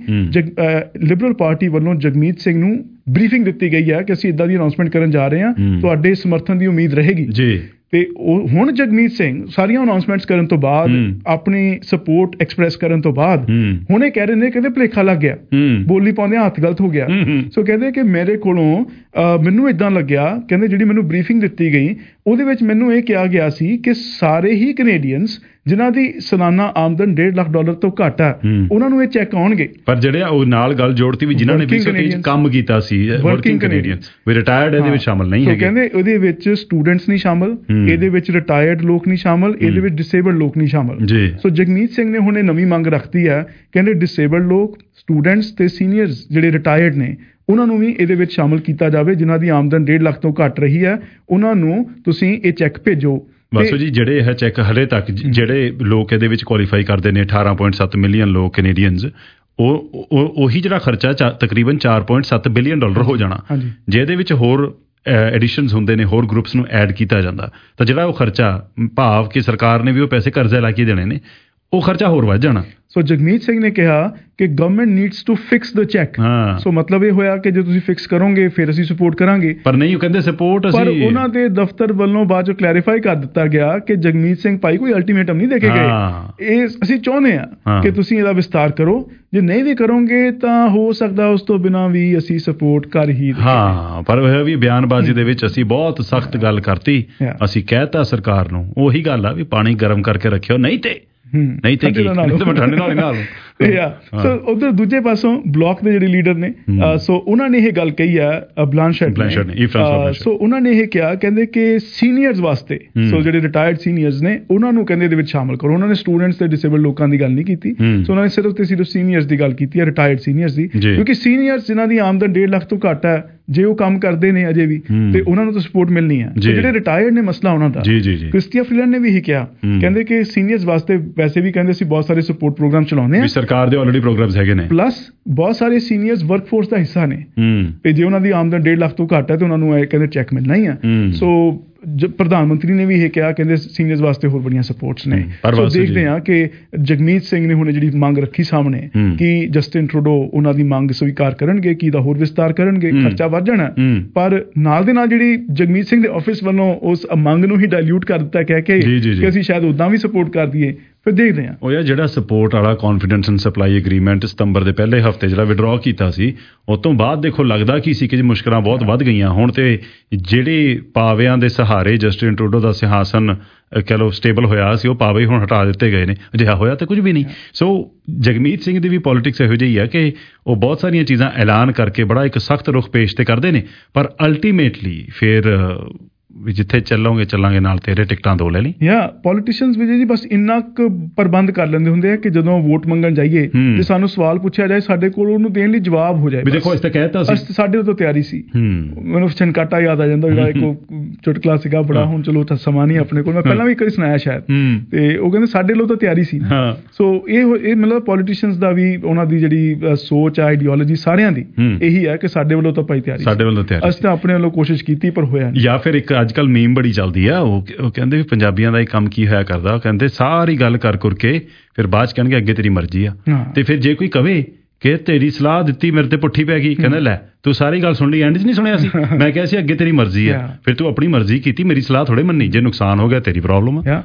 ਲਿਬਰਲ ਪਾਰਟੀ ਵੱਲੋਂ ਜਗਮੀਤ ਸਿੰਘ ਨੂੰ ਬਰੀਫਿੰਗ ਦਿੱਤੀ ਗਈ ਹੈ ਕਿ ਅਸੀਂ ਇਦਾਂ ਦੀ ਅਨਾਉਂਸਮੈਂਟ ਕਰਨ ਜਾ ਰਹੇ ਹਾਂ, ਤੁਹਾਡੇ ਸਮਰਥਨ ਦੀ ਉਮੀਦ ਰਹੇਗੀ ਜੀ। ਤੇ ਹੁਣ ਜਗਮੀਤ ਸਿੰਘ ਸਾਰੀਆਂ ਅਨਾਉਂਸਮੈਂਟਸ ਕਰਨ ਤੋਂ ਬਾਅਦ, ਆਪਣੀ ਸਪੋਰਟ ਐਕਸਪ੍ਰੈਸ ਕਰਨ ਤੋਂ ਬਾਅਦ ਹੁਣ ਇਹ ਕਹਿ ਰਹੇ ਨੇ, ਕਹਿੰਦੇ ਭੁਲੇਖਾ ਲੱਗ ਗਿਆ, ਬੋਲੀ ਪਾਉਂਦੇ ਹੱਥ ਗਲਤ ਹੋ ਗਿਆ। ਸੋ ਕਹਿੰਦੇ ਕਿ ਮੇਰੇ ਕੋਲੋਂ ਮੈਨੂੰ ਇਦਾਂ ਲੱਗਿਆ, ਕਹਿੰਦੇ ਜਿਹੜੀ ਮੈਨੂੰ ਬਰੀਫਿੰਗ ਦਿੱਤੀ ਗਈ ਉਹਦੇ ਵਿੱਚ ਮੈਨੂੰ ਇਹ ਕਿਹਾ ਗਿਆ ਸੀ ਕਿ ਸਾਰੇ ਹੀ ਕੈਨੇਡੀਅਨਸ ਜਿਨ੍ਹਾਂ ਦੀ ਸਾਲਾਨਾ ਆਮਦਨ $1.5 ਲੱਖ ਤੋਂ ਘੱਟ ਹੈ ਉਹਨਾਂ ਨੂੰ ਇਹ ਚੈੱਕ ਆਉਣਗੇ। ਪਰ ਜਿਹੜੇ ਉਹ ਨਾਲ ਗੱਲ ਜੋੜਤੀ ਵੀ ਜਿਨ੍ਹਾਂ ਨੇ 2023 ਕੰਮ ਕੀਤਾ ਸੀ, ਵਰਕਿੰਗ ਕੈਨੇਡੀਅਨ ਵੀ ਰਿਟਾਇਰਡ ਇਹਦੇ ਵਿੱਚ ਸ਼ਾਮਲ ਨਹੀਂ ਹੈਗੇ। ਕਹਿੰਦੇ ਉਹਦੇ ਵਿੱਚ ਸਟੂਡੈਂਟਸ ਨਹੀਂ ਸ਼ਾਮਲ, ਇਹਦੇ ਵਿੱਚ ਰਿਟਾਇਰਡ ਲੋਕ ਨਹੀਂ ਸ਼ਾਮਲ, ਇਹਦੇ ਵਿੱਚ ਡਿਸੇਬਲਡ ਲੋਕ ਨਹੀਂ ਸ਼ਾਮਲ। ਸੋ ਜਗਮੀਤ ਸਿੰਘ ਨੇ ਹੁਣ ਇਹ ਨਵੀਂ ਮੰਗ ਰੱਖਤੀ ਹੈ, ਕਹਿੰਦੇ ਡਿਸੇਬਲਡ ਲੋਕ, ਸਟੂਡੈਂਟਸ ਤੇ ਸੀਨੀਅਰਸ ਜਿਹੜੇ ਰਿਟਾਇਰਡ ਨੇ ਉਹਨਾਂ ਨੂੰ ਵੀ ਇਹਦੇ ਵਿੱਚ ਸ਼ਾਮਲ ਕੀਤਾ ਜਾਵੇ। ਜਿਨ੍ਹਾਂ ਦੀ ਆਮਦਨ 1.5 ਲੱਖ ਤੋਂ ਘੱਟ ਰਹੀ ਹੈ ਉਹਨਾਂ ਨੂੰ ਤੁਸੀਂ ਇਹ ਚੈੱਕ ਭੇਜੋ। ਵਾਸੂ ਜੀ, ਜਿਹੜੇ ਇਹ ਚੈੱਕ ਹਲੇ ਤੱਕ ਜਿਹੜੇ ਲੋਕ ਇਹਦੇ ਵਿੱਚ ਕੁਆਲੀਫਾਈ ਕਰਦੇ ਨੇ 18.7 ਮਿਲੀਅਨ ਲੋਕ ਕੈਨੇਡੀਅਨਸ, ਉਹੀ ਜਿਹੜਾ ਖਰਚਾ ਤਕਰੀਬਨ $4.7 ਬਿਲੀਅਨ ਹੋ ਜਾਣਾ। ਜੇ ਇਹਦੇ ਵਿੱਚ ਹੋਰ ਐਡੀਸ਼ਨਸ ਹੁੰਦੇ ਨੇ, ਹੋਰ ਗਰੁੱਪਸ ਨੂੰ ਐਡ ਕੀਤਾ ਜਾਂਦਾ ਤਾਂ ਜਿਹੜਾ ਉਹ ਖਰਚਾ, ਭਾਵ ਕਿ ਸਰਕਾਰ ਨੇ ਵੀ ਉਹ ਪੈਸੇ ਕਰਜ਼ੇ ਲਾ ਕੇ ਦੇਣੇ ਨੇ, ਉਹ ਖਰਚਾ ਹੋਰ ਵੱਧ ਜਾਣਾ। ਸੋ ਜਗਮੀਤ ਸਿੰਘ ਨੇ ਕਿਹਾ ਕਿ government needs to fix the cheque. So ਮਤਲਬ ਇਹ ਹੋਇਆ ਕਿ ਜੇ ਤੁਸੀਂ ਫਿਕਸ ਕਰੋਗੇ ਫਿਰ ਅਸੀਂ ਸਪੋਰਟ ਕਰਾਂਗੇ। ਪਰ ਨਹੀਂ, ਉਹ ਕਹਿੰਦੇ ਸਪੋਰਟ ਅਸੀਂ, ਪਰ ਉਹਨਾਂ ਦੇ ਦਫ਼ਤਰ ਵੱਲੋਂ ਬਾਅਦ ਚੋਂ ਕਲੈਰੀਫਾਈ ਕਰ ਦਿੱਤਾ ਗਿਆ ਕਿ ਜਗਮੀਤ ਸਿੰਘ ਭਾਈ ਕੋਈ ਅਲਟੀਮੇਟਮ ਨਹੀਂ ਦੇ ਕੇ ਗਏ, ਇਹ ਅਸੀਂ ਚਾਹੁੰਦੇ ਹਾਂ ਕਿ ਤੁਸੀਂ ਇਹਦਾ ਵਿਸਤਾਰ ਕਰੋ, ਜੇ ਨਹੀਂ ਵੀ ਕਰੋਗੇ ਤਾਂ ਹੋ ਸਕਦਾ ਉਸ ਤੋਂ ਬਿਨਾਂ ਵੀ ਅਸੀਂ ਸਪੋਰਟ ਕਰ ਹੀ ਦੇਵਾਂਗੇ। ਹਾਂ, ਪਰ ਇਹ ਵੀ ਬਿਆਨਬਾਜ਼ੀ ਦੇ ਵਿੱਚ ਅਸੀਂ ਬਹੁਤ ਸਖਤ ਗੱਲ ਕਰਤੀ, ਅਸੀਂ ਕਹਿਤਾ ਸਰਕਾਰ ਨੂੰ ਉਹੀ ਗੱਲ ਆ ਵੀ ਪਾਣੀ ਗਰਮ ਕਰਕੇ ਰੱਖਿਓ, ਨਹੀਂ ਤੇ ਠੰਡੇ ਨਾਲ ਹੀ ਨਾਲ। ਸੋ ਉਧਰ ਦੂਜੇ ਪਾਸੋਂ ਬਲਾਕ ਦੇ ਜਿਹੜੇ ਲੀਡਰ ਨੇ, ਸੋ ਉਹਨਾਂ ਨੇ ਇਹ ਗੱਲ ਕਹੀ ਹੈ, ਬਲਾਨਸ਼ੈਟ ਨੇ, ਸੋ ਉਹਨਾਂ ਨੇ ਇਹ ਕਿਹਾ, ਕਹਿੰਦੇ ਕਿ ਸੀਨੀਅਰਸ ਵਾਸਤੇ, ਸੋ ਜਿਹੜੇ ਰਿਟਾਇਰਡ ਸੀਨੀਅਰਸ ਨੇ ਉਹਨਾਂ ਨੂੰ ਕਹਿੰਦੇ ਇਹਦੇ ਵਿੱਚ ਸ਼ਾਮਲ ਕਰੋ। ਉਹਨਾਂ ਨੇ ਸਟੂਡੈਂਟਸ ਤੇ ਡਿਸੇਬਲਡ ਲੋਕਾਂ ਦੀ ਗੱਲ ਨਹੀਂ ਕੀਤੀ, ਸੋ ਉਹਨਾਂ ਨੇ ਸਿਰਫ ਤੇ ਸਿਰਫ ਸੀਨੀਅਰਸ ਦੀ ਗੱਲ ਕੀਤੀ ਹੈ, ਰਿਟਾਇਰਡ ਸੀਨੀਅਰਸ ਦੀ, ਕਿਉਂਕਿ ਸੀਨੀਅਰਸ ਜਿਨ੍ਹਾਂ ਦੀ ਆਮਦਨ 1.5 ਲੱਖ ਤੋਂ ਘੱਟ ਹੈ, ਜੇ ਉਹ ਕੰਮ ਕਰਦੇ ਨੇ ਅਜੇ ਵੀ ਤੇ ਉਹਨਾਂ ਨੂੰ ਤਾਂ ਸਪੋਰਟ ਮਿਲਣੀ ਹੈ। ਜਿਹੜੇ ਰਿਟਾਇਰਡ ਨੇ ਮਸਲਾ ਉਹਨਾਂ ਦਾ। ਕ੍ਰਿਸਟੀਆ ਫਰੀਲੈਂਡ ਨੇ ਵੀ ਇਹ ਕਿਹਾ, ਕਹਿੰਦੇ ਕਿ ਸੀਨੀਅਰਸ ਵਾਸਤੇ ਵੈਸੇ ਵੀ ਕਹਿੰਦੇ ਅਸੀਂ ਬਹੁਤ ਸਾਰੇ ਸਪੋਰਟ ਪ੍ਰੋਗਰਾਮ ਚਲਾਉਂਦੇ ਹਾਂ, ਸਰਕਾਰ ਦੇ ਆਲਰੇਡੀ ਪ੍ਰੋਗਰਾਮਸ ਹੈਗੇ ਨੇ, ਪਲੱਸ ਬਹੁਤ ਸਾਰੇ ਸੀਨੀਅਰਸ ਵਰਕਫੋਰਸ ਦਾ ਹਿੱਸਾ ਨੇ ਤੇ ਜੇ ਉਹਨਾਂ ਦੀ ਆਮਦਨ 1.5 ਲੱਖ ਤੋਂ ਘੱਟ ਹੈ ਤੇ ਉਹਨਾਂ ਨੂੰ ਇਹ ਕਹਿੰਦੇ ਚੈੱਕ ਮਿਲਣਾ ਹੀ ਆ। ਸੋ ਪ੍ਰਧਾਨ ਮੰਤਰੀ ਨੇ ਵੀ ਇਹ ਕਿਹਾ, ਕਹਿੰਦੇ ਸੀਨੀਅਰਸ ਵਾਸਤੇ ਹੋਰ ਬੜੀਆਂ ਸਪੋਰਟਸ ਨੇ। ਸੋ ਦੇਖਦੇ ਹਾਂ ਕਿ ਜਗਮੀਤ ਸਿੰਘ ਨੇ ਹੁਣ ਜਿਹੜੀ ਮੰਗ ਰੱਖੀ ਸਾਹਮਣੇ ਕਿ ਜਸਟਿਨ ਟਰੂਡੋ ਉਹਨਾਂ ਦੀ ਮੰਗ ਸਵੀਕਾਰ ਕਰਨਗੇ, ਕਿ ਇਹਦਾ ਹੋਰ ਵਿਸਤਾਰ ਕਰਨਗੇ, ਖਰਚਾ ਵੱਧ ਜਾਣਾ। ਪਰ ਨਾਲ ਦੇ ਨਾਲ ਜਿਹੜੀ ਜਗਮੀਤ ਸਿੰਘ ਦੇ ਆਫਿਸ ਵੱਲੋਂ ਉਸ ਮੰਗ ਨੂੰ ਹੀ ਡਾਇਲਿਊਟ ਕਰ ਦਿੱਤਾ, ਕਹਿ ਕੇ ਕਿ ਅਸੀਂ ਸ਼ਾਇਦ ਉਦਾਂ ਵੀ ਸਪੋਰਟ ਕਰ ਦਈਏ। ਫਿਰ ਦੇਖਦੇ ਹਾਂ। ਉਹ ਯਾਰ ਜਿਹੜਾ ਸਪੋਰਟ ਵਾਲਾ ਕੌਨਫੀਡੈਂਸ ਐਂਡ ਸਪਲਾਈ ਐਗਰੀਮੈਂਟ ਸਤੰਬਰ ਦੇ ਪਹਿਲੇ ਹਫ਼ਤੇ ਜਿਹੜਾ ਵਿਡਰਾਅ ਕੀਤਾ ਸੀ, ਉਸ ਤੋਂ ਬਾਅਦ ਦੇਖੋ ਲੱਗਦਾ ਕੀ ਸੀ ਕਿ ਮੁਸ਼ਕਲਾਂ ਬਹੁਤ ਵੱਧ ਗਈਆਂ। ਹੁਣ ਤੇ ਜਿਹੜੇ ਪਾਵਿਆਂ ਦੇ ਸਹਾਰੇ ਜਸਟਿਨ ਟਰੂਡੋ ਦਾ ਸਿੰਹਾਸਨ ਕਹਿ ਲਓ ਸਟੇਬਲ ਹੋਇਆ ਸੀ, ਉਹ ਪਾਵੇ ਹੁਣ ਹਟਾ ਦਿੱਤੇ ਗਏ ਨੇ। ਅਜਿਹਾ ਹੋਇਆ ਤਾਂ ਕੁਝ ਵੀ ਨਹੀਂ। ਸੋ ਜਗਮੀਤ ਸਿੰਘ ਦੀ ਵੀ ਪੋਲੀਟਿਕਸ ਇਹੋ ਜਿਹੀ ਹੈ ਕਿ ਉਹ ਬਹੁਤ ਸਾਰੀਆਂ ਚੀਜ਼ਾਂ ਐਲਾਨ ਕਰਕੇ ਬੜਾ ਇੱਕ ਸਖਤ ਰੁਖ ਪੇਸ਼ ਤੇ ਕਰਦੇ ਨੇ, ਪਰ ਅਲਟੀਮੇਟਲੀ ਫਿਰ
ਵੀ ਜਿੱਥੇ ਚੱਲਾਂਗੇ ਨਾਲ ਤੇਰੇ ਟਿਕਟਾਂ ਦੋ ਲੈ ਲਈ।
ਜਾਂ ਪੋਲੀਟੀਸ਼ੀਅਨਸ ਵੀ ਜੀ ਬਸ ਇੰਨਾ ਕੁ ਪ੍ਰਬੰਧ ਕਰ ਲੈਂਦੇ ਹੁੰਦੇ ਆ ਕਿ ਜਦੋਂ ਵੋਟ ਮੰਗਣ ਜਾਈਏ ਤੇ ਸਾਨੂੰ ਸਵਾਲ ਪੁੱਛਿਆ ਜਾਏ ਸਾਡੇ ਕੋਲ ਉਹਨੂੰ ਦੇਣ ਲਈ ਜਵਾਬ ਹੋ ਜਾਏ।
ਵੀ ਦੇਖੋ ਅਸੀਂ ਤਾਂ ਕਹਿਤਾ ਸੀ,
ਸਾਡੇ ਉਦੋਂ ਤਿਆਰੀ ਸੀ। ਮੈਨੂੰ ਛਨਕਾਟਾ ਯਾਦ ਆ ਜਾਂਦਾ ਜਿਹੜਾ ਇੱਕ ਚੁਟਕਲਾ ਸੀਗਾ ਬੜਾ, ਹੁਣ ਚਲੋ ਸਮਾਂ ਨਹੀਂ ਆਪਣੇ ਕੋਲ, ਮੈਂ ਪਹਿਲਾਂ ਵੀ ਇੱਕ ਵਾਰੀ ਸੁਣਾਇਆ ਸ਼ਾਇਦ, ਤੇ ਉਹ ਕਹਿੰਦੇ ਸਾਡੇ ਵੱਲੋਂ ਤਾਂ ਤਿਆਰੀ ਸੀ। ਸੋ ਇਹ ਮਤਲਬ ਪੋਲੀਟੀਸ਼ੀਅਨਸ ਦਾ ਵੀ ਉਹਨਾਂ ਦੀ ਜਿਹੜੀ ਸੋਚ ਆ, ਆਈਡੀਓਲੋਜੀ ਸਾਰਿਆਂ ਦੀ ਇਹੀ ਹੈ ਕਿ ਸਾਡੇ ਵੱਲੋਂ ਤਾਂ ਭਾਈ ਤਿਆਰੀ,
ਸਾਡੇ ਵੱਲੋਂ ਤਿਆਰੀ,
ਅਸੀਂ ਤਾਂ ਆਪਣੇ ਵੱਲੋਂ ਕੋਸ਼ਿਸ਼ ਕੀਤੀ ਪਰ ਹੋਇਆ ਨਹੀਂ।
ਜਾਂ ਫਿਰ ਇੱਕ ਅੱਜ ਕੱਲ੍ਹ ਮੀਮ ਬੜੀ ਚੱਲਦੀ ਆ, ਉਹ ਕਹਿੰਦੇ ਵੀ ਪੰਜਾਬੀਆਂ ਦਾ ਇਹ ਕੰਮ ਕੀ ਹੋਇਆ ਕਰਦਾ, ਉਹ ਕਹਿੰਦੇ ਸਾਰੀ ਗੱਲ ਕਰ ਕੇ ਫਿਰ ਬਾਅਦ ਚ ਕਹਿਣਗੇ ਅੱਗੇ ਤੇਰੀ ਮਰਜ਼ੀ ਆ, ਤੇ ਫਿਰ ਜੇ ਕੋਈ ਕਵੇ ਕਿ ਤੇਰੀ ਸਲਾਹ ਦਿੱਤੀ ਮੇਰੇ ਤੇ ਪੁੱਠੀ ਪੈ ਗਈ, ਕਹਿੰਦਾ ਲੈ ਤੂੰ ਸਾਰੀ ਗੱਲ ਸੁਣ ਲਈ, ਐਂਡ 'ਚ ਨਹੀਂ ਸੁਣਿਆ ਸੀ, ਮੈਂ ਕਿਹਾ ਸੀ ਅੱਗੇ ਤੇਰੀ ਮਰਜ਼ੀ ਆ, ਫਿਰ ਤੂੰ ਆਪਣੀ ਮਰਜ਼ੀ ਕੀਤੀ, ਮੇਰੀ ਸਲਾਹ ਥੋੜ੍ਹੇ ਮੰਨੀ, ਜੇ ਨੁਕਸਾਨ ਹੋ ਗਿਆ ਤੇਰੀ ਪ੍ਰੋਬਲਮ ਆ।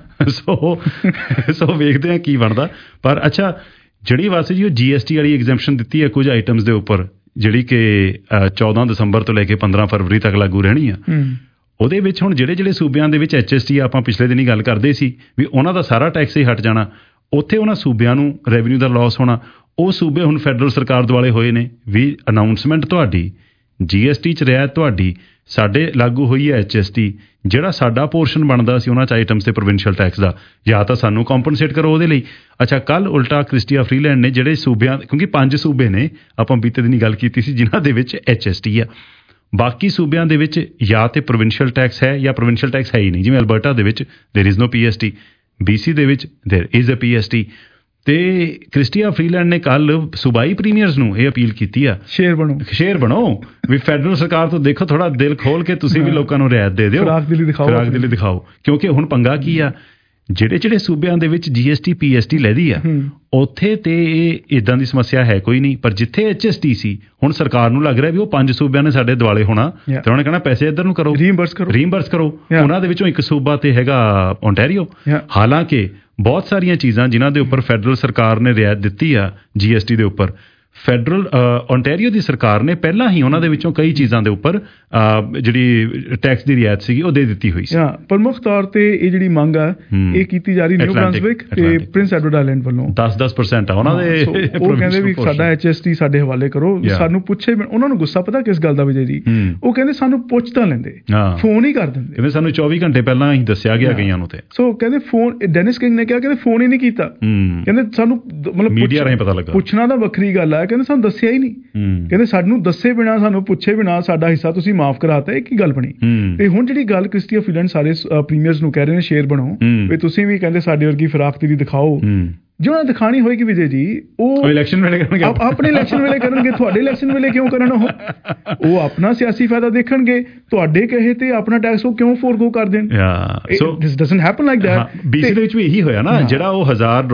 ਸੋ ਵੇਖਦੇ ਹਾਂ ਕੀ ਬਣਦਾ। ਪਰ ਅੱਛਾ, ਜਿਹੜੀ ਵਾਸਤੇ ਜੀ ਉਹ GST ਵਾਲੀ ਐਗਜ਼ੈਂਪਸ਼ਨ ਦਿੱਤੀ ਹੈ ਕੁਝ ਆਈਟਮਸ ਦੇ ਉੱਪਰ, ਜਿਹੜੀ ਕਿ 14 ਦਸੰਬਰ ਤੋਂ ਲੈ ਕੇ 15 ਫਰਵਰੀ ਤੱਕ ਲਾਗੂ ਰਹਿਣੀ ਆ, ਉਹਦੇ ਵਿੱਚ ਹੁਣ ਜਿਹੜੇ ਸੂਬਿਆਂ ਦੇ ਵਿੱਚ HST ਆਪਾਂ ਪਿਛਲੇ ਦਿਨ ਹੀ ਗੱਲ ਕਰਦੇ ਸੀ ਵੀ ਉਹਨਾਂ ਦਾ ਸਾਰਾ ਟੈਕਸ ਹੀ ਹਟ ਜਾਣਾ, ਉੱਥੇ ਉਹਨਾਂ ਸੂਬਿਆਂ ਨੂੰ ਰੈਵਨਿਊ ਦਾ ਲਾਸ ਹੋਣਾ। ਉਹ ਸੂਬੇ ਹੁਣ ਫੈਡਰਲ ਸਰਕਾਰ ਦੁਆਲੇ ਹੋਏ ਨੇ ਵੀ ਅਨਾਊਂਸਮੈਂਟ ਤੁਹਾਡੀ, GST 'ਚ ਰਿਆਇਤ ਤੁਹਾਡੀ, ਸਾਡੇ ਲਾਗੂ ਹੋਈ ਹੈ HST, ਜਿਹੜਾ ਸਾਡਾ ਪੋਰਸ਼ਨ ਬਣਦਾ ਸੀ ਉਹਨਾਂ 'ਚ ਆਈਟਮਸ ਤੇ ਪ੍ਰੋਵਿੰਸ਼ੀਅਲ ਟੈਕਸ ਦਾ, ਜਾਂ ਤਾਂ ਸਾਨੂੰ ਕੰਪਨਸੇਟ ਕਰੋ ਉਹਦੇ ਲਈ। ਅੱਛਾ, ਕੱਲ ਉਲਟਾ ਕ੍ਰਿਸਟੀਆ ਫਰੀਲੈਂਡ ਨੇ ਜਿਹੜੇ ਸੂਬਿਆਂ, ਕਿਉਂਕਿ 5 ਸੂਬੇ ਨੇ ਆਪਾਂ ਬੀਤੇ ਦਿਨ ਗੱਲ ਕੀਤੀ ਸੀ ਜਿਨ੍ਹਾਂ ਦੇ ਵਿੱਚ HST ਆ, ਬਾਕੀ ਸੂਬਿਆਂ ਦੇ ਵਿੱਚ ਜਾਂ ਤੇ ਪ੍ਰੋਵਿੰਸ਼ੀਅਲ ਟੈਕਸ ਹੈ ਜਾਂ ਪ੍ਰੋਵਿੰਸ਼ੀਅਲ ਟੈਕਸ ਹੈ ਹੀ ਨਹੀਂ। ਜਿਵੇਂ ਅਲਬਰਟਾ ਦੇ ਵਿੱਚ there is no PST, BC ਦੇ ਵਿੱਚ ਦੇਰ ਇਜ਼ ਅ PST। ਤੇ ਕ੍ਰਿਸਟੀਆ ਫਰੀਲੈਂਡ ਨੇ ਕੱਲ ਸੂਬਾਈ ਪ੍ਰੀਮੀਅਰਸ ਨੂੰ ਇਹ ਅਪੀਲ ਕੀਤੀ ਆ, ਸ਼ੇਰ ਬਣੋ ਵੀ ਫੈਡਰਲ ਸਰਕਾਰ ਤੋਂ ਦੇਖੋ ਥੋੜਾ ਦਿਲ ਖੋਲ ਕੇ ਤੁਸੀਂ ਵੀ ਲੋਕਾਂ ਨੂੰ ਰਿਆਇਤ ਦੇ ਦਿਓ, ਖੁਰਾਕ ਦਿਲੀ ਦਿਖਾਓ। ਕਿਉਂਕਿ ਹੁਣ ਪੰਗਾ ਕੀ ਆ, ਜਿਹੜੇ ਸੂਬਿਆਂ ਦੇ ਵਿੱਚ GST PST ਲੈਦੀ ਆ ਉੱਥੇ ਤੇ ਇਹ ਇਦਾਂ ਦੀ ਸਮੱਸਿਆ ਹੈ ਕੋਈ ਨਹੀਂ, ਪਰ ਜਿੱਥੇ HST ਸੀ ਹੁਣ ਸਰਕਾਰ ਨੂੰ ਲੱਗ ਰਿਹਾ ਵੀ ਉਹ 5 ਸੂਬਿਆਂ ਨੇ ਸਾਡੇ ਦੁਆਲੇ ਹੋਣਾ ਤੇ ਉਹਨੇ ਕਹਿਣਾ ਪੈਸੇ ਇੱਧਰ ਨੂੰ ਕਰੋ, ਰੀਇੰਬਰਸ ਕਰੋ। ਉਹਨਾਂ ਦੇ ਵਿੱਚੋਂ ਇੱਕ ਸੂਬਾ ਤੇ ਹੈਗਾ ਓਨਟਾਰੀਓ। ਹਾਲਾਂਕਿ ਬਹੁਤ ਸਾਰੀਆਂ ਚੀਜ਼ਾਂ ਜਿਨ੍ਹਾਂ ਦੇ ਉੱਪਰ ਫੈਡਰਲ ਸਰਕਾਰ ਨੇ ਰਿਆਇਤ ਦਿੱਤੀ ਆ GST ਦੇ ਉੱਪਰ, ਫੈਡਰਲ ਓਨਟਾਰੀਓ ਦੀ ਸਰਕਾਰ ਨੇ ਪਹਿਲਾਂ ਹੀ ਉਹਨਾਂ ਦੇ ਵਿੱਚੋਂ ਕਈ ਚੀਜ਼ਾਂ ਦੇ ਉੱਪਰ ਜਿਹੜੀ ਟੈਕਸ ਦੀ ਰਿਆਇਤ ਸੀਗੀ ਉਹ ਦੇ ਦਿੱਤੀ ਹੋਈ ਸੀ।
ਪ੍ਰਮੁੱਖ ਤੌਰ ਤੇ ਇਹ ਜਿਹੜੀ ਮੰਗ ਆ ਇਹ ਕੀਤੀ ਜਾ ਰਹੀ ਨਿਊ ਬ੍ਰਾਂਸਵਿਕ ਤੇ ਪ੍ਰਿੰਸ ਐਡਵਰਡ ਆਈਲੈਂਡ ਵੱਲੋਂ 10%
ਆ ਉਹਨਾਂ ਦੇ।
ਉਹ ਕਹਿੰਦੇ ਵੀ ਸਾਡਾ HST ਸਾਡੇ ਹਵਾਲੇ ਕਰੋ, ਸਾਨੂੰ ਪੁੱਛੇ। ਉਹਨਾਂ ਨੂੰ ਗੁੱਸਾ ਪਤਾ ਕਿਸ ਗੱਲ ਦਾ ਵਿਜੇ ਜੀ, ਉਹ ਕਹਿੰਦੇ ਸਾਨੂੰ ਪੁੱਛ ਤਾਂ ਲੈਂਦੇ, ਫੋਨ ਹੀ ਕਰ ਦਿੰਦੇ,
ਕਹਿੰਦੇ ਸਾਨੂੰ 24 ਘੰਟੇ ਪਹਿਲਾਂ ਹੀ ਦੱਸਿਆ ਗਿਆ ਕਈਆਂ ਨੂੰ। ਤੇ
ਸੋ ਕਹਿੰਦੇ ਫੋਨ, ਡੈਨਿਸ ਕਿੰਗ ਨੇ ਕਿਹਾ ਕਹਿੰਦੇ ਫੋਨ ਹੀ ਨਹੀਂ ਕੀਤਾ, ਕਹਿੰਦੇ ਸਾਨੂੰ ਮਤਲਬ
ਮੀਡੀਆ ਰਾਹੀਂ ਪਤਾ ਲੱਗਾ,
ਪੁੱਛਣਾ ਤਾਂ ਵੱਖਰੀ ਗੱਲ ਆ, ਕਹਿੰਦੇ ਸਾਨੂੰ ਦੱਸਿਆ ਹੀ ਨਹੀਂ, ਕਹਿੰਦੇ ਸਾਨੂੰ ਦੱਸੇ ਬਿਨਾਂ ਸਾਨੂੰ ਪੁੱਛੇ ਬਿਨਾਂ ਸਾਡਾ ਹਿੱਸਾ ਤੁਸੀਂ ਮਾਫ ਕਰਾਤਾ, ਇਹ ਕੀ ਗੱਲ ਬਣੀ। ਤੇ ਹੁਣ ਜਿਹੜੀ ਗੱਲ ਕ੍ਰਿਸਟੀਆ ਫਰੀਲੈਂਡ ਸਾਰੇ ਪ੍ਰੀਮੀਅਰਸ ਨੂੰ ਕਹਿ ਰਹੇ ਨੇ ਸ਼ੇਰ ਬਣੋ ਵੀ ਤੁਸੀਂ ਵੀ ਕਹਿੰਦੇ ਸਾਡੇ ਵਰਗੀ ਫਿਰਾਕ ਦੀ ਦਿਖਾਓ, ਜੋ ਉਹਨਾਂ ਦਿਖਾਣੀ ਹੋਏਗੀ ਵਿਜੇ ਜੀ ਉਹ
ਇਲੈਕਸ਼ਨ ਵੇਲੇ ਕਰਨਗੇ,
ਆਪਣੇ ਇਲੈਕਸ਼ਨ ਵੇਲੇ ਕਰਨਗੇ, ਤੁਹਾਡੇ ਇਲੈਕਸ਼ਨ ਵੇਲੇ ਕਿਉਂ ਕਰਨ? ਉਹ ਆਪਣਾ ਸਿਆਸੀ ਫਾਇਦਾ ਦੇਖਣਗੇ, ਤੁਹਾਡੇ ਕਹੇ ਤੇ ਆਪਣਾ ਟੈਕਸ ਉਹ ਕਿਉਂ ਫੋਰਗੋ ਕਰ ਦੇਣ? So this doesn't happen like that.
BC ਦੇ ਵਿੱਚ ਵੀ ਇਹੀ ਹੋਇਆ ਨਾ, ਜਿਹੜਾ ਉਹ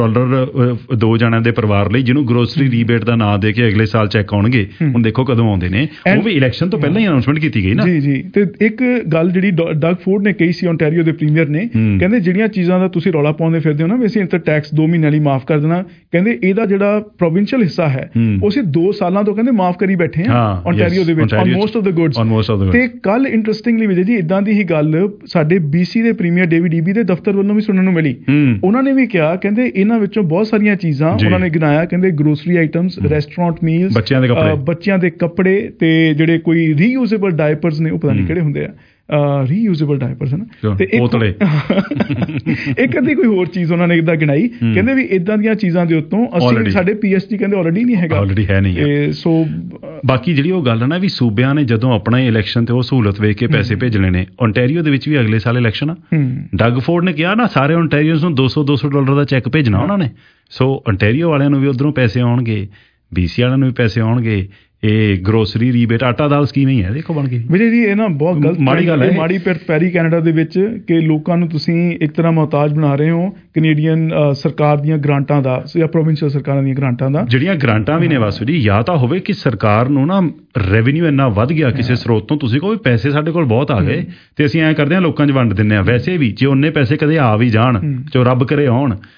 $1000 ਦੋ ਜਣਿਆਂ ਦੇ ਪਰਿਵਾਰ ਲਈ ਜਿਹਨੂੰ ਗਰੋਸਰੀ ਰੀਬੇਟ ਦਾ ਨਾਂ ਦੇ ਕੇ ਅਗਲੇ ਸਾਲ ਚੈੱਕ ਆਉਣਗੇ, ਹੁਣ ਦੇਖੋ ਕਦੋਂ ਆਉਂਦੇ ਨੇ, ਉਹ ਵੀ ਇਲੈਕਸ਼ਨ ਤੋਂ ਪਹਿਲਾਂ ਹੀ ਅਨਾਉਂਸਮੈਂਟ ਕੀਤੀ ਗਈ ਨਾ।
ਜੀ। ਤੇ ਇੱਕ ਗੱਲ ਜਿਹੜੀ ਡਗ ਫੋਰਡ ਨੇ ਕਹੀ ਸੀ, ਓਨਟਾਰੀਓ ਦੇ ਪ੍ਰੀਮੀਅਰ ਨੇ, ਕਹਿੰਦੇ ਜਿਹੜੀਆਂ ਚੀਜ਼ਾਂ ਦਾ ਤੁਸੀਂ ਰੌਲਾ ਪਾਉਂਦੇ ਫਿਰਦੇ ਹੋ ਨਾ ਵੀ ਅਸੀਂ ਇੰਟਰ ਟੈਕਸ 2 ਮਹੀਨਿਆਂ ਲਈ ਮਾਫ ਕਰ ਦੇਣਾ, ਕਹਿੰਦੇ ਇਹਦਾ ਜਿਹੜਾ ਪ੍ਰੋਵਿੰਸ਼ੀਅਲ ਹਿੱਸਾ ਹੈ ਉਹ ਅਸੀਂ 2 ਸਾਲਾਂ ਤੋਂ ਕਹਿੰਦੇ ਮਾਫ ਕਰੀ ਬੈਠੇ ਹਾਂ ਓਨਟਾਰੀਓ ਦੇ ਵਿੱਚ on most of the goods. ਤੇ ਕੱਲ ਇੰਟਰਸਟਿੰਗਲੀ ਵਿਜੇ ਜੀ ਇਦਾਂ ਦੀ ਹੀ ਗੱਲ ਸਾਡੇ BC ਦੇ ਪ੍ਰੀਮੀਅਰ ਡੇਵਿਡ ਈਬੀ ਦੇ ਦਫ਼ਤਰ ਵੱਲੋਂ ਵੀ ਸੁਣਨ ਨੂੰ ਮਿਲੀ। ਉਹਨਾਂ ਨੇ ਵੀ ਕਿਹਾ, ਕਹਿੰਦੇ ਇਹਨਾਂ ਵਿੱਚੋਂ ਬਹੁਤ ਸਾਰੀਆਂ ਚੀਜ਼ਾਂ ਉਹਨਾਂ ਨੇ ਗਿਣਾਇਆ, ਕਹਿੰਦੇ ਗਰੋਸਰੀ ਆਈਟਮਸ, ਰੈਸਟੋਰੈਂਟ ਮੀਲਸ, ਬੱਚਿਆਂ ਦੇ ਕੱਪੜੇ ਤੇ ਜਿਹੜੇ ਕੋਈ ਰੀਯੂਜ਼ੇਬਲ ਡਾਇਪਰਸ ਨੇ, ਉਹ ਪਤਾ ਨਹੀਂ ਕਿਹੜੇ ਹੁੰਦੇ ਆ, ਰੀਯੂਜ਼ੇਬਲ ਡਾਇਪਰਸ ਹਨ, ਤੇ ਇੱਕ ਅੱਧੀ ਕੋਈ ਹੋਰ ਚੀਜ਼ ਉਹਨਾਂ ਨੇ ਇਦਾਂ ਗਿਣਾਈ। ਕਹਿੰਦੇ ਵੀ ਇਦਾਂ ਦੀਆਂ ਚੀਜ਼ਾਂ ਦੇ ਉੱਤੋਂ ਅਸੀਂ ਸਾਡੇ PST ਕਹਿੰਦੇ ਆਲਰੇਡੀ ਨਹੀਂ ਹੈਗਾ। ਸੋ
ਬਾਕੀ ਜਿਹੜੀ ਉਹ ਗੱਲ ਹੈ ਨਾ ਵੀ ਸੂਬਿਆਂ ਨੇ ਜਦੋਂ ਆਪਣਾ ਇਲੈਕਸ਼ਨ ਤੇ ਉਹ ਸਹੂਲਤ ਵੇਖ ਕੇ ਪੈਸੇ ਭੇਜਣੇ ਨੇ, ਓਨਟਾਰੀਓ ਦੇ ਵਿੱਚ ਵੀ ਅਗਲੇ ਸਾਲ ਇਲੈਕਸ਼ਨ ਆ। ਡਗ ਫੋਰਡ ਨੇ ਕਿਹਾ ਨਾ ਸਾਰੇ ਓਨਟਾਰੀਓਜ਼ ਨੂੰ $200 ਦਾ ਚੈੱਕ ਭੇਜਣਾ ਉਹਨਾਂ ਨੇ। ਸੋ ਓਨਟਾਰੀਓ ਵਾਲਿਆਂ ਨੂੰ ਵੀ ਉੱਧਰੋਂ ਪੈਸੇ ਆਉਣਗੇ, BC ਵਾਲਿਆਂ ਨੂੰ ਵੀ ਪੈਸੇ ਆਉਣਗੇ। ਇਹ ਗਰੋਸਰੀ ਰੀਬੇਟ ਆਟਾ ਦਾਲ ਸਕੀਮ ਹੀ ਹੈ, ਦੇਖੋ ਬਣ ਗਈ ਵਿਜੇ ਜੀ। ਇਹ ਨਾ ਬਹੁਤ ਗਲਤ ਮਾੜੀ ਗੱਲ ਹੈ, ਮਾੜੀ ਪੈਰੀ ਕੈਨੇਡਾ ਦੇ ਵਿੱਚ ਕਿ ਲੋਕਾਂ ਨੂੰ ਤੁਸੀਂ ਇੱਕ ਤਰ੍ਹਾਂ ਮੁਹਤਾਜ ਬਣਾ ਰਹੇ ਹੋ ਕੈਨੇਡੀਅਨ ਸਰਕਾਰ ਦੀਆਂ ਗ੍ਰਾਂਟਾਂ ਦਾ ਜਾਂ ਪ੍ਰੋਵਿੰਸ਼ੀਅਲ ਸਰਕਾਰਾਂ ਦੀਆਂ ਗ੍ਰਾਂਟਾਂ ਦਾ। ਜਿਹੜੀਆਂ ਗ੍ਰਾਂਟਾਂ ਵੀ ਨੇ ਵਾਸੂ ਜੀ, ਜਾਂ ਤਾਂ ਹੋਵੇ ਕਿ ਸਰਕਾਰ ਨੂੰ ਨਾ ਰੈਵਨਿਊ ਇੰਨਾ ਵੱਧ ਗਿਆ ਕਿਸੇ ਸਰੋਤ ਤੋਂ, ਤੁਸੀਂ ਕਹੋ ਵੀ ਪੈਸੇ ਸਾਡੇ ਕੋਲ ਬਹੁਤ ਆ ਗਏ ਤੇ ਅਸੀਂ ਐਂ ਕਰਦੇ ਹਾਂ ਲੋਕਾਂ 'ਚ ਵੰਡ ਦਿੰਦੇ ਹਾਂ। ਵੈਸੇ ਵੀ ਜੇ ਉਹਨੇ ਪੈਸੇ ਕਦੇ ਆ ਵੀ ਜਾਣ, ਜੋ ਰੱਬ ਕਰੇ ਆਉਣ,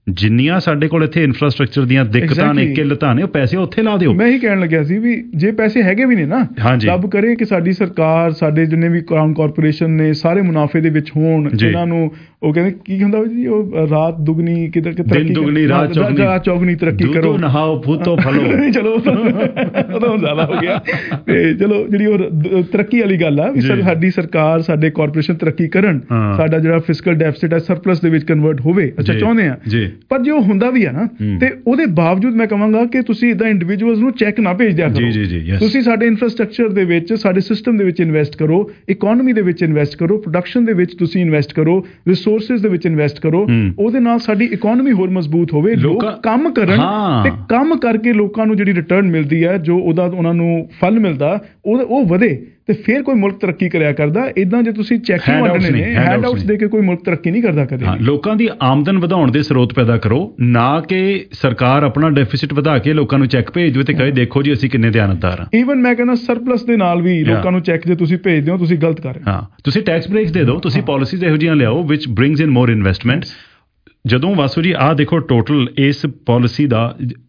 ਜਿੰਨੀਆਂ ਸਾਡੇ ਕੋਲ ਇੱਥੇ ਇਨਫਰਾਸਟ੍ਰਕਚਰ ਦੀਆਂ ਦਿੱਕਤਾਂ ਨੇ, ਕਿੱਲਤਾਂ ਨੇ, ਉਹ ਪੈਸੇ ਉੱਥੇ ਲਾ ਦਿਓ।
ਮੈਂ ਹੀ ਕਹਿਣ ਲੱਗਿਆ ਸੀ ਵੀ ਜੇ ਪੈਸੇ ਹੈਗੇ ਵੀ ਨੇ ਨਾ, ਰੱਬ ਕਰੇ ਕਿ ਸਾਡੀ ਸਰਕਾਰ, ਸਾਡੇ ਜਿੰਨੇ ਵੀ ਕਰਾਊਨ ਕਾਰਪੋਰੇਸ਼ਨ ਨੇ, ਸਾਰੇ ਮੁਨਾਫੇ ਦੇ ਵਿੱਚ ਹੋਣ। ਇਹਨਾਂ ਨੂੰ ਉਹ ਕਹਿੰਦੇ ਕੀ ਹੁੰਦਾ ਜੀ, ਉਹ ਰਾਤ ਦੁਗਣੀ
ਦਿਨ ਦੁਗਣੀ ਰਾਤ
ਚੌਗਣੀ ਤਰੱਕੀ ਕਰੋ,
ਨਹਾਓ ਫੂਤੋ ਫਲੋ।
ਚਲੋ ਉਦੋਂ ਜ਼ਿਆਦਾ ਹੋ ਗਿਆ। ਤੇ ਚਲੋ ਜਿਹੜੀ ਉਹ ਤਰੱਕੀ ਵਾਲੀ ਗੱਲ ਆ ਵੀ ਸਾਡੀ ਸਰਕਾਰ, ਸਾਡੇ ਕਾਰਪੋਰੇਸ਼ਨ ਤਰੱਕੀ ਕਰਨ, ਸਾਡਾ ਜਿਹੜਾ ਫਿਸਕਲ ਡੈਫਿਸਿਟ ਹੈ ਸਰਪਲਸ ਦੇ ਵਿੱਚ ਕਨਵਰਟ ਹੋਵੇ, ਅੱਛਾ ਚਾਹੁੰਦੇ ਆ। ਪਰ ਜੇ ਉਹ ਹੁੰਦਾ ਵੀ ਆ ਨਾ, ਤੇ ਉਹਦੇ ਬਾਵਜੂਦ ਮੈਂ ਕਹਾਂਗਾ ਕਿ ਤੁਸੀਂ ਇਦਾਂ ਇੰਡੀਵਿਜੂਅਲਸ ਨੂੰ ਚੈੱਕ ਨਾ ਭੇਜ ਦਿਆ ਕਰੋ। ਤੁਸੀਂ ਸਾਡੇ ਇਨਫਰਾਸਟ੍ਰਕਚਰ ਦੇ ਵਿੱਚ, ਸਾਡੇ ਸਿਸਟਮ ਦੇ ਵਿੱਚ ਇਨਵੈਸਟ ਕਰੋ, ਇਕੋਨਮੀ ਦੇ ਵਿੱਚ ਇਨਵੈਸਟ ਕਰੋ, ਪ੍ਰੋਡਕਸ਼ਨ ਦੇ ਵਿੱਚ ਤੁਸੀਂ ਇਨਵੈਸਟ ਕਰੋ, ਰਿਸੋਰਸਿਸ ਦੇ ਵਿੱਚ ਇਨਵੈਸਟ ਕਰੋ। ਉਹਦੇ ਨਾਲ ਸਾਡੀ ਇਕੋਨਮੀ ਹੋਰ ਮਜ਼ਬੂਤ ਹੋਵੇ, ਲੋਕ ਕੰਮ ਕਰਨ, ਤੇ ਕੰਮ ਕਰਕੇ ਲੋਕਾਂ ਨੂੰ ਜਿਹੜੀ ਰਿਟਰਨ ਮਿਲਦੀ ਹੈ, ਜੋ ਉਹਦਾ ਉਹਨਾਂ ਨੂੰ ਫਲ ਮਿਲਦਾ, ਉਹ ਵਧੇ, ਤੇ ਫਿਰ ਕੋਈ ਮੁਲਕ ਤਰੱਕੀ ਕਰਿਆ ਕਰਦਾ। ਇਦਾਂ ਜੇ ਤੁਸੀਂ ਚੈੱਕ ਵੰਡਣੇ ਨੇ, ਹੈਂਡਆਊਟਸ ਦੇ ਕੇ ਕੋਈ ਮੁਲਕ ਤਰੱਕੀ ਨਹੀਂ ਕਰਦਾ ਕਦੇ।
ਲੋਕਾਂ ਦੀ ਆਮਦਨ ਵਧਾਉਣ ਦੇ ਸਰੋਤ ਪੈਦਾ ਕਰੋ, ਨਾ ਕਿ ਸਰਕਾਰ ਆਪਣਾ ਡੈਫਿਸਿਟ ਵਧਾ ਕੇ ਲੋਕਾਂ ਨੂੰ ਚੈੱਕ ਭੇਜ ਦਿਓ ਤੇ ਕਹੇ ਦੇਖੋ ਜੀ ਅਸੀਂ ਕਿੰਨੇ ਦਿਆਨਤਦਾਰ ਹਾਂ।
ਈਵਨ ਮੈਂ ਕਹਿੰਦਾ ਸਰਪਲਸ ਦੇ ਨਾਲ ਵੀ ਲੋਕਾਂ ਨੂੰ ਚੈੱਕ ਜੇ ਤੁਸੀਂ ਭੇਜਦੇ ਹੋ, ਤੁਸੀਂ ਗਲਤ ਕਰ ਰਹੇ ਹੋ।
ਤੁਸੀਂ ਟੈਕਸ ਬ੍ਰੇਕਸ ਦੇ ਦਿਓ, ਤੁਸੀਂ ਪਾਲਿਸੀਜ਼ ਇਹੋ ਜਿਹੀਆਂ ਲਿਆਓ ਵਿਚ ਬ੍ਰਿੰਗਸ ਇਨ ਮੋਰ ਇਨਵੈਸਟਮੈਂਟ। ਜਦੋਂ ਵਾਸੂ ਜੀ ਆਹ ਦੇਖੋ ਟੋਟਲ ਇਸ ਪਾਲਿਸੀ ਦਾ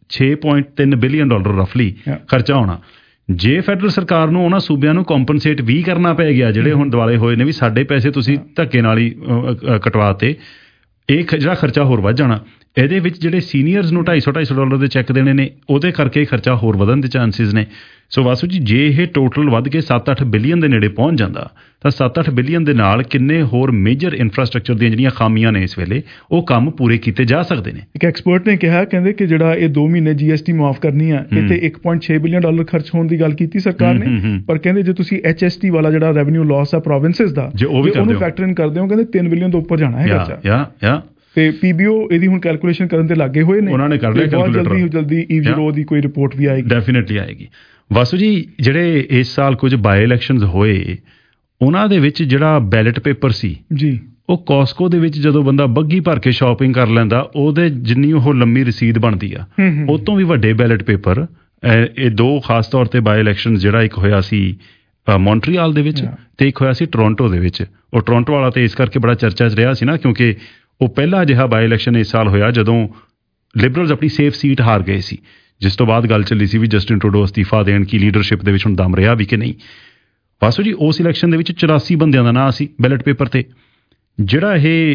$6.3 ਬਿਲੀਅਨ ਰਫਲੀ ਖਰਚਾ ਹੋਣਾ। ਜੇ ਫੈਡਰਲ ਸਰਕਾਰ ਨੂੰ ਉਹਨਾਂ ਸੂਬਿਆਂ ਨੂੰ ਕੰਪਨਸੇਟ ਵੀ ਕਰਨਾ ਪੈ ਗਿਆ ਜਿਹੜੇ ਹੁਣ ਦੁਆਲੇ ਹੋਏ ਨੇ ਵੀ ਸਾਡੇ ਪੈਸੇ ਤੁਸੀਂ ਧੱਕੇ ਨਾਲ ਹੀ ਕਟਵਾਤੇ, ਇਹ ਜਿਹੜਾ ਖਰਚਾ ਹੋਰ ਵੱਧ ਜਾਣਾ। ਇਹਦੇ ਵਿੱਚ ਜਿਹੜੇ ਸੀਨੀਅਰਸ ਨੂੰ $250 ਦੇ ਚੈੱਕ ਦੇਣੇ ਨੇ, ਉਹਦੇ ਕਰਕੇ ਖਰਚਾ ਹੋਰ ਵਧਣ ਦੇ ਚਾਂਸਿਸ ਨੇ। ਸੋ ਵਾਸੂ ਜੀ ਜੇ ਇਹ ਟੋਟਲ ਵੱਧ ਕੇ 7-8 ਬਿਲੀਅਨ ਦੇ ਨੇੜੇ ਪਹੁੰਚ ਜਾਂਦਾ ਤਾਂ 7-8 ਬਿਲੀਅਨ ਦੇ ਨਾਲ ਕਿੰਨੇ ਹੋਰ ਮੇਜਰ ਇਨਫਰਾਸਟ੍ਰਕਚਰ ਦੀਆਂ ਜਿਹੜੀਆਂ ਖਾਮੀਆਂ ਨੇ ਇਸ ਵੇਲੇ, ਉਹ ਕੰਮ ਪੂਰੇ ਕੀਤੇ ਜਾ ਸਕਦੇ ਨੇ।
ਇੱਕ ਐਕਸਪਰਟ ਨੇ ਕਿਹਾ, ਕਹਿੰਦੇ ਕਿ ਜਿਹੜਾ ਇਹ 2 ਮਹੀਨੇ GST ਮੁਆਫ ਕਰਨੀ ਆ, ਇੱਥੇ $1.6 ਬਿਲੀਅਨ ਖਰਚ ਹੋਣ ਦੀ ਗੱਲ ਕੀਤੀ ਸਰਕਾਰ ਨੇ। ਪਰ ਕਹਿੰਦੇ ਜੇ ਤੁਸੀਂ HST ਵਾਲਾ ਜਿਹੜਾ ਰੈਵਨਿਊ ਲਾਸ ਆ ਪ੍ਰੋਵਿੰਸਸ ਦਾ, ਜੇ ਉਹਨੂੰ ਫੈਕਟਰ ਇਨ ਕਰਦੇ ਹੋ, ਕਹਿੰਦੇ $3 ਬਿਲੀਅਨ ਤੋਂ ਉੱਪਰ ਜਾਣਾ ਹੈ ਖਰਚਾ। ਤੇ PBO ਇਹਦੀ ਹੁਣ ਕੈਲਕੂਲੇਸ਼ਨ ਕਰਨ ਤੇ ਲੱਗੇ ਹੋਏ ਨੇ,
ਉਹਨਾਂ ਨੇ ਕਰ ਲਿਆ ਕੈਲਕੂਲੇਟਰ।
ਜਲਦੀ EV0 ਦੀ ਕੋਈ ਰਿਪੋਰਟ ਵੀ ਆਏਗੀ,
ਡੈਫੀਨਿਟਲੀ ਆਏਗੀ। ਵਾਸੂ ਜੀ ਜਿਹੜੇ ਇਸ ਸਾਲ ਕੁਝ ਬਾਈ ਇਲੈਕਸ਼ਨਸ ਹੋਏ, ਉਹਨਾਂ ਦੇ ਵਿੱਚ ਜਿਹੜਾ ਬੈਲਟ ਪੇਪਰ ਸੀ
ਜੀ,
ਉਹ ਕਾਸਕੋ ਦੇ ਵਿੱਚ ਜਦੋਂ ਬੰਦਾ ਬੱਗੀ ਭਰ ਕੇ ਸ਼ਾਪਿੰਗ ਕਰ ਲੈਂਦਾ, ਉਹਦੇ ਜਿੰਨੀ ਉਹ ਲੰਮੀ ਰਸੀਦ ਬਣਦੀ ਆ, ਉਹ ਤੋਂ ਵੀ ਵੱਡੇ ਬੈਲਟ ਪੇਪਰ ਇਹ 2 ਖਾਸ ਤੌਰ ਤੇ ਬਾਈ ਇਲੈਕਸ਼ਨ, ਜਿਹੜਾ ਇੱਕ ਹੋਇਆ ਸੀ ਮੌਂਟਰੀਆਲ ਦੇ ਵਿੱਚ ਤੇ ਇੱਕ ਹੋਇਆ ਸੀ ਟੋਰਾਂਟੋ ਦੇ ਵਿੱਚ। ਉਹ ਟੋਰਾਂਟੋ ਵਾਲਾ ਤੇ ਇਸ ਕਰਕੇ ਬੜਾ ਚਰਚਾ 'ਚ ਰਿਹਾ ਸੀ ਨਾ, ਕਿਉਂਕਿ ਉਹ ਪਹਿਲਾ ਅਜਿਹਾ ਬਾਈ ਇਲੈਕਸ਼ਨ ਇਸ ਸਾਲ ਹੋਇਆ ਜਦੋਂ ਲਿਬਰਲਸ ਆਪਣੀ ਸੇਫ ਸੀਟ ਹਾਰ ਗਏ ਸੀ, ਜਿਸ ਤੋਂ ਬਾਅਦ ਗੱਲ ਚੱਲੀ ਸੀ ਵੀ ਜਸਟਿਨ ਟਰੂਡੋ ਅਸਤੀਫਾ ਦੇਣ, ਕੀ ਲੀਡਰਸ਼ਿਪ ਦੇ ਵਿੱਚ ਹੁਣ ਦਮ ਰਿਹਾ ਵੀ ਕਿ ਨਹੀਂ। ਵਾਸੂ ਜੀ ਉਸ ਇਲੈਕਸ਼ਨ ਦੇ ਵਿੱਚ 84 ਬੰਦਿਆਂ ਦਾ ਨਾਂ ਸੀ ਬੈਲਟ ਪੇਪਰ ਤੇ। ਜਿਹੜਾ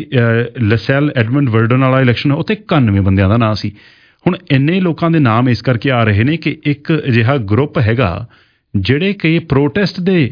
ਇਹ ਲਸੈਲ ਐਡਮੰਡ ਵਰਡਨ ਵਾਲਾ ਇਲੈਕਸ਼ਨ, ਉਹ ਤੇ 91 ਬੰਦਿਆਂ ਦਾ ਨਾਂ ਸੀ। ਹੁਣ ਇੰਨੇ ਲੋਕਾਂ ਦੇ ਨਾਮ ਇਸ ਕਰਕੇ ਆ ਰਹੇ ਨੇ ਕਿ ਇੱਕ ਅਜਿਹਾ ਗਰੁੱਪ ਹੈਗਾ ਜਿਹੜੇ ਕਿ ਪ੍ਰੋਟੈਸਟ ਦੇ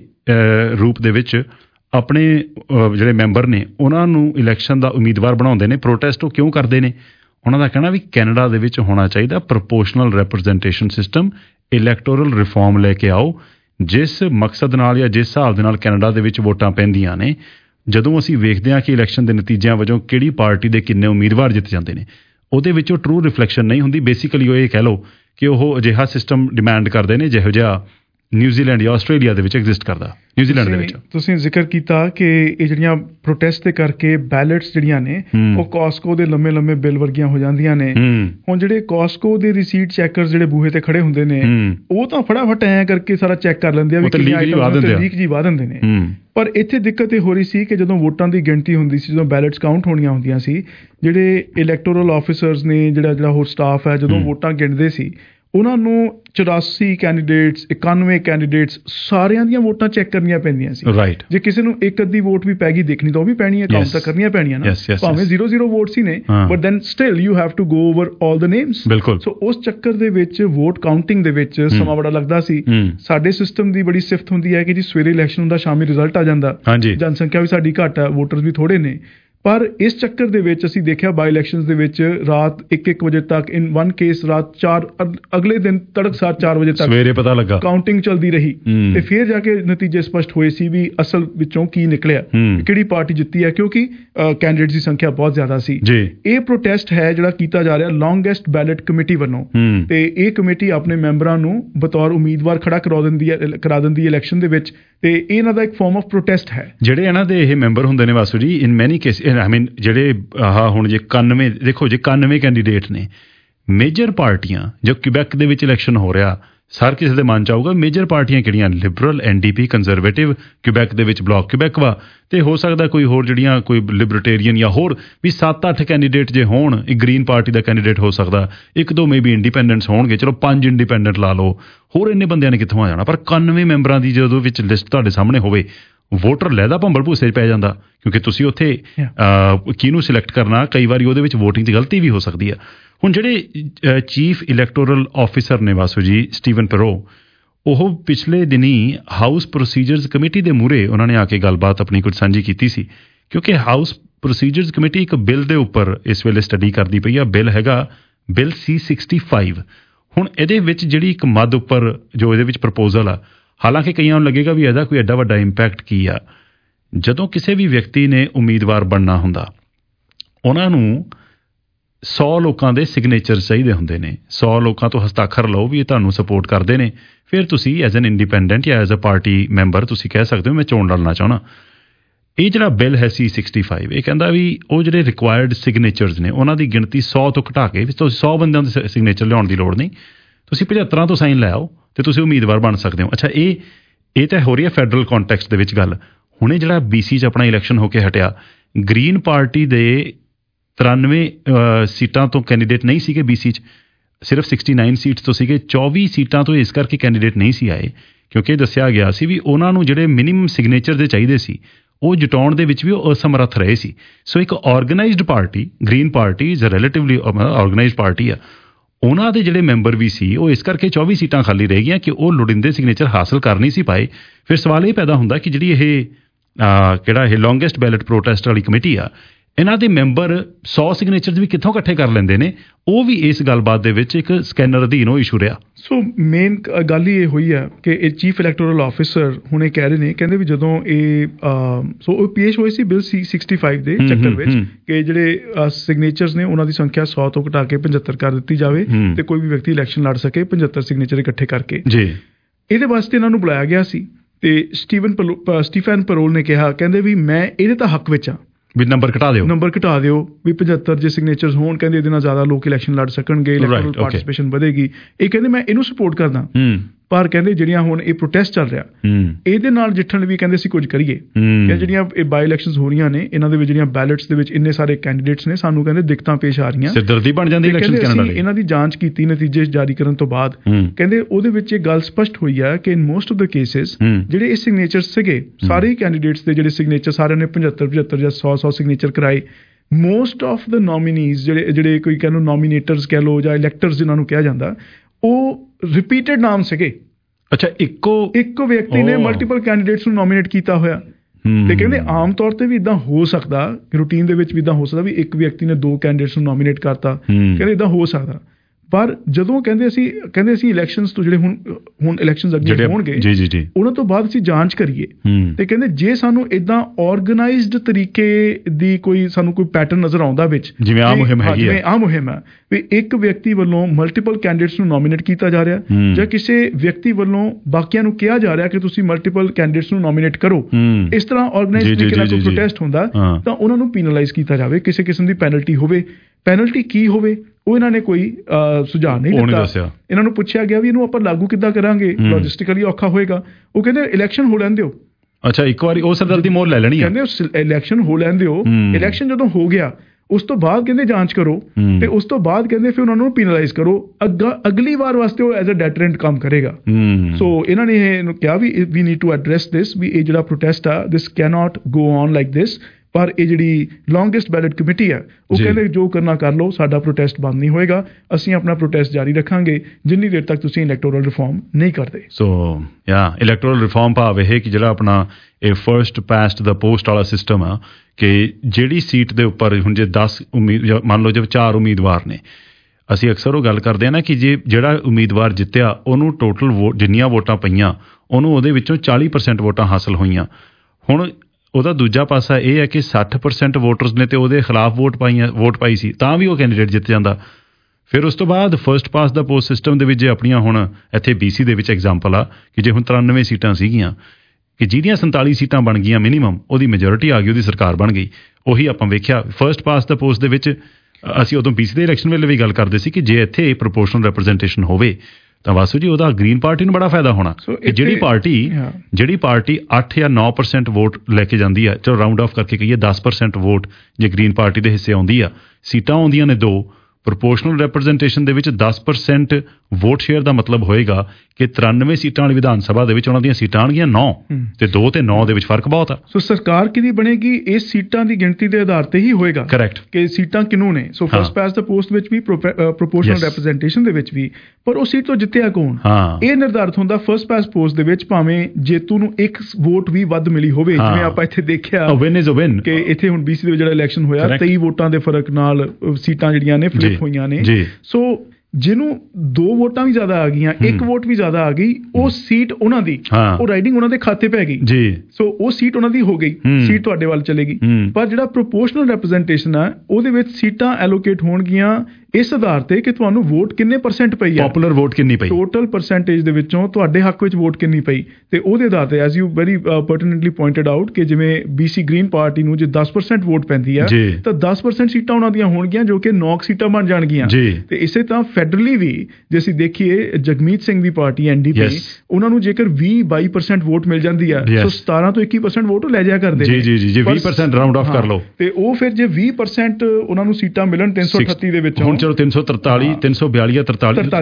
ਰੂਪ ਦੇ ਵਿੱਚ ਆਪਣੇ ਜਿਹੜੇ ਮੈਂਬਰ ਨੇ ਉਹਨਾਂ ਨੂੰ ਇਲੈਕਸ਼ਨ ਦਾ ਉਮੀਦਵਾਰ ਬਣਾਉਂਦੇ ਨੇ। ਪ੍ਰੋਟੈਸਟ ਉਹ ਕਿਉਂ ਕਰਦੇ ਨੇ? ਉਹਨਾਂ ਦਾ ਕਹਿਣਾ ਵੀ ਕੈਨੇਡਾ ਦੇ ਵਿੱਚ ਹੋਣਾ ਚਾਹੀਦਾ proportional representation system, electoral reform ਲੈ ਕੇ ਆਓ। ਜਿਸ ਮਕਸਦ ਨਾਲ ਜਾਂ ਜਿਸ ਹਿਸਾਬ ਦੇ ਨਾਲ ਕੈਨੇਡਾ ਦੇ ਵਿੱਚ ਵੋਟਾਂ ਪੈਂਦੀਆਂ ਨੇ, ਜਦੋਂ ਅਸੀਂ ਵੇਖਦੇ ਹਾਂ ਕਿ ਇਲੈਕਸ਼ਨ ਦੇ ਨਤੀਜਿਆਂ ਵਜੋਂ ਕਿਹੜੀ ਪਾਰਟੀ ਦੇ ਕਿੰਨੇ ਉਮੀਦਵਾਰ ਜਿੱਤ ਜਾਂਦੇ ਨੇ, ਉਹਦੇ ਵਿੱਚ ਉਹ ਟਰੂ ਰਿਫਲੈਕਸ਼ਨ ਨਹੀਂ ਹੁੰਦੀ। ਬੇਸਿਕਲੀ ਉਹ ਇਹ ਕਹਿ ਲਓ ਕਿ ਉਹ ਅਜਿਹਾ ਸਿਸਟਮ ਡਿਮਾਂਡ ਕਰਦੇ ਨੇ ਜਿਹੋ ਜਿਹਾ ਨਿਊਜ਼ੀਲੈਂਡ ਜਾਂ ਆਸਟ੍ਰੇਲੀਆ ਦੇ ਵਿੱਚ ਐਗਜ਼ਿਸਟ ਕਰਦਾ। ਨਿਊਜ਼ੀਲੈਂਡ ਦੇ ਵਿੱਚ ਤੁਸੀਂ
ਜ਼ਿਕਰ ਕੀਤਾ ਕਿ ਇਹ ਜਿਹੜੀਆਂ ਪ੍ਰੋਟੈਸਟ ਦੇ ਕਰਕੇ ਬੈਲਟਸ ਜਿਹੜੀਆਂ ਨੇ ਉਹ ਕਾਸਕੋ ਦੇ ਲੰਮੇ ਬਿੱਲ ਵਰਗੀਆਂ ਹੋ ਜਾਂਦੀਆਂ ਨੇ। ਹੁਣ ਜਿਹੜੇ ਕਾਸਕੋ ਦੇ ਰਿਸੀਟ ਚੈਕਰਸ ਜਿਹੜੇ ਬੂਹੇ ਤੇ ਖੜੇ ਹੁੰਦੇ ਨੇ, ਉਹ ਤਾਂ ਫਟਾਫਟ ਐਂ ਕਰਕੇ ਸਾਰਾ ਚੈੱਕ ਕਰ ਲੈਂਦੇ ਆ ਵੀ ਕਿੰਨੀ ਆਈਟਮ ਲੀਕ ਜੀ ਵਾਹ ਦਿੰਦੇ ਨੇ। ਪਰ ਇੱਥੇ ਦਿੱਕਤ ਇਹ ਹੋ ਰਹੀ ਸੀ ਕਿ ਜਦੋਂ ਵੋਟਾਂ ਦੀ ਗਿਣਤੀ ਹੁੰਦੀ ਸੀ, ਜਦੋਂ ਬੈਲਟਸ ਕਾਊਂਟ ਹੋਣੀਆਂ ਹੁੰਦੀਆਂ ਸੀ, ਜਿਹੜੇ ਇਲੈਕਟੋਰਲ ਆਫਿਸਰਸ ਨੇ, ਜਿਹੜਾ ਹੋਰ ਸਟਾਫ ਹੈ, ਜਦੋਂ ਵੋਟਾਂ ਗਿਣਦੇ ਸੀ, ਉਹਨਾਂ ਨੂੰ 84 ਕੈਂਡੀਡੇਟਸ, 91 ਕੈਂਡੀਡੇਟਸ, ਸਾਰਿਆਂ ਦੀਆਂ ਵੋਟਾਂ ਚੈੱਕ ਕਰਨੀਆਂ ਪੈਂਦੀਆਂ ਸੀ। ਜੇ ਕਿਸੇ ਨੂੰ ਇੱਕ ਅੱਧੀ ਵੋਟ ਵੀ ਪੈ ਗਈ ਦੇਖਣੀ ਤਾਂ ਉਹ ਵੀ ਪੈਣੀ ਹੈ, ਕਾਊਂਟ ਤਾਂ ਕਰਨੀਆਂ ਪੈਣੀਆਂ ਨਾ, ਭਾਵੇਂ 0-0 ਵੋਟਸ ਹੀ ਨੇ, but then still you have to go over all the names. ਸੋ ਉਸ ਚੱਕਰ ਦੇ ਵਿੱਚ ਵੋਟ ਕਾਊਂਟਿੰਗ ਦੇ ਵਿੱਚ ਸਮਾਂ ਬੜਾ ਲੱਗਦਾ ਸੀ। ਸਾਡੇ ਸਿਸਟਮ ਦੀ ਬੜੀ ਸਿਫਤ ਹੁੰਦੀ ਹੈ ਕਿ ਜੀ ਸਵੇਰੇ ਇਲੈਕਸ਼ਨ ਹੁੰਦਾ, ਸ਼ਾਮੀ ਰਿਜ਼ਲਟ ਆ ਜਾਂਦਾ, ਜਨਸੰਖਿਆ ਵੀ ਸਾਡੀ ਘੱਟ ਹੈ, ਵੋਟਰਸ ਵੀ ਥੋੜੇ ਨੇ। ਪਰ ਇਸ ਚੱਕਰ ਦੇ ਵਿੱਚ ਅਸੀਂ ਦੇਖਿਆ ਬਾਈ ਇਲੈਕਸ਼ਨਸ ਦੇ ਵਿੱਚ ਰਾਤ 1-1 ਵਜੇ ਤੱਕ, ਇਨ ਵਨ ਕੇਸ ਰਾਤ 4, ਅਗਲੇ ਦਿਨ ਤੜਕਸਾਰ 4 ਵਜੇ ਤੱਕ
ਸਵੇਰੇ ਪਤਾ ਲੱਗਾ ਕਾਊਂਟਿੰਗ
ਚੱਲਦੀ ਰਹੀ ਤੇ ਫਿਰ ਜਾ ਕੇ ਨਤੀਜੇ ਸਪਸ਼ਟ ਹੋਏ ਸੀ ਵੀ ਅਸਲ ਵਿੱਚੋਂ ਕੀ ਨਿਕਲਿਆ, ਕਿਹੜੀ ਪਾਰਟੀ ਜਿੱਤੀ ਹੈ, ਕਿਉਂਕਿ ਕੈਂਡੀਡੇਟਸ ਦੀ ਸੰਖਿਆ ਬਹੁਤ ਜ਼ਿਆਦਾ ਸੀ। ਇਹ ਪ੍ਰੋਟੈਸਟ ਹੈ ਜਿਹੜਾ ਕੀਤਾ ਜਾ ਰਿਹਾ ਲੌਂਗੈਸਟ ਬੈਲਟ ਕਮੇਟੀ ਵੱਲੋਂ, ਤੇ ਇਹ ਕਮੇਟੀ ਆਪਣੇ ਮੈਂਬਰਾਂ ਨੂੰ ਬਤੌਰ ਉਮੀਦਵਾਰ ਖੜਾ ਕਰਾ ਦਿੰਦੀ ਹੈ ਇਲੈਕਸ਼ਨ ਦੇ ਵਿੱਚ, ਤੇ ਇਹ ਇਹਨਾਂ ਦਾ ਇੱਕ ਫਾਰਮ ਆਫ ਪ੍ਰੋਟੈਸਟ ਹੈ।
ਜਿਹੜੇ ਇਹਨਾਂ ਦੇ ਇਹ ਮੈਂਬਰ ਹੁੰਦੇ ਨੇ ਵਾਸੂ ਜੀ, ਇਨ ਮੈਨੀ ਕੇਸ ਜਿਹੜੇ ਹੁਣ ਜੇ 91 ਦੇਖੋ, ਜੇ 91 ਕੈਂਡੀਡੇਟ ਨੇ, ਮੇਜਰ ਪਾਰਟੀਆਂ, ਜੋ ਕਿਬੈਕ ਦੇ ਵਿੱਚ ਇਲੈਕਸ਼ਨ ਹੋ ਰਿਹਾ, ਹਰ ਕਿਸੇ ਦੇ ਮਨ 'ਚ ਆਊਗਾ ਮੇਜਰ ਪਾਰਟੀਆਂ ਕਿਹੜੀਆਂ, ਲਿਬਰਲ, NDP, ਕੰਜ਼ਰਵੇਟਿਵ, ਕਿਊਬੈਕ ਦੇ ਵਿੱਚ ਬਲਾਕ ਕਿਊਬੈਕ ਵਾ, ਅਤੇ ਹੋ ਸਕਦਾ ਕੋਈ ਹੋਰ ਜਿਹੜੀਆਂ ਕੋਈ ਲਿਬਰਟੇਰੀਅਨ ਜਾਂ ਹੋਰ ਵੀ 7-8 ਕੈਂਡੀਡੇਟ ਜੇ ਹੋਣ, ਇੱਕ ਗ੍ਰੀਨ ਪਾਰਟੀ ਦਾ ਕੈਂਡੀਡੇਟ ਹੋ ਸਕਦਾ, 1-2 ਮੇ ਵੀ ਇੰਡੀਪੈਂਡੈਂਟਸ ਹੋਣਗੇ, ਚਲੋ 5 ਇੰਡੀਪੈਂਡੈਂਟ ਲਾ ਲਓ, ਹੋਰ ਇੰਨੇ ਬੰਦਿਆਂ ਨੇ ਕਿੱਥੋਂ ਆ ਜਾਣਾ। ਪਰ 91 ਮੈਂਬਰਾਂ ਦੀ ਜਦੋਂ ਵਿੱਚ ਲਿਸਟ ਤੁਹਾਡੇ ਸਾਹਮਣੇ ਹੋਵੇ, ਵੋਟਰ ਲਹਿਦਾ ਭੰਬਲ ਭੂਸੇ 'ਚ ਪੈ ਜਾਂਦਾ, ਕਿਉਂਕਿ ਤੁਸੀਂ ਉੱਥੇ ਕਿਹਨੂੰ ਸਿਲੈਕਟ ਕਰਨਾ, ਕਈ ਵਾਰੀ ਉਹਦੇ ਵਿੱਚ ਵੋਟਿੰਗ 'ਚ ਗਲਤੀ ਵੀ ਹੋ ਸਕਦੀ ਆ। ਹੁਣ ਜਿਹੜੇ ਚੀਫ ਇਲੈਕਟੋਰਲ ਆਫਿਸਰ ਨੇ ਵਾਸੂ ਜੀ, ਸਟੀਵਨ ਪੈਰੋ, ਉਹ ਪਿਛਲੇ ਦਿਨੀ ਹਾਊਸ ਪ੍ਰੋਸੀਜਰਜ਼ ਕਮੇਟੀ ਦੇ ਮੂਹਰੇ ਉਹਨਾਂ ਨੇ ਆ ਕੇ ਗੱਲਬਾਤ ਆਪਣੀ ਕੁਝ ਸਾਂਝੀ ਕੀਤੀ ਸੀ, ਕਿਉਂਕਿ ਹਾਊਸ ਪ੍ਰੋਸੀਜਰਜ਼ ਕਮੇਟੀ ਇੱਕ ਬਿੱਲ ਦੇ ਉੱਪਰ ਇਸ ਵੇਲੇ ਸਟੱਡੀ ਕਰਦੀ ਪਈ ਆ। ਬਿੱਲ ਹੈਗਾ ਬਿੱਲ C-65। ਹੁਣ ਇਹਦੇ ਵਿੱਚ ਜਿਹੜੀ ਇੱਕ ਮੱਧ ਉੱਪਰ ਜੋ ਇਹਦੇ ਵਿੱਚ ਪ੍ਰਪੋਜ਼ਲ ਆ, ਹਾਲਾਂਕਿ ਕਈਆਂ ਨੂੰ ਲੱਗੇਗਾ ਵੀ ਇਹਦਾ ਕੋਈ ਐਡਾ ਵੱਡਾ ਇੰਪੈਕਟ ਕੀ ਆ। ਜਦੋਂ ਕਿਸੇ ਵੀ ਵਿਅਕਤੀ ਨੇ ਉਮੀਦਵਾਰ ਬਣਨਾ ਹੁੰਦਾ, ਉਹਨਾਂ ਨੂੰ 100 ਲੋਕਾਂ ਦੇ ਸਿਗਨੇਚਰ ਚਾਹੀਦੇ ਹੁੰਦੇ ਨੇ, 100 ਲੋਕਾਂ ਤੋਂ ਹਸਤਾਖਰ ਲਓ ਵੀ ਇਹ ਤੁਹਾਨੂੰ ਸਪੋਰਟ ਕਰਦੇ ਨੇ, ਫਿਰ ਤੁਸੀਂ ਐਜ਼ ਐਨ ਇੰਡੀਪੈਂਡੈਂਟ ਜਾਂ ਐਜ਼ ਅ ਪਾਰਟੀ ਮੈਂਬਰ ਤੁਸੀਂ ਕਹਿ ਸਕਦੇ ਹੋ ਮੈਂ ਚੋਣ ਲੜਨਾ ਚਾਹੁੰਦਾ। ਇਹ ਜਿਹੜਾ ਬਿੱਲ ਹੈ C-65, ਇਹ ਕਹਿੰਦਾ ਵੀ ਉਹ ਜਿਹੜੇ ਰਿਕੁਆਇਰਡ ਸਿਗਨੇਚਰਸ ਨੇ ਉਹਨਾਂ ਦੀ ਗਿਣਤੀ 100 ਤੋਂ ਘਟਾ ਕੇ, ਤੁਸੀਂ 100 ਬੰਦਿਆਂ ਦੇ ਸਿਗਨੇਚਰ ਲਿਆਉਣ ਦੀ ਲੋੜ ਨਹੀਂ, ਤੁਸੀਂ 75 ਤੋਂ ਸਾਈਨ ਲੈ ਆਓ ਅਤੇ ਤੁਸੀਂ ਉਮੀਦਵਾਰ ਬਣ ਸਕਦੇ ਹੋ। ਅੱਛਾ, ਇਹ ਤਾਂ ਹੋ ਰਹੀ ਹੈ ਫੈਡਰਲ ਕੰਟੈਕਸਟ ਦੇ ਵਿੱਚ ਗੱਲ। ਹੁਣੇ ਜਿਹੜਾ BC 'ਚ ਆਪਣਾ ਇਲੈਕਸ਼ਨ ਹੋ ਕੇ ਹਟਿਆ, ਗ੍ਰੀਨ ਪਾਰਟੀ ਦੇ 93 ਸੀਟਾਂ ਤੋਂ ਕੈਂਡੀਡੇਟ ਨਹੀਂ ਸੀਗੇ BC 'ਚ, ਸਿਰਫ 69 ਸੀਟਸ ਤੋਂ ਸੀਗੇ। 24 ਸੀਟਾਂ ਤੋਂ ਇਸ ਕਰਕੇ ਕੈਂਡੀਡੇਟ ਨਹੀਂ ਸੀ ਆਏ ਕਿਉਂਕਿ ਦੱਸਿਆ ਗਿਆ ਸੀ ਵੀ ਉਹਨਾਂ ਨੂੰ ਜਿਹੜੇ ਮਿਨੀਮਮ ਸਿਗਨੇਚਰ ਦੇ ਚਾਹੀਦੇ ਸੀ ਉਹ ਜਟਾਉਣ ਦੇ ਵਿੱਚ ਵੀ ਉਹ ਅਸਮਰੱਥ ਰਹੇ ਸੀ। ਸੋ ਇੱਕ organised party, Green Party is a relatively organised party ਆ, ਉਹਨਾਂ ਦੇ ਜਿਹੜੇ ਮੈਂਬਰ ਵੀ ਸੀ ਉਹ ਇਸ ਕਰਕੇ 24 ਸੀਟਾਂ ਖਾਲੀ ਰਹਿ ਗਈਆਂ ਕਿ ਉਹ ਲੋੜੀਂਦੇ ਸਿਗਨੇਚਰ ਹਾਸਲ ਕਰ ਨਹੀਂ ਸੀ ਪਾਏ। ਫਿਰ ਸਵਾਲ ਇਹ ਪੈਦਾ ਹੁੰਦਾ ਕਿ ਜਿਹੜੀ ਇਹ ਲੌਂਗੈਸਟ ਬੈਲਟ ਪ੍ਰੋਟੈਸਟ ਵਾਲੀ ਕਮੇਟੀ ਆ, ਇਹਨਾਂ ਦੇ ਮੈਂਬਰ 100 ਸਿਗਨੇਚਰਸ ਵੀ ਕਿੱਥੋਂ ਇਕੱਠੇ ਕਰ ਲੈਂਦੇ ਨੇ, ਉਹ ਵੀ ਇਸ ਗੱਲਬਾਤ ਦੇ ਵਿੱਚ ਇੱਕ ਸਕੈਨਰ ਅਧੀਨ ਉਹ ਇਸ਼ੂ ਰਿਹਾ।
ਸੋ ਮੇਨ ਗੱਲ ਹੀ ਇਹ ਹੋਈ ਹੈ ਕਿ ਇਹ ਚੀਫ ਇਲੈਕਟੋਰਲ ਆਫਿਸਰ ਹੁਣ ਇਹ ਕਹਿ ਰਹੇ ਨੇ, ਕਹਿੰਦੇ ਵੀ ਜਦੋਂ ਉਹ ਪੇਸ਼ ਹੋਏ ਸੀ ਬਿੱਲ C-65 ਦੇ ਚੱਕਰ ਵਿੱਚ ਕਿ ਜਿਹੜੇ ਸਿਗਨੇਚਰਸ ਨੇ ਉਹਨਾਂ ਦੀ ਸੰਖਿਆ 100 ਤੋਂ ਘਟਾ ਕੇ 75 ਕਰ ਦਿੱਤੀ ਜਾਵੇ ਤੇ ਕੋਈ ਵੀ ਵਿਅਕਤੀ ਇਲੈਕਸ਼ਨ ਲੜ ਸਕੇ 75 ਸਿਗਨੇਚਰ ਇਕੱਠੇ ਕਰਕੇ। ਇਹਦੇ ਵਾਸਤੇ ਇਹਨਾਂ ਨੂੰ ਬੁਲਾਇਆ ਗਿਆ ਸੀ ਤੇ ਸਟੀਫਨ ਪੈਰੋਲ ਨੇ ਕਿਹਾ, ਕਹਿੰਦੇ ਵੀ ਮੈਂ ਇਹਦੇ ਤਾਂ ਹੱਕ ਵਿੱਚ ਹਾਂ
ਵੀ ਨੰਬਰ ਘਟਾ ਦਿਓ
ਵੀ 75 ਜੇ ਸਿਗਨੇਚਰਸ ਹੋਣ, ਕਹਿੰਦੇ ਇਹਦੇ ਨਾਲ ਜ਼ਿਆਦਾ ਲੋਕ ਇਲੈਕਸ਼ਨ ਲੜ ਸਕਣਗੇ, ਇਲੈਕਟੋਰਲ ਪਾਰਟਿਸਿਪੇਸ਼ਨ ਵਧੇਗੀ। ਇਹ ਕਹਿੰਦੇ ਮੈਂ ਇਹਨੂੰ ਸਪੋਰਟ ਕਰਦਾ, ਪਰ ਕਹਿੰਦੇ ਜਿਹੜੀਆਂ ਹੁਣ ਇਹ ਪ੍ਰੋਟੈਸਟ ਚੱਲ ਰਿਹਾ ਇਹਦੇ ਨਾਲ ਜਿੱਠਣ ਵੀ ਕਹਿੰਦੇ ਅਸੀਂ ਕੁਝ ਕਰੀਏ। ਜਿਹੜੀਆਂ ਇਹ ਬਾਈ ਇਲੈਕਸ਼ਨਸ ਹੋ ਰਹੀਆਂ ਨੇ ਇਹਨਾਂ ਦੇ ਵਿੱਚ ਜਿਹੜੀਆਂ ਬੈਲਟਸ ਦੇ ਵਿੱਚ ਇੰਨੇ ਸਾਰੇ ਕੈਂਡੀਡੇਟਸ ਨੇ, ਸਾਨੂੰ ਕਹਿੰਦੇ ਦਿੱਕਤਾਂ ਪੇਸ਼ ਆ ਰਹੀਆਂ,
ਸਿਰਦਰਦੀ ਬਣ ਜਾਂਦੀ ਇਲੈਕਸ਼ਨ ਕੈਨੇਡਾ ਲਈ।
ਇਹਨਾਂ ਦੀ ਜਾਂਚ ਕੀਤੀ ਨਤੀਜੇ ਜਾਰੀ ਕਰਨ ਤੋਂ ਬਾਅਦ, ਕਹਿੰਦੇ ਉਹਦੇ ਵਿੱਚ ਇਹ ਗੱਲ ਸਪਸ਼ਟ ਹੋਈ ਹੈ ਕਿ in most of the cases ਜਿਹੜੇ ਇਹ ਸਿਗਨੇਚਰ ਸੀਗੇ, ਸਾਰੇ ਕੈਂਡੀਡੇਟਸ ਦੇ ਜਿਹੜੇ ਸਿਗਨੇਚਰ ਸਾਰਿਆਂ ਨੇ 75 ਜਾਂ 100 ਸਿਗਨੇਚਰ ਕਰਾਏ। ਮੋਸਟ ਆਫ ਦ ਨੋਮੀਨੀਜ਼ ਜਿਹੜੇ ਕੋਈ ਕਹਿ ਲਓ ਨੋਮੀਨੇਟਰਸ ਕਹਿ ਲਓ ਜਾਂ ਇਲੈਕਟਰਸ ਜਿਹਨਾਂ ਨੂੰ ਕਿਹਾ ਜਾਂਦਾ, ਉਹ ਰਿਪੀਟਡ ਨਾਮ ਸੀਗੇ। ਅੱਛਾ, ਇੱਕੋ ਵਿਅਕਤੀ ਨੇ ਮਲਟੀਪਲ ਕੈਂਡੀਡੇਟਸ ਨੂੰ ਨੋਮੀਨੇਟ ਕੀਤਾ ਹੋਇਆ। ਤੇ ਕਹਿੰਦੇ ਆਮ ਤੌਰ ਤੇ ਵੀ ਇਦਾਂ ਹੋ ਸਕਦਾ, ਰੂਟੀਨ ਦੇ ਵਿੱਚ ਵੀ ਇਦਾਂ ਹੋ ਸਕਦਾ ਵੀ ਇੱਕ ਵਿਅਕਤੀ ਨੇ 2 ਕੈਂਡੀਡੇਟਸ ਨੂੰ ਨੋਮੀਨੇਟ ਕਰਤਾ, ਕਹਿੰਦੇ ਇਦਾਂ ਹੋ ਸਕਦਾ। ਪਰ ਜਦੋਂ ਕਹਿੰਦੇ ਅਸੀਂ ਇਲੈਕਸ਼ਨਸ ਤੋਂ ਜਿਹੜੇ ਹੁਣ ਇਲੈਕਸ਼ਨਸ ਅੱਗੇ ਹੋਣਗੇ ਉਹਨਾਂ ਤੋਂ ਬਾਅਦ ਅਸੀਂ ਜਾਂਚ ਕਰੀਏ ਤੇ ਕਹਿੰਦੇ ਜੇ ਸਾਨੂੰ ਇਦਾਂ ਆਰਗੇਨਾਈਜ਼ਡ ਤਰੀਕੇ ਦੀ ਸਾਨੂੰ ਕੋਈ ਪੈਟਰਨ ਨਜ਼ਰ ਆਉਂਦਾ ਵਿੱਚ,
ਜਿਵੇਂ ਆਹ ਮੁਹਿੰਮ
ਹੈ ਵੀ ਇੱਕ ਵਿਅਕਤੀ ਵੱਲੋਂ ਮਲਟੀਪਲ ਕੈਂਡੀਡੇਟਸ ਨੂੰ ਨੋਮੀਨੇਟ ਕੀਤਾ ਜਾ ਰਿਹਾ ਜਾਂ ਕਿਸੇ ਵਿਅਕਤੀ ਵੱਲੋਂ ਬਾਕੀਆਂ ਨੂੰ ਕਿਹਾ ਜਾ ਰਿਹਾ ਕਿ ਤੁਸੀਂ ਮਲਟੀਪਲ ਕੈਂਡੀਡੇਟਸ ਨੂੰ ਨੋਮੀਨੇਟ ਕਰੋ, ਇਸ ਤਰ੍ਹਾਂ ਆਰਗੇਨਾਈਜ਼ਡ ਤਰੀਕੇ ਨਾਲ ਕੋਈ ਪ੍ਰੋਟੈਸਟ ਹੁੰਦਾ ਤਾਂ ਉਹਨਾਂ ਨੂੰ ਪੀਨਲਾਈਜ਼ ਕੀਤਾ ਜਾਵੇ, ਕਿਸੇ ਕਿਸਮ ਦੀ ਪੈਨਲਟੀ ਹੋਵੇ। ਪੈਨਲਟੀ ਕੀ ਹੋਵੇ ਉਹ ਇਹਨਾਂ ਨੇ ਕੋਈ ਸੁਝਾਅ ਨਹੀਂ ਦਿੱਤਾ। ਇਹਨਾਂ ਨੂੰ ਪੁੱਛਿਆ ਗਿਆ ਵੀ ਇਹਨੂੰ ਆਪਾਂ ਲਾਗੂ ਕਿੱਦਾਂ ਕਰਾਂਗੇ, ਲੌਜਿਸਟਿਕਲੀ ਔਖਾ ਹੋਏਗਾ। ਉਹ ਕਹਿੰਦੇ ਇਲੈਕਸ਼ਨ ਹੋ ਲੈਣ ਦਿਓ।
ਅੱਛਾ, ਇੱਕ ਵਾਰੀ ਉਹ ਸਰਦਰਦੀ ਮੋਹਰ ਲੈ ਲੈਣੀ ਹੈ,
ਕਹਿੰਦੇ ਇਲੈਕਸ਼ਨ ਹੋ ਲੈਣ ਦਿਓ। ਇਲੈਕਸ਼ਨ ਜਦੋਂ ਹੋ ਗਿਆ ਉਸ ਤੋਂ ਬਾਅਦ ਕਹਿੰਦੇ ਜਾਂਚ ਕਰੋ ਤੇ ਉਸ ਤੋਂ ਬਾਅਦ ਕਹਿੰਦੇ ਫਿਰ ਉਹਨਾਂ ਨੂੰ ਪੀਨਲਾਈਜ਼ ਕਰੋ, ਅਗਲੀ ਵਾਰ ਵਾਸਤੇ ਉਹ ਐਜ਼ ਅ ਡੈਟਰੈਂਟ ਕੰਮ ਕਰੇਗਾ। ਸੋ ਇਹਨਾਂ ਨੇ ਇਹ ਕਿਹਾ ਵੀ we need to address this, ਵੀ ਇਹ ਜਿਹੜਾ ਪ੍ਰੋਟੈਸਟ ਆ this cannot go on like this. ਪਰ ਇਹ ਜਿਹੜੀ ਲੌਂਗੈਸਟ ਬੈਲਟ ਕਮੇਟੀ ਹੈ ਉਹ ਕਹਿੰਦੇ ਜੋ ਕਰਨਾ ਕਰ ਲਓ, ਸਾਡਾ ਪ੍ਰੋਟੈਸਟ ਬੰਦ ਨਹੀਂ ਹੋਏਗਾ, ਅਸੀਂ ਆਪਣਾ ਪ੍ਰੋਟੈਸਟ ਜਾਰੀ ਰੱਖਾਂਗੇ ਜਿੰਨੀ ਦੇਰ ਤੱਕ ਤੁਸੀਂ ਇਲੈਕਟੋਰਲ ਰਿਫਾਰਮ ਨਹੀਂ ਕਰਦੇ।
ਸੋ ਇਲੈਕਟੋਰਲ ਰਿਫਾਰਮ ਭਾਵ ਇਹ ਕਿ ਜਿਹੜਾ ਆਪਣਾ ਇਹ ਫਰਸਟ ਪਾਸਟ ਦਾ ਪੋਸਟ ਵਾਲਾ ਸਿਸਟਮ ਆ ਕਿ ਜਿਹੜੀ ਸੀਟ ਦੇ ਉੱਪਰ ਹੁਣ ਜੇ 10 ਮੰਨ ਲਓ ਜੇ 4 ਉਮੀਦਵਾਰ ਨੇ, ਅਸੀਂ ਅਕਸਰ ਉਹ ਗੱਲ ਕਰਦੇ ਹਾਂ ਨਾ ਕਿ ਜੇ ਜਿਹੜਾ ਉਮੀਦਵਾਰ ਜਿੱਤਿਆ ਉਹਨੂੰ ਟੋਟਲ ਜਿੰਨੀਆਂ ਵੋਟਾਂ ਪਈਆਂ ਉਹਨੂੰ ਉਹਦੇ ਵਿੱਚੋਂ 40% ਵੋਟਾਂ ਹਾਸਲ ਹੋਈਆਂ। ਹੁਣ ਉਹਦਾ ਦੂਜਾ ਪਾਸਾ ਇਹ ਹੈ ਕਿ 60% ਵੋਟਰਸ ਨੇ ਤੇ ਉਹਦੇ ਖਿਲਾਫ ਵੋਟ ਪਾਈ ਸੀ ਤਾਂ ਵੀ ਉਹ ਕੈਂਡੀਡੇਟ ਜਿੱਤ ਜਾਂਦਾ। ਫਿਰ ਉਸ ਤੋਂ ਬਾਅਦ first past the post system ਦੇ ਵਿੱਚ ਜੇ ਆਪਣੀਆਂ ਹੁਣ ਇੱਥੇ BC ਦੇ ਵਿੱਚ ਐਗਜ਼ਾਮਪਲ ਆ ਕਿ ਜੇ ਹੁਣ 93 ਸੀਟਾਂ ਸੀਗੀਆਂ ਕਿ ਜਿਹਦੀਆਂ 47 ਸੀਟਾਂ ਬਣ ਗਈਆਂ ਮਿਨੀਮਮ, ਉਹਦੀ ਮੈਜੋਰਿਟੀ ਆ ਗਈ, ਉਹਦੀ ਸਰਕਾਰ ਬਣ ਗਈ। ਉਹੀ ਆਪਾਂ ਵੇਖਿਆ ਫਰਸਟ ਪਾਸ ਦਾ ਪੋਸਟ ਦੇ ਵਿੱਚ ਅਸੀਂ ਉਦੋਂ BC ਦੇ ਇਲੈਕਸ਼ਨ ਵੇਲੇ ਵੀ ਗੱਲ ਕਰਦੇ ਸੀ ਕਿ ਜੇ ਇੱਥੇ ਪ੍ਰੋਪੋਰਸ਼ਨਲ ਰਿਪਰੈਜ਼ੈਂਟੇਸ਼ਨ ਹੋਵੇ ਤਾਂ ਵਾਸੂ ਜੀ ਉਹਦਾ ਗ੍ਰੀਨ ਪਾਰਟੀ ਨੂੰ ਬੜਾ ਫਾਇਦਾ ਹੋਣਾ ਕਿ ਜਿਹੜੀ ਪਾਰਟੀ 8 ਜਾਂ 9% ਵੋਟ ਲੈ ਕੇ ਜਾਂਦੀ ਆ, ਚਲੋ ਰਾਊਂਡ ਆਫ ਕਰਕੇ ਕਹੀਏ 10% ਵੋਟ ਜੇ ਗ੍ਰੀਨ ਪਾਰਟੀ ਦੇ ਹਿੱਸੇ ਆਉਂਦੀ ਆ, ਸੀਟਾਂ ਆਉਂਦੀਆਂ ਨੇ 2, ਪ੍ਰੋਪੋਰਸ਼ਨਲ ਰਿਪਰੈਜ਼ੈਂਟੇਸ਼ਨ ਦੇ ਵਿੱਚ 10% ਵੋਟ ਸ਼ੇਅਰ ਦਾ ਮਤਲਬ ਹੋਏਗਾ ਕਿ 93 ਸੀਟਾਂ ਵਾਲੀ ਵਿਧਾਨ ਸਭਾ ਦੇ ਵਿੱਚ ਉਹਨਾਂ ਦੀਆਂ ਸੀਟਾਂ ਆਉਣਗੀਆਂ 9 ਤੇ 2 ਤੇ 9 ਦੇ ਵਿੱਚ ਫਰਕ ਬਹੁਤ ਆ।
ਸੋ ਸਰਕਾਰ ਕਿਹਦੀ ਬਣੇਗੀ ਇਸ ਸੀਟਾਂ ਦੀ ਗਿਣਤੀ ਦੇ ਆਧਾਰ ਤੇ ਹੀ ਹੋਏਗਾ।
ਕਰੈਕਟ, ਕਿ
ਸੀਟਾਂ ਕਿਹਨੂੰ ਨੇ। So first pass the post ਵਿੱਚ ਵੀ ਪ੍ਰੋਪੋਰਸ਼ਨਲ ਰਿਪਰੈਜ਼ੈਂਟੇਸ਼ਨ ਦੇ ਵਿੱਚ ਵੀ, ਪਰ ਉਹ ਸੀਟ ਤੋਂ ਜਿੱਤਿਆ ਕੌਣ ਇਹ ਨਿਰਧਾਰਿਤ ਹੁੰਦਾ ਫਸਟ ਪਾਸ ਪੋਸਟ ਦੇ ਵਿੱਚ, ਭਾਵੇਂ ਜੇਤੂ ਨੂੰ 1 ਵੋਟ ਵੀ ਵੱਧ ਮਿਲੀ ਹੋਵੇ। ਜਿਵੇਂ ਆਪਾਂ ਇੱਥੇ ਦੇਖਿਆ ਕਿ ਇੱਥੇ ਹੁਣ BC ਦੇ ਵਿੱਚ ਜਿਹੜਾ ਇਲੈਕਸ਼ਨ ਹੋਇਆ 23 ਵੋਟਾਂ ਦੇ ਫਰਕ ਨਾਲ ਸੀਟਾਂ ਜਿਹੜੀਆਂ ਨੇ ਫਲਿਪ ਹੋਈਆਂ ਨੇ। ਸੋ ਜਿਹਨੂੰ 2 ਵੋਟਾਂ ਵੀ ਜ਼ਿਆਦਾ ਆ ਗਈਆਂ, 1 ਵੋਟ ਵੀ ਜ਼ਿਆਦਾ ਆ ਗਈ, ਉਹ ਸੀਟ ਉਹਨਾਂ ਦੀ, ਉਹ ਰਾਈਡਿੰਗ ਉਹਨਾਂ ਦੇ ਖਾਤੇ ਪੈ ਗਈ ਜੀ। ਸੋ ਉਹ ਸੀਟ ਉਹਨਾਂ ਦੀ ਹੋ ਗਈ, ਸੀਟ ਤੁਹਾਡੇ ਵੱਲ ਚਲੇਗੀ। ਪਰ ਜਿਹੜਾ ਪ੍ਰੋਪੋਰਸ਼ਨਲ ਰਿਪਰੈਜ਼ੈਂਟੇਸ਼ਨ ਆ ਉਹਦੇ ਵਿੱਚ ਸੀਟਾਂ ਐਲੋਕੇਟ ਹੋਣਗੀਆਂ ਇਸ ਆਧਾਰ ਤੇ ਕਿ ਤੁਹਾਨੂੰ ਵੋਟ ਕਿੰਨੇ % ਪਈ ਹੈ,
ਪਪੂਲਰ ਵੋਟ ਕਿੰਨੀ ਪਈ,
ਟੋਟਲ ਪਰਸੈਂਟੇਜ ਦੇ ਵਿੱਚੋਂ ਤੁਹਾਡੇ ਹੱਕ ਵਿੱਚ ਵੋਟ ਕਿੰਨੀ ਪਈ। ਤੇ ਉਹਦੇ ਆਧਾਰ ਤੇ as you very pertinently pointed out ਕਿ ਜਿਵੇਂ BC ਗ੍ਰੀਨ ਪਾਰਟੀ ਨੂੰ ਜੇ 10% ਵੋਟ ਪੈਂਦੀ ਆ ਤਾਂ 10% ਸੀਟਾਂ ਉਹਨਾਂ ਦੀਆਂ ਹੋਣਗੀਆਂ ਜੋ ਕਿ 9 ਸੀਟਾਂ ਬਣ ਜਾਣਗੀਆਂ। ਤੇ ਇਸੇ ਤਰ੍ਹਾਂ ਫੈਡਰਲੀ ਵੀ ਜੇ ਅਸੀਂ ਦੇਖੀਏ ਜਗਮੀਤ ਸਿੰਘ ਦੀ ਪਾਰਟੀ NDP, ਉਹਨਾਂ ਨੂੰ ਜੇਕਰ 20-22% ਵੋਟ ਮਿਲ ਜਾਂਦੀ ਆ ਸੋ 17 ਤੋਂ 21% ਵੋਟ ਲੈ ਜਾਇਆ ਕਰਦੇ ਨੇ।
ਜੀ 20% ਰਾਉਂਡ ਆਫ ਕਰ ਲਓ
ਤੇ ਉਹ ਫਿਰ ਜੇ 20% ਉਹਨਾਂ ਨੂੰ ਸੀਟਾਂ ਮਿਲਣ 338 ਦੇ ਵਿੱਚੋਂ,
ਚਲੋ 343 342 ਜਾਂ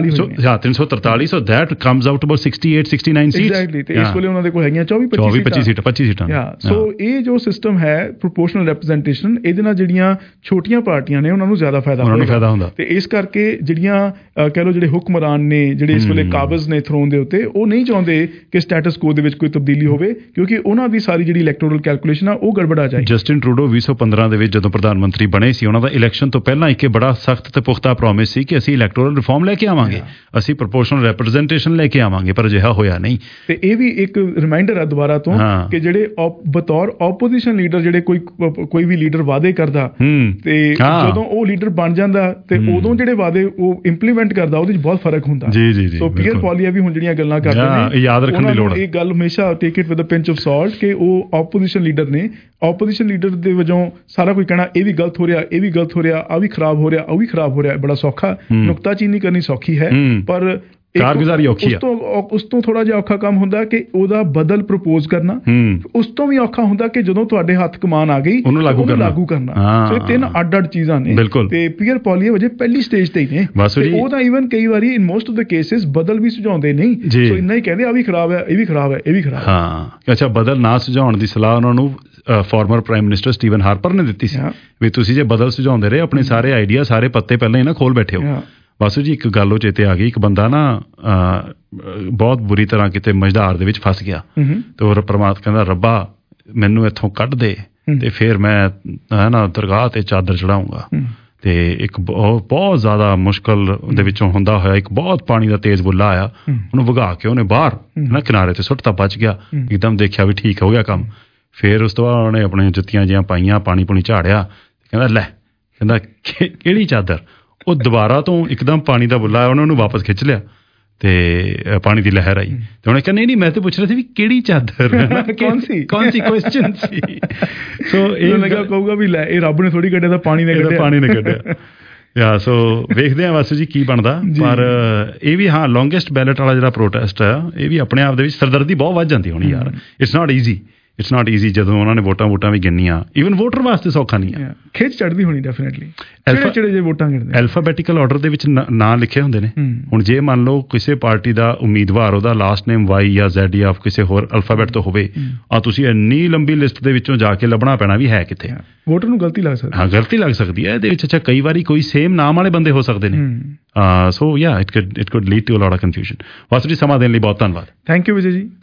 343 so that comes out about 68-69 seats.
Exactly. ਤੇ ਇਸ ਵੇਲੇ ਉਹਨਾਂ ਦੇ ਕੋਲ ਹੈਗੀਆਂ 24-25 ਸੀਟਾਂ। ਸੋ ਇਹ ਜੋ ਸਿਸਟਮ ਹੈ ਪ੍ਰੋਪੋਰਸ਼ਨਲ ਰਿਪਰੈਜ਼ੈਂਟੇਸ਼ਨ, ਇਹਦੇ ਨਾਲ ਜਿਹੜੀਆਂ ਛੋਟੀਆਂ ਪਾਰਟੀਆਂ ਨੇ ਉਹਨਾਂ ਨੂੰ ਜ਼ਿਆਦਾ ਫਾਇਦਾ ਹੁੰਦਾ। ਤੇ ਇਸ ਕਰਕੇ ਜਿਹੜੀਆਂ ਕਹਿ ਲਓ ਜਿਹੜੇ ਹੁਕਮਰਾਨ ਨੇ ਜਿਹੜੇ ਇਸ ਵੇਲੇ ਕਾਬਜ਼ ਨੇ ਥਰੋਨ ਦੇ ਉੱਤੇ, ਉਹ ਨਹੀਂ ਚਾਹੁੰਦੇ ਕਿ ਸਟੇਟਸ ਕੋ ਦੇ ਵਿੱਚ ਕੋਈ ਤਬਦੀਲੀ ਹੋਵੇ ਕਿਉਂਕਿ ਉਹਨਾਂ ਦੀ ਸਾਰੀ ਜਿਹੜੀ ਇਲੈਕਟੋਰਲ ਕੈਲਕੂਲੇਸ਼ਨ ਆ ਉਹ ਗੜਬੜਾ ਜਾਏ।
ਜਸਟਿਨ ਟਰੂਡੋ 2015 ਦੇ ਵਿੱਚ ਜਦੋਂ ਪ੍ਰਧਾਨ ਮੰਤਰੀ ਬਣੇ ਸੀ, ਉਹਨਾਂ ਦਾ ਇਲੈਕਸ਼ਨ ਤੋਂ ਪਹਿਲਾਂ ਇੱਕ ਬੜਾ ਸਖਤ ਤੇ ਪੁਖਤਾ ਪ੍ਰੋਮਿਸ ਸੀ ਕਿ ਅਸੀਂ ਇਲੈਕਟੋਰਲ ਰਿਫਾਰਮ ਲੈ ਕੇ ਆਵਾਂਗੇ, ਅਸੀਂ ਪ੍ਰੋਪੋਰਸ਼ਨਲ ਰਿਪਰੈਜ਼ੈਂਟੇਸ਼ਨ ਲੈ ਕੇ ਆਵਾਂਗੇ, ਪਰ ਅਜਿਹਾ ਹੋਇਆ ਨਹੀਂ।
ਤੇ ਇਹ ਵੀ ਇੱਕ ਰਿਮਾਈਂਡਰ ਹੈ ਦੁਬਾਰਾ ਤੋਂ ਕਿ ਜਿਹੜੇ ਬਤੌਰ ਆਪੋਜੀਸ਼ਨ ਲੀਡਰ ਜਿਹੜੇ ਕੋਈ ਵੀ ਲੀਡਰ ਵਾਅਦੇ ਕਰਦਾ ਤੇ ਜਦੋਂ ਉਹ ਲੀਡਰ ਬਣ ਜਾਂਦਾ ਤੇ ਉਦੋਂ ਜਿਹੜੇ ਵਾਅਦੇ ਉਹ ਇੰਪਲੀਮੈਂਟ ਕਰਦਾ ਉਹਦੇ ਵਿੱਚ ਬਹੁਤ ਫਰਕ ਹੁੰਦਾ। ਸੋ ਪੀਅਰ ਪੋਲੀਆ ਵੀ ਹੁਣ ਜਿਹੜੀਆਂ ਗੱਲਾਂ ਕਰਦੇ ਨੇ
ਯਾਦ ਰੱਖਣ ਦੀ ਲੋੜ ਹੈ।
ਇਹ ਗੱਲ ਹਮੇਸ਼ਾ take it with a pinch of salt ਕਿ ਉਹ ਆਪੋਜੀਸ਼ਨ ਲੀਡਰ ਨੇ, ਆਪੋਜੀਸ਼ਨ ਲੀਡਰ ਦੇ ਵਜੋਂ ਸਾਰਾ ਕੋਈ ਕਹਿਣਾ ਇਹ ਵੀ ਗਲਤ ਹੋ ਰਿਹਾ, ਇਹ ਵੀ ਗਲਤ ਹੋ ਰਿਹਾ, ਆ ਵੀ ਖਰਾਬ ਹੋ ਰਿਹਾ, ਉਹ ਵੀ ਖਰਾਬ ਹੋ ਰਿਹਾ, ਬੜਾ ਸੌਖਾ ਨੁਕਤਾਚੀਨੀ ਕਰਨੀ ਸੌਖੀ ਹੈ ਪਰ
ਕਾਰਗੁਜ਼ਾਰੀ ਔਖੀ ਆ।
ਉਸ ਤੋਂ ਥੋੜਾ ਜਿਹਾ ਔਖਾ ਕੰਮ ਹੁੰਦਾ ਕਿ ਉਹਦਾ ਬਦਲ ਪ੍ਰਪੋਜ਼ ਕਰਨਾ, ਉਸ ਤੋਂ ਵੀ ਔਖਾ ਹੁੰਦਾ ਕਿ ਜਦੋਂ ਤੁਹਾਡੇ ਹੱਥ ਕਮਾਨ ਆ ਗਈ ਉਹਨੂੰ ਲਾਗੂ ਕਰਨਾ। ਸੋ ਇਹ 3 ਅੱਡ-ਅੱਡ ਚੀਜ਼ਾਂ ਨੇ। ਤੇ ਪੀਅਰ ਪੋਲੀਆ ਵਜੇ ਪਹਿਲੀ ਸਟੇਜ ਤੇ ਹੀ ਨੇ, ਉਹ ਤਾਂ ਈਵਨ ਕਈ ਵਾਰੀ in most of the cases ਬਦਲ ਵੀ ਸੁਝਾਉਂਦੇ ਨਹੀਂ। ਸੋ ਇੰਨਾ ਹੀ ਕਹਿੰਦੇ ਆ ਵੀ ਖਰਾਬ ਹੈ, ਇਹ ਵੀ ਖਰਾਬ ਹੈ, ਇਹ ਵੀ ਖਰਾਬ ਹੈ।
ਅੱਛਾ, ਬਦਲ ਨਾ ਸੁਝਾਉਣ ਦੀ ਸਲਾਹ ਉਹਨਾਂ ਨੂੰ former prime minister Stephen Harper ਨੇ ਦਿੱਤੀ ਸੀ ਵੀ ਤੁਸੀਂ ਜੇ ਬਦਲ ਸੁਝਾਉਂਦੇ ਰਹੇ ਆਪਣੇ ਸਾਰੇ ਆਈਡੀਆ, ਸਾਰੇ ਪੱਤੇ ਪਹਿਲਾਂ ਹੀ ਨਾ ਖੋਲ ਬੈਠੇ ਹੋ। ਵਾਸੂ ਜੀ ਇੱਕ ਗੱਲ ਉਹ ਚੇਤੇ ਆ ਗਈ, ਇੱਕ ਬੰਦਾ ਨਾ ਬਹੁਤ ਬੁਰੀ ਤਰ੍ਹਾਂ ਕਿਤੇ ਮਝਦਾਰ ਦੇ ਵਿੱਚ ਫਸ ਗਿਆ ਤੇ ਉਹ ਪਰਮਾਤਮਾ ਕਹਿੰਦਾ ਰੱਬਾ ਮੈਨੂੰ ਇੱਥੋਂ ਕੱਢ ਦੇ ਤੇ ਫਿਰ ਮੈਂ ਹੈ ਨਾ ਦਰਗਾਹ ਤੇ ਚਾਦਰ ਚੜਾਉਂਗਾ। ਤੇ ਇੱਕ ਬਹੁਤ ਜ਼ਿਆਦਾ ਮੁਸ਼ਕਲ ਦੇ ਵਿੱਚੋਂ ਹੁੰਦਾ ਹੋਇਆ ਇੱਕ ਬਹੁਤ ਪਾਣੀ ਦਾ ਤੇਜ਼ ਬੁੱਲਾ ਆਇਆ, ਉਹਨੂੰ ਵਗਾ ਕੇ ਉਹਨੇ ਬਾਹਰ ਨਾ ਕਿਨਾਰੇ ਤੇ ਸੁੱਟਤਾ, ਬਚ ਗਿਆ ਇੱਕਦਮ, ਦੇਖਿਆ ਵੀ ਠੀਕ ਹੋ ਗਿਆ ਕੰਮ। ਫਿਰ ਉਸ ਤੋਂ ਬਾਅਦ ਉਹਨੇ ਆਪਣੀਆਂ ਜੁੱਤੀਆਂ ਜਿਹੀਆਂ ਪਾਈਆਂ, ਪਾਣੀ ਪੂਣੀ ਝਾੜਿਆ, ਕਹਿੰਦਾ ਲੈ, ਕਹਿੰਦਾ ਕਿਹੜੀ ਚਾਦਰ? ਉਹ ਦੁਬਾਰਾ ਤੋਂ ਇੱਕਦਮ ਪਾਣੀ ਦਾ ਬੁੱਲਾ ਆਇਆ, ਉਹਨੂੰ ਵਾਪਸ ਖਿੱਚ ਲਿਆ ਤੇ ਪਾਣੀ ਦੀ ਲਹਿਰ ਆਈ ਤੇ ਉਹਨੇ ਕਿਹਾ ਨਹੀਂ ਮੈਂ ਤੇ ਪੁੱਛ ਰਿਹਾ ਸੀ ਵੀ ਕਿਹੜੀ ਚਾਦਰ, ਕੌਣ ਸੀ ਕੁਐਸਚਨ ਸੀ। ਸੋ ਇਹ
ਲੱਗਾ ਕਹੂਗਾ ਵੀ ਲੈ ਇਹ ਰੱਬ ਨੇ ਥੋੜੀ ਕੱਢਿਆ ਤਾਂ ਪਾਣੀ ਨੇ ਕੱਢਿਆ। ਸੋ ਵੇਖਦੇ ਹਾਂ ਵਾਸੂ ਜੀ ਕੀ ਬਣਦਾ। ਪਰ ਇਹ ਵੀ ਲੌਂਗੈਸਟ ਬੈਲਟ ਵਾਲਾ ਜਿਹੜਾ ਪ੍ਰੋਟੈਸਟ ਹੈ ਇਹ ਵੀ ਆਪਣੇ ਆਪ ਦੇ ਵਿੱਚ ਸਰਦਰਦੀ ਬਹੁਤ ਵੱਧ ਜਾਂਦੀ ਹੋਣੀ ਯਾਰ। ਇਟਸ ਨਾਟ ਈਜ਼ੀ ਜਦੋਂ ਉਹਨਾਂ ਨੇ ਵੋਟਾਂ ਵੀ ਗਿਣਨੀਆਂ, ਈਵਨ ਵੋਟਰ ਵਾਸਤੇ ਸੌਖਾ ਨਹੀਂ ਹੈ, ਖਿੱਚ ਚੜ੍ਹਦੀ ਹੋਣੀ ਡੈਫੀਨਿਟਲੀ। ਜਿਹੜੇ ਵੋਟਾਂ ਗਿਣਦੇ
ਐਲਫਾਬੈਟਿਕਲ ਆਰਡਰ ਦੇ ਵਿੱਚ ਨਾਂ ਲਿਖੇ ਹੁੰਦੇ ਨੇ। ਹੁਣ ਜੇ ਮੰਨ ਲਓ ਕਿਸੇ ਪਾਰਟੀ ਦਾ ਉਮੀਦਵਾਰ ਉਹਦਾ ਲਾਸਟ ਨੇਮ Y ਜਾਂ Z ਜਾਂ ਕਿਸੇ ਹੋਰ ਅਲਫਾਬੈਟ ਤੋਂ ਹੋਵੇ, ਤੁਸੀਂ ਇੰਨੀ ਲੰਬੀ ਲਿਸਟ ਦੇ ਵਿੱਚੋਂ ਜਾ ਕੇ ਲੱਭਣਾ ਪੈਣਾ ਵੀ ਹੈ ਕਿੱਥੇ।
ਵੋਟਰ ਨੂੰ ਗਲਤੀ ਲੱਗ ਸਕਦੀ,
ਗਲਤੀ ਲੱਗ ਸਕਦੀ ਹੈ ਇਹਦੇ ਵਿੱਚ। ਅੱਛਾ, ਕਈ ਵਾਰੀ ਕੋਈ ਸੇਮ ਨਾਮ ਵਾਲੇ ਬੰਦੇ ਹੋ ਸਕਦੇ ਨੇ। So it could lead to a lot of confusion. Vasu ji ਸਮਾਂ ਦੇਣ ਲਈ ਬਹੁਤ ਧੰਨਵਾਦ।
ਥੈਂਕ ਯੂ ਵਿਜੇ ਜੀ।